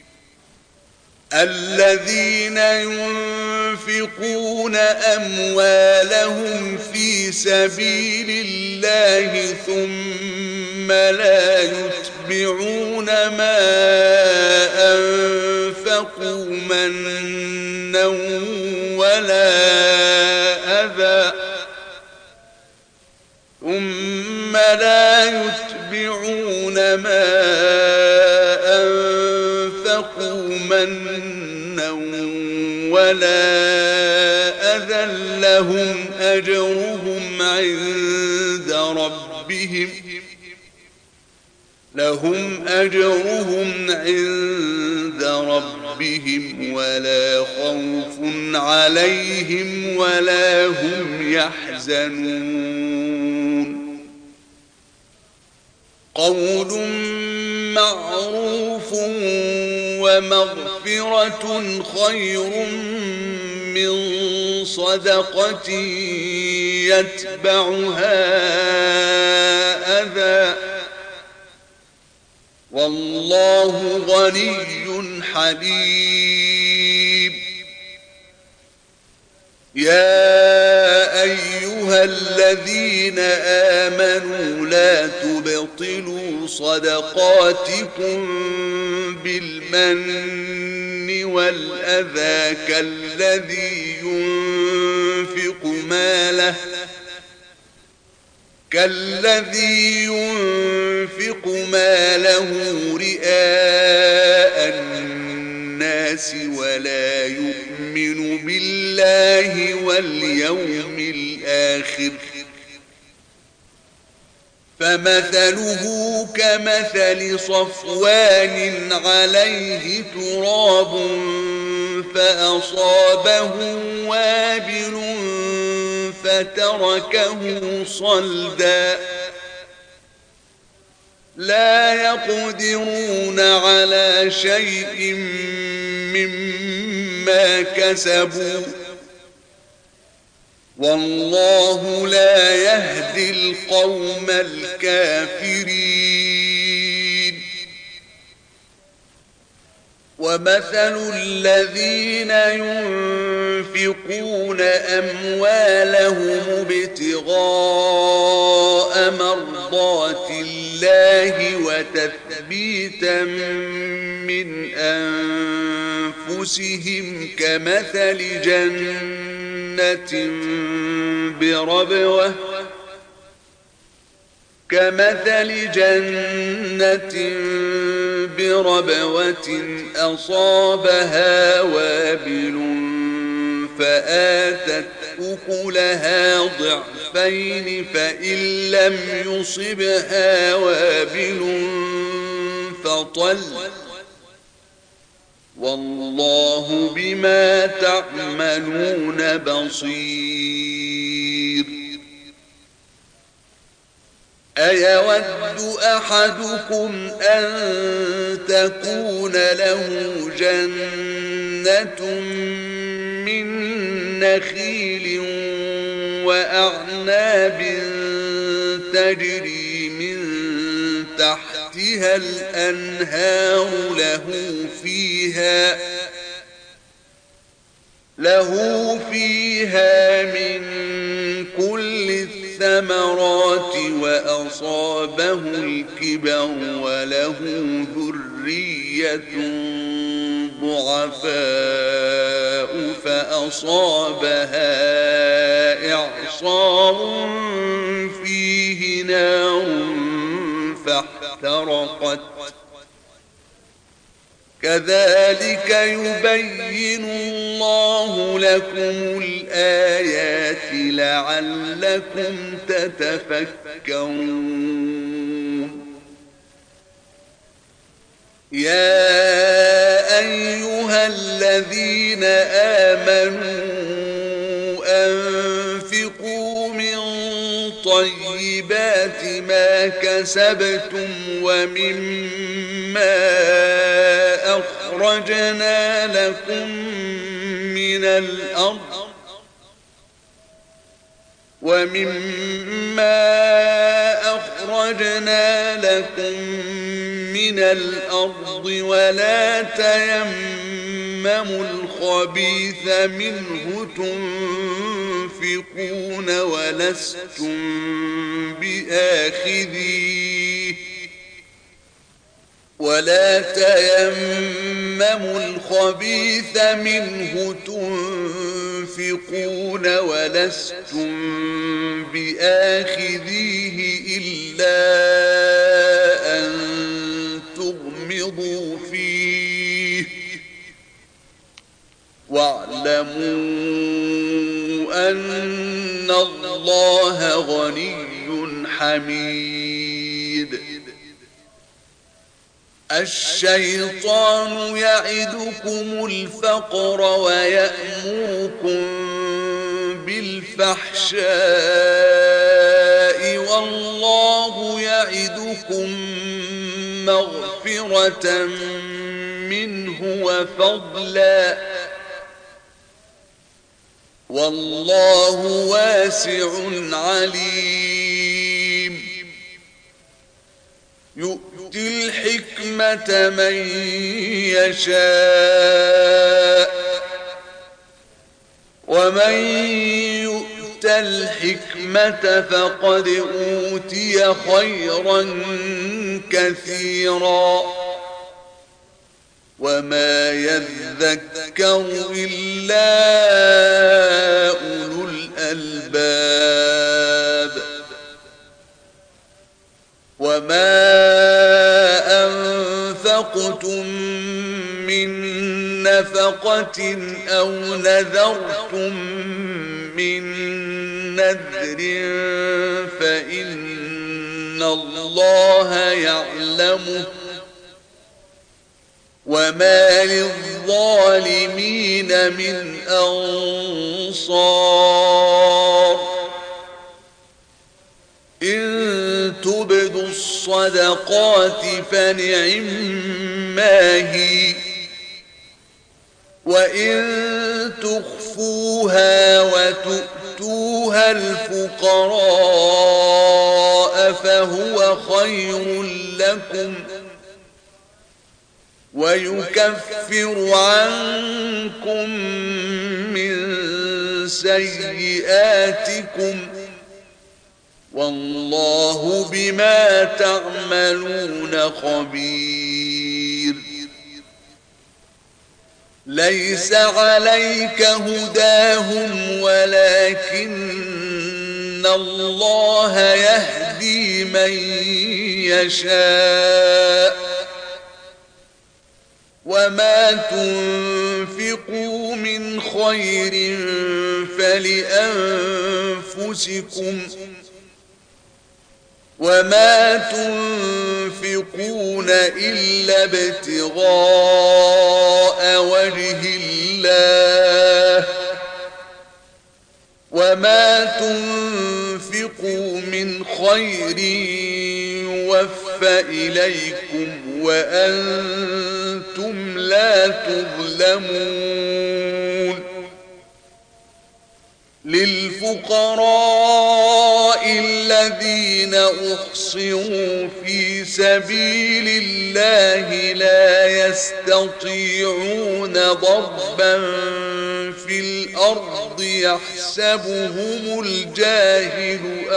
الذين ينفقون أموالهم في سبيل الله ثم لا يتبعون ما أنفقوا منا ولا أذى لهم أجرهم عند ربهم ولا خوف عليهم ولا هم يحزنون. قول معروف ومغفرة خير من صدقة يتبعها أذى والله غني حليم. يا أيها الذين آمنوا لا تبطلوا صدقاتكم بالمن والأذى كالذي ينفق ماله رئاء الناس ولا يؤمن بالله واليوم الآخر فمثله كمثل صفوان عليه تراب فأصابه وابل فتركه صلدا لا يقدرون على شيء مما كسبوا والله لا يهدي القوم الكافرين. ومثل الذين ينفقون أموالهم ابتغاء مرضات الله وتثبيتا من أنفسهم كمثل جنة بربوة أصابها وابل فآتت أكلها ضعفين فإن لم يصبها وابل فطل والله بما تعملون بصير. أيود أحدكم أن تكون له جنة من نخيل وأعناب تجري من تحتها الأنهار له فيها من كل الثمرات وأصابه الكبر وله ذرية ضعفاء فأصابها إعصار فيه نار فاحترقت كذلك يبين الله لكم الآيات لعلكم تتفكرون يا أيها الذين آمنوا أنفقوا من طيبات ما كسبتم ومما أخرجنا لكم من الأرض ولا تيمموا الخبيث منه تنفقون ولستم بآخذيه إلا أن تغمضوا فيه واعلموا أن الله غني حميد الشيطان يعدكم الفقر ويأمركم بالفحشاء والله يعدكم مغفرة منه وفضلا والله واسع عليم يؤتي الحكمة من يشاء ومن يؤت الحكمة فقد أوتي خيرا كثيرا وما يذكر إلا أولو الألباب وما أنفقتم من نفقة أو نذرتم من نذر فإن الله يعلمه وما للظالمين من أنصار إن تبدوا الصدقات فنعما هي وإن تخفوها وتؤتوها الفقراء فهو خير لكم ويكفر عنكم من سيئاتكم والله بما تعملون خبير ليس عليك هداهم ولكن الله يهدي من يشاء وما تنفقوا من خير فلأنفسكم وما تنفقون إلا ابتغاء وجه الله وما تنفقون تنفقوا من خير يوفى إليكم وأنتم لا تظلمون للفقراء الذين أحصروا في سبيل الله لا يستطيعون ضربا في الأرض يحسبهم الجاهل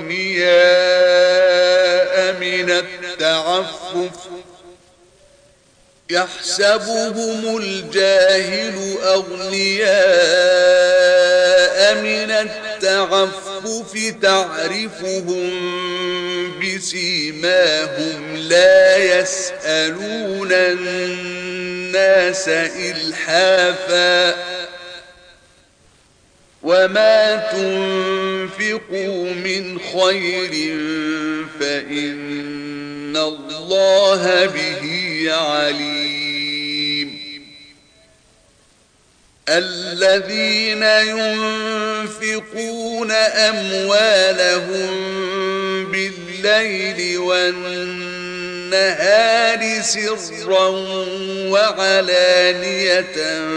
أغنياء من التعفف تعرفهم بسيماهم لا يسألون الناس إلحافا وما تنفقوا من خير فإن الله به عليم الذين ينفقون أموالهم بالليل والنهار سرا وعلانية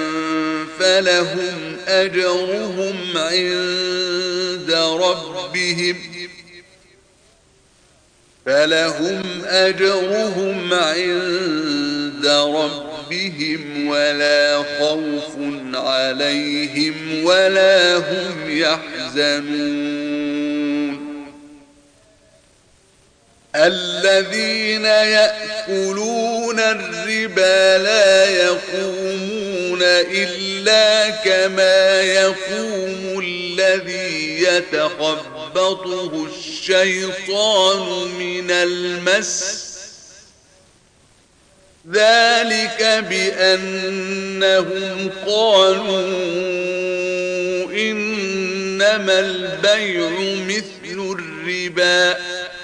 فلهم أجرهم عند ربهم ولا خوف عليهم ولا هم يحزنون الذين يأكلون الربا لا يقومون إلا كما يقوم الذي يتخبطه الشيطان من المس ذلك بأنهم قالوا إنما البيع مثل الربا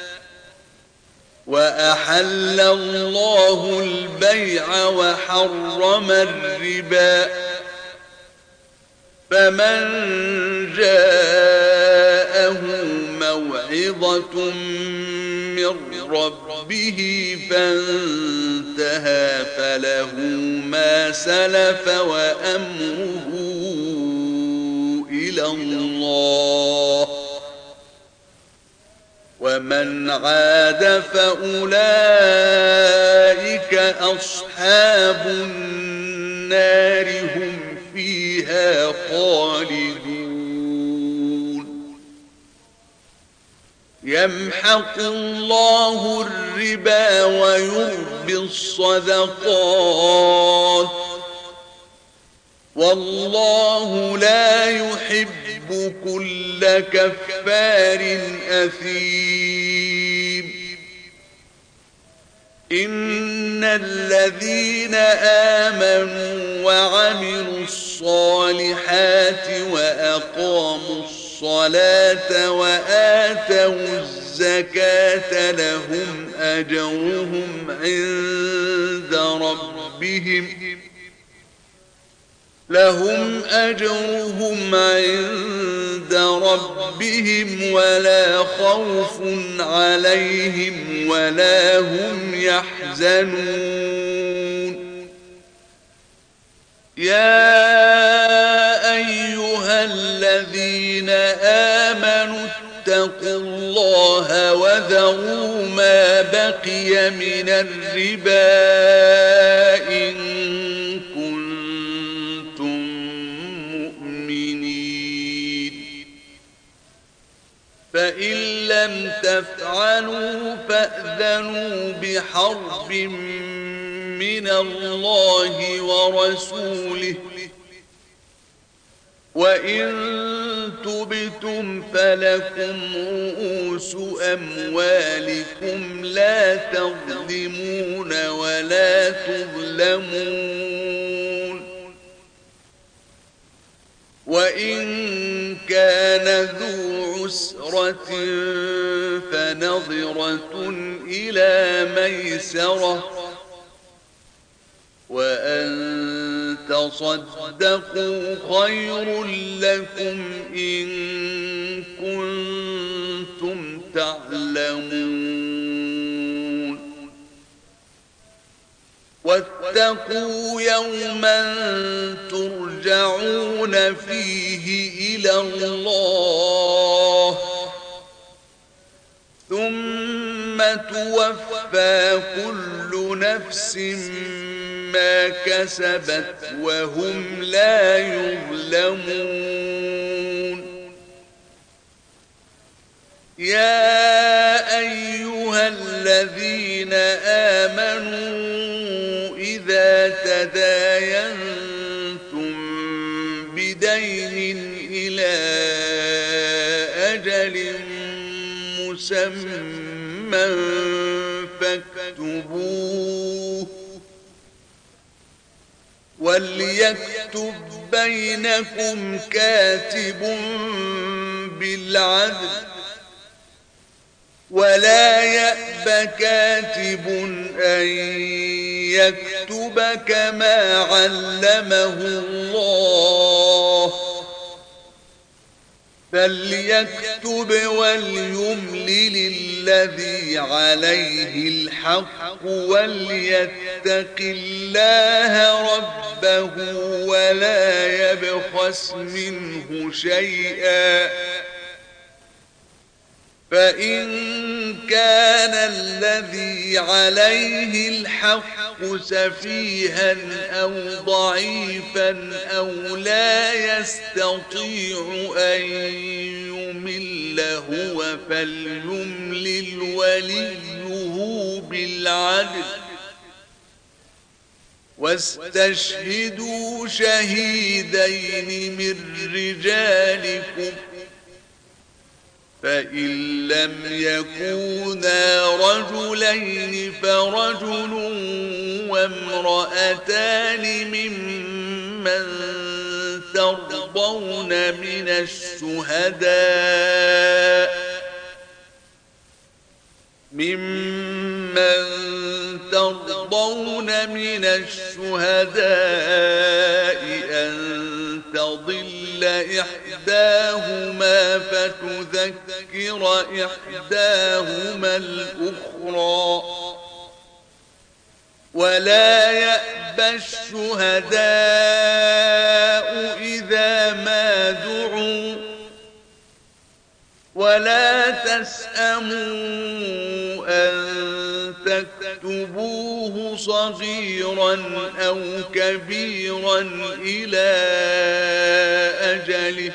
وأحل الله البيع وحرم الربا فمن جاءه موعظة من ربه فانتهى فله ما سلف وأمره إلى الله ومن عاد فأولئك أصحاب النار هم فيها خالدون يمحق الله الربا ويربي الصدقات والله لا يحب كل كفار أثيم إن الذين آمنوا وعملوا الصالحات وأقاموا الصلاة وآتوا الزكاة لهم أجرهم عند ربهم ولا خوف عليهم ولا هم يحزنون يا أيها الذين آمنوا اتقوا الله وذروا ما بقي من الربا إن كنتم مؤمنين فإن لم تفعلوا فأذنوا بحرب من الله ورسوله وإن تبتم فلكم رؤوس أموالكم لا تظلمون ولا تظلمون وإن كان ذو عسرة فنظرة إلى ميسرة وأن تصدقوا خير لكم إن كنتم تعلمون واتقوا يوما ترجعون فيه إلى الله ثم توفى كل نفس ما كسبت وهم لا يظلمون يا أيها الذين آمنوا إذا تداينتم بدين إلى أجل مسمى فاكتبوه وليكتب بينكم كاتب بالعدل ولا يأب كاتب أن يكتب كما علمه الله فليكتب وليملل الذي عليه الحق وليتق الله ربه ولا يبخس منه شيئا فإن كان الذي عليه الحق سفيها أو ضعيفا أو لا يستطيع أن يمل هو فليملل وليه بالعدل واستشهدوا شهيدين من رجالكم فإن لم يكونا رجلين فرجل وامرأتان ممن ترضون من الشهداء أن تضل إحداهما فتذكر إحداهما الأخرى ولا يأبى الشهداء إذا ما دعوا ولا تسأموا أن تكتبوه صغيرا أو كبيرا إلى أجله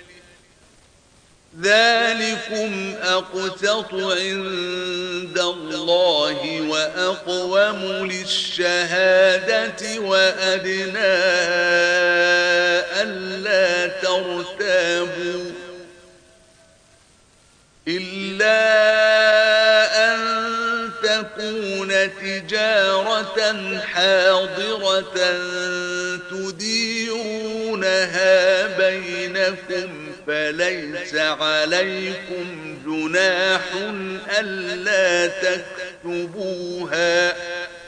ذلكم أقسط عند الله وأقوم للشهادة وأدنى ألا ترتابوا إلا أن تكون تجارة حاضرة تديرونها بينكم فليس عليكم جناح ألا تكتبوها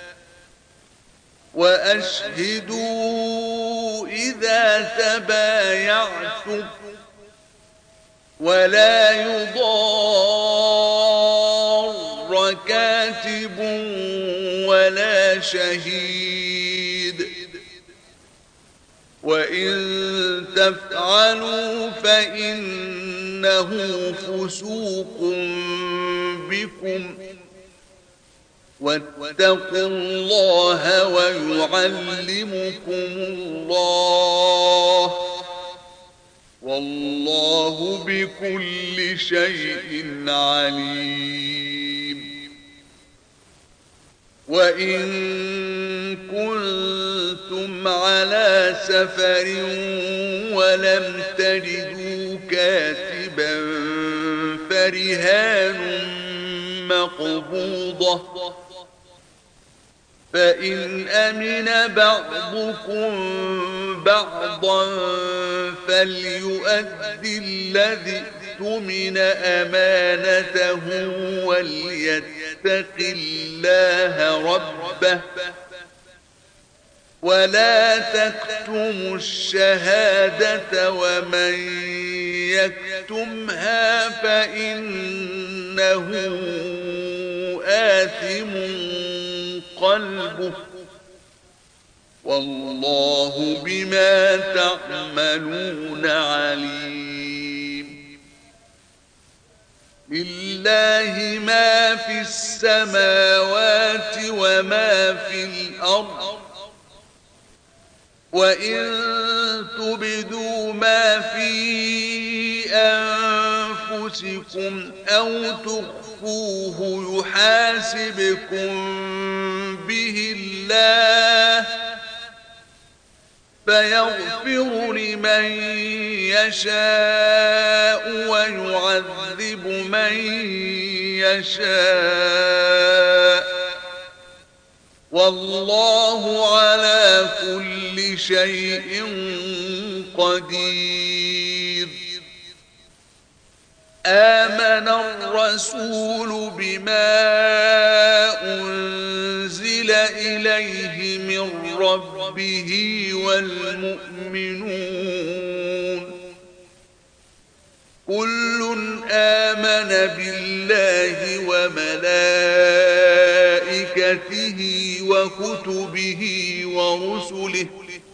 وأشهدوا إذا تبايعتم ولا يضار كاتب ولا شهيد وإن تفعلوا فإنه فسوق بكم واتقوا الله ويعلمكم الله والله بكل شيء عليم وإن كنتم على سفر ولم تجدوا كاتبا فرهان مقبوضة فإن أمن بعضكم بعضا فليؤدي الذي اؤتمن أمانته وليتق الله ربه ولا تكتموا الشهادة ومن يكتمها فإنه آثم قلبه والله بما تعملون عليم. لله ما في السماوات وما في الأرض وإن تبدوا ما في أنفسكم أو تخفوه يحاسبكم به الله فيغفر لمن يشاء ويعذب من يشاء والله على كل شيء قدير. آمن الرسول بما أنزل إليه من ربه والمؤمنون كل آمن بالله وملائكته وكتبه ورسله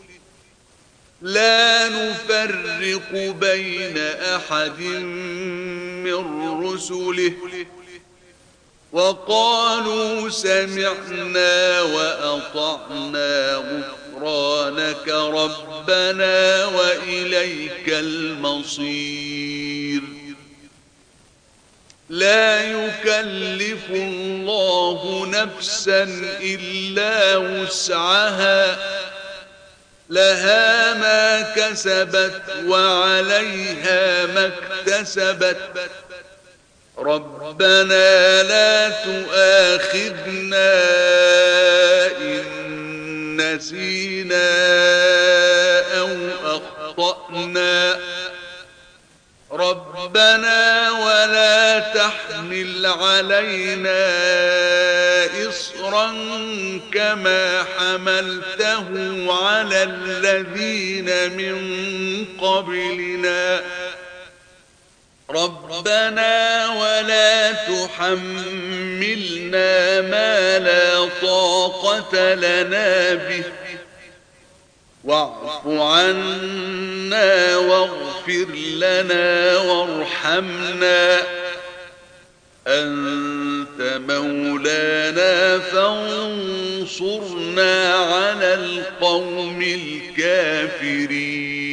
لا نفرق بين أحد من رسله وقالوا سمعنا وأطعنا غفرانك ربنا وإليك المصير. لا يكلف الله نفسا إلا وسعها لها ما كسبت وعليها ما اكتسبت ربنا لا تؤاخذنا إن نسينا أو أخطأنا ربنا ولا تحمل علينا إصرا كما حملته على الذين من قبلنا ربنا ولا تحملنا ما لا طاقة لنا به واعف عنا واغفر لنا وارحمنا أنت مولانا فانصرنا على القوم الكافرين.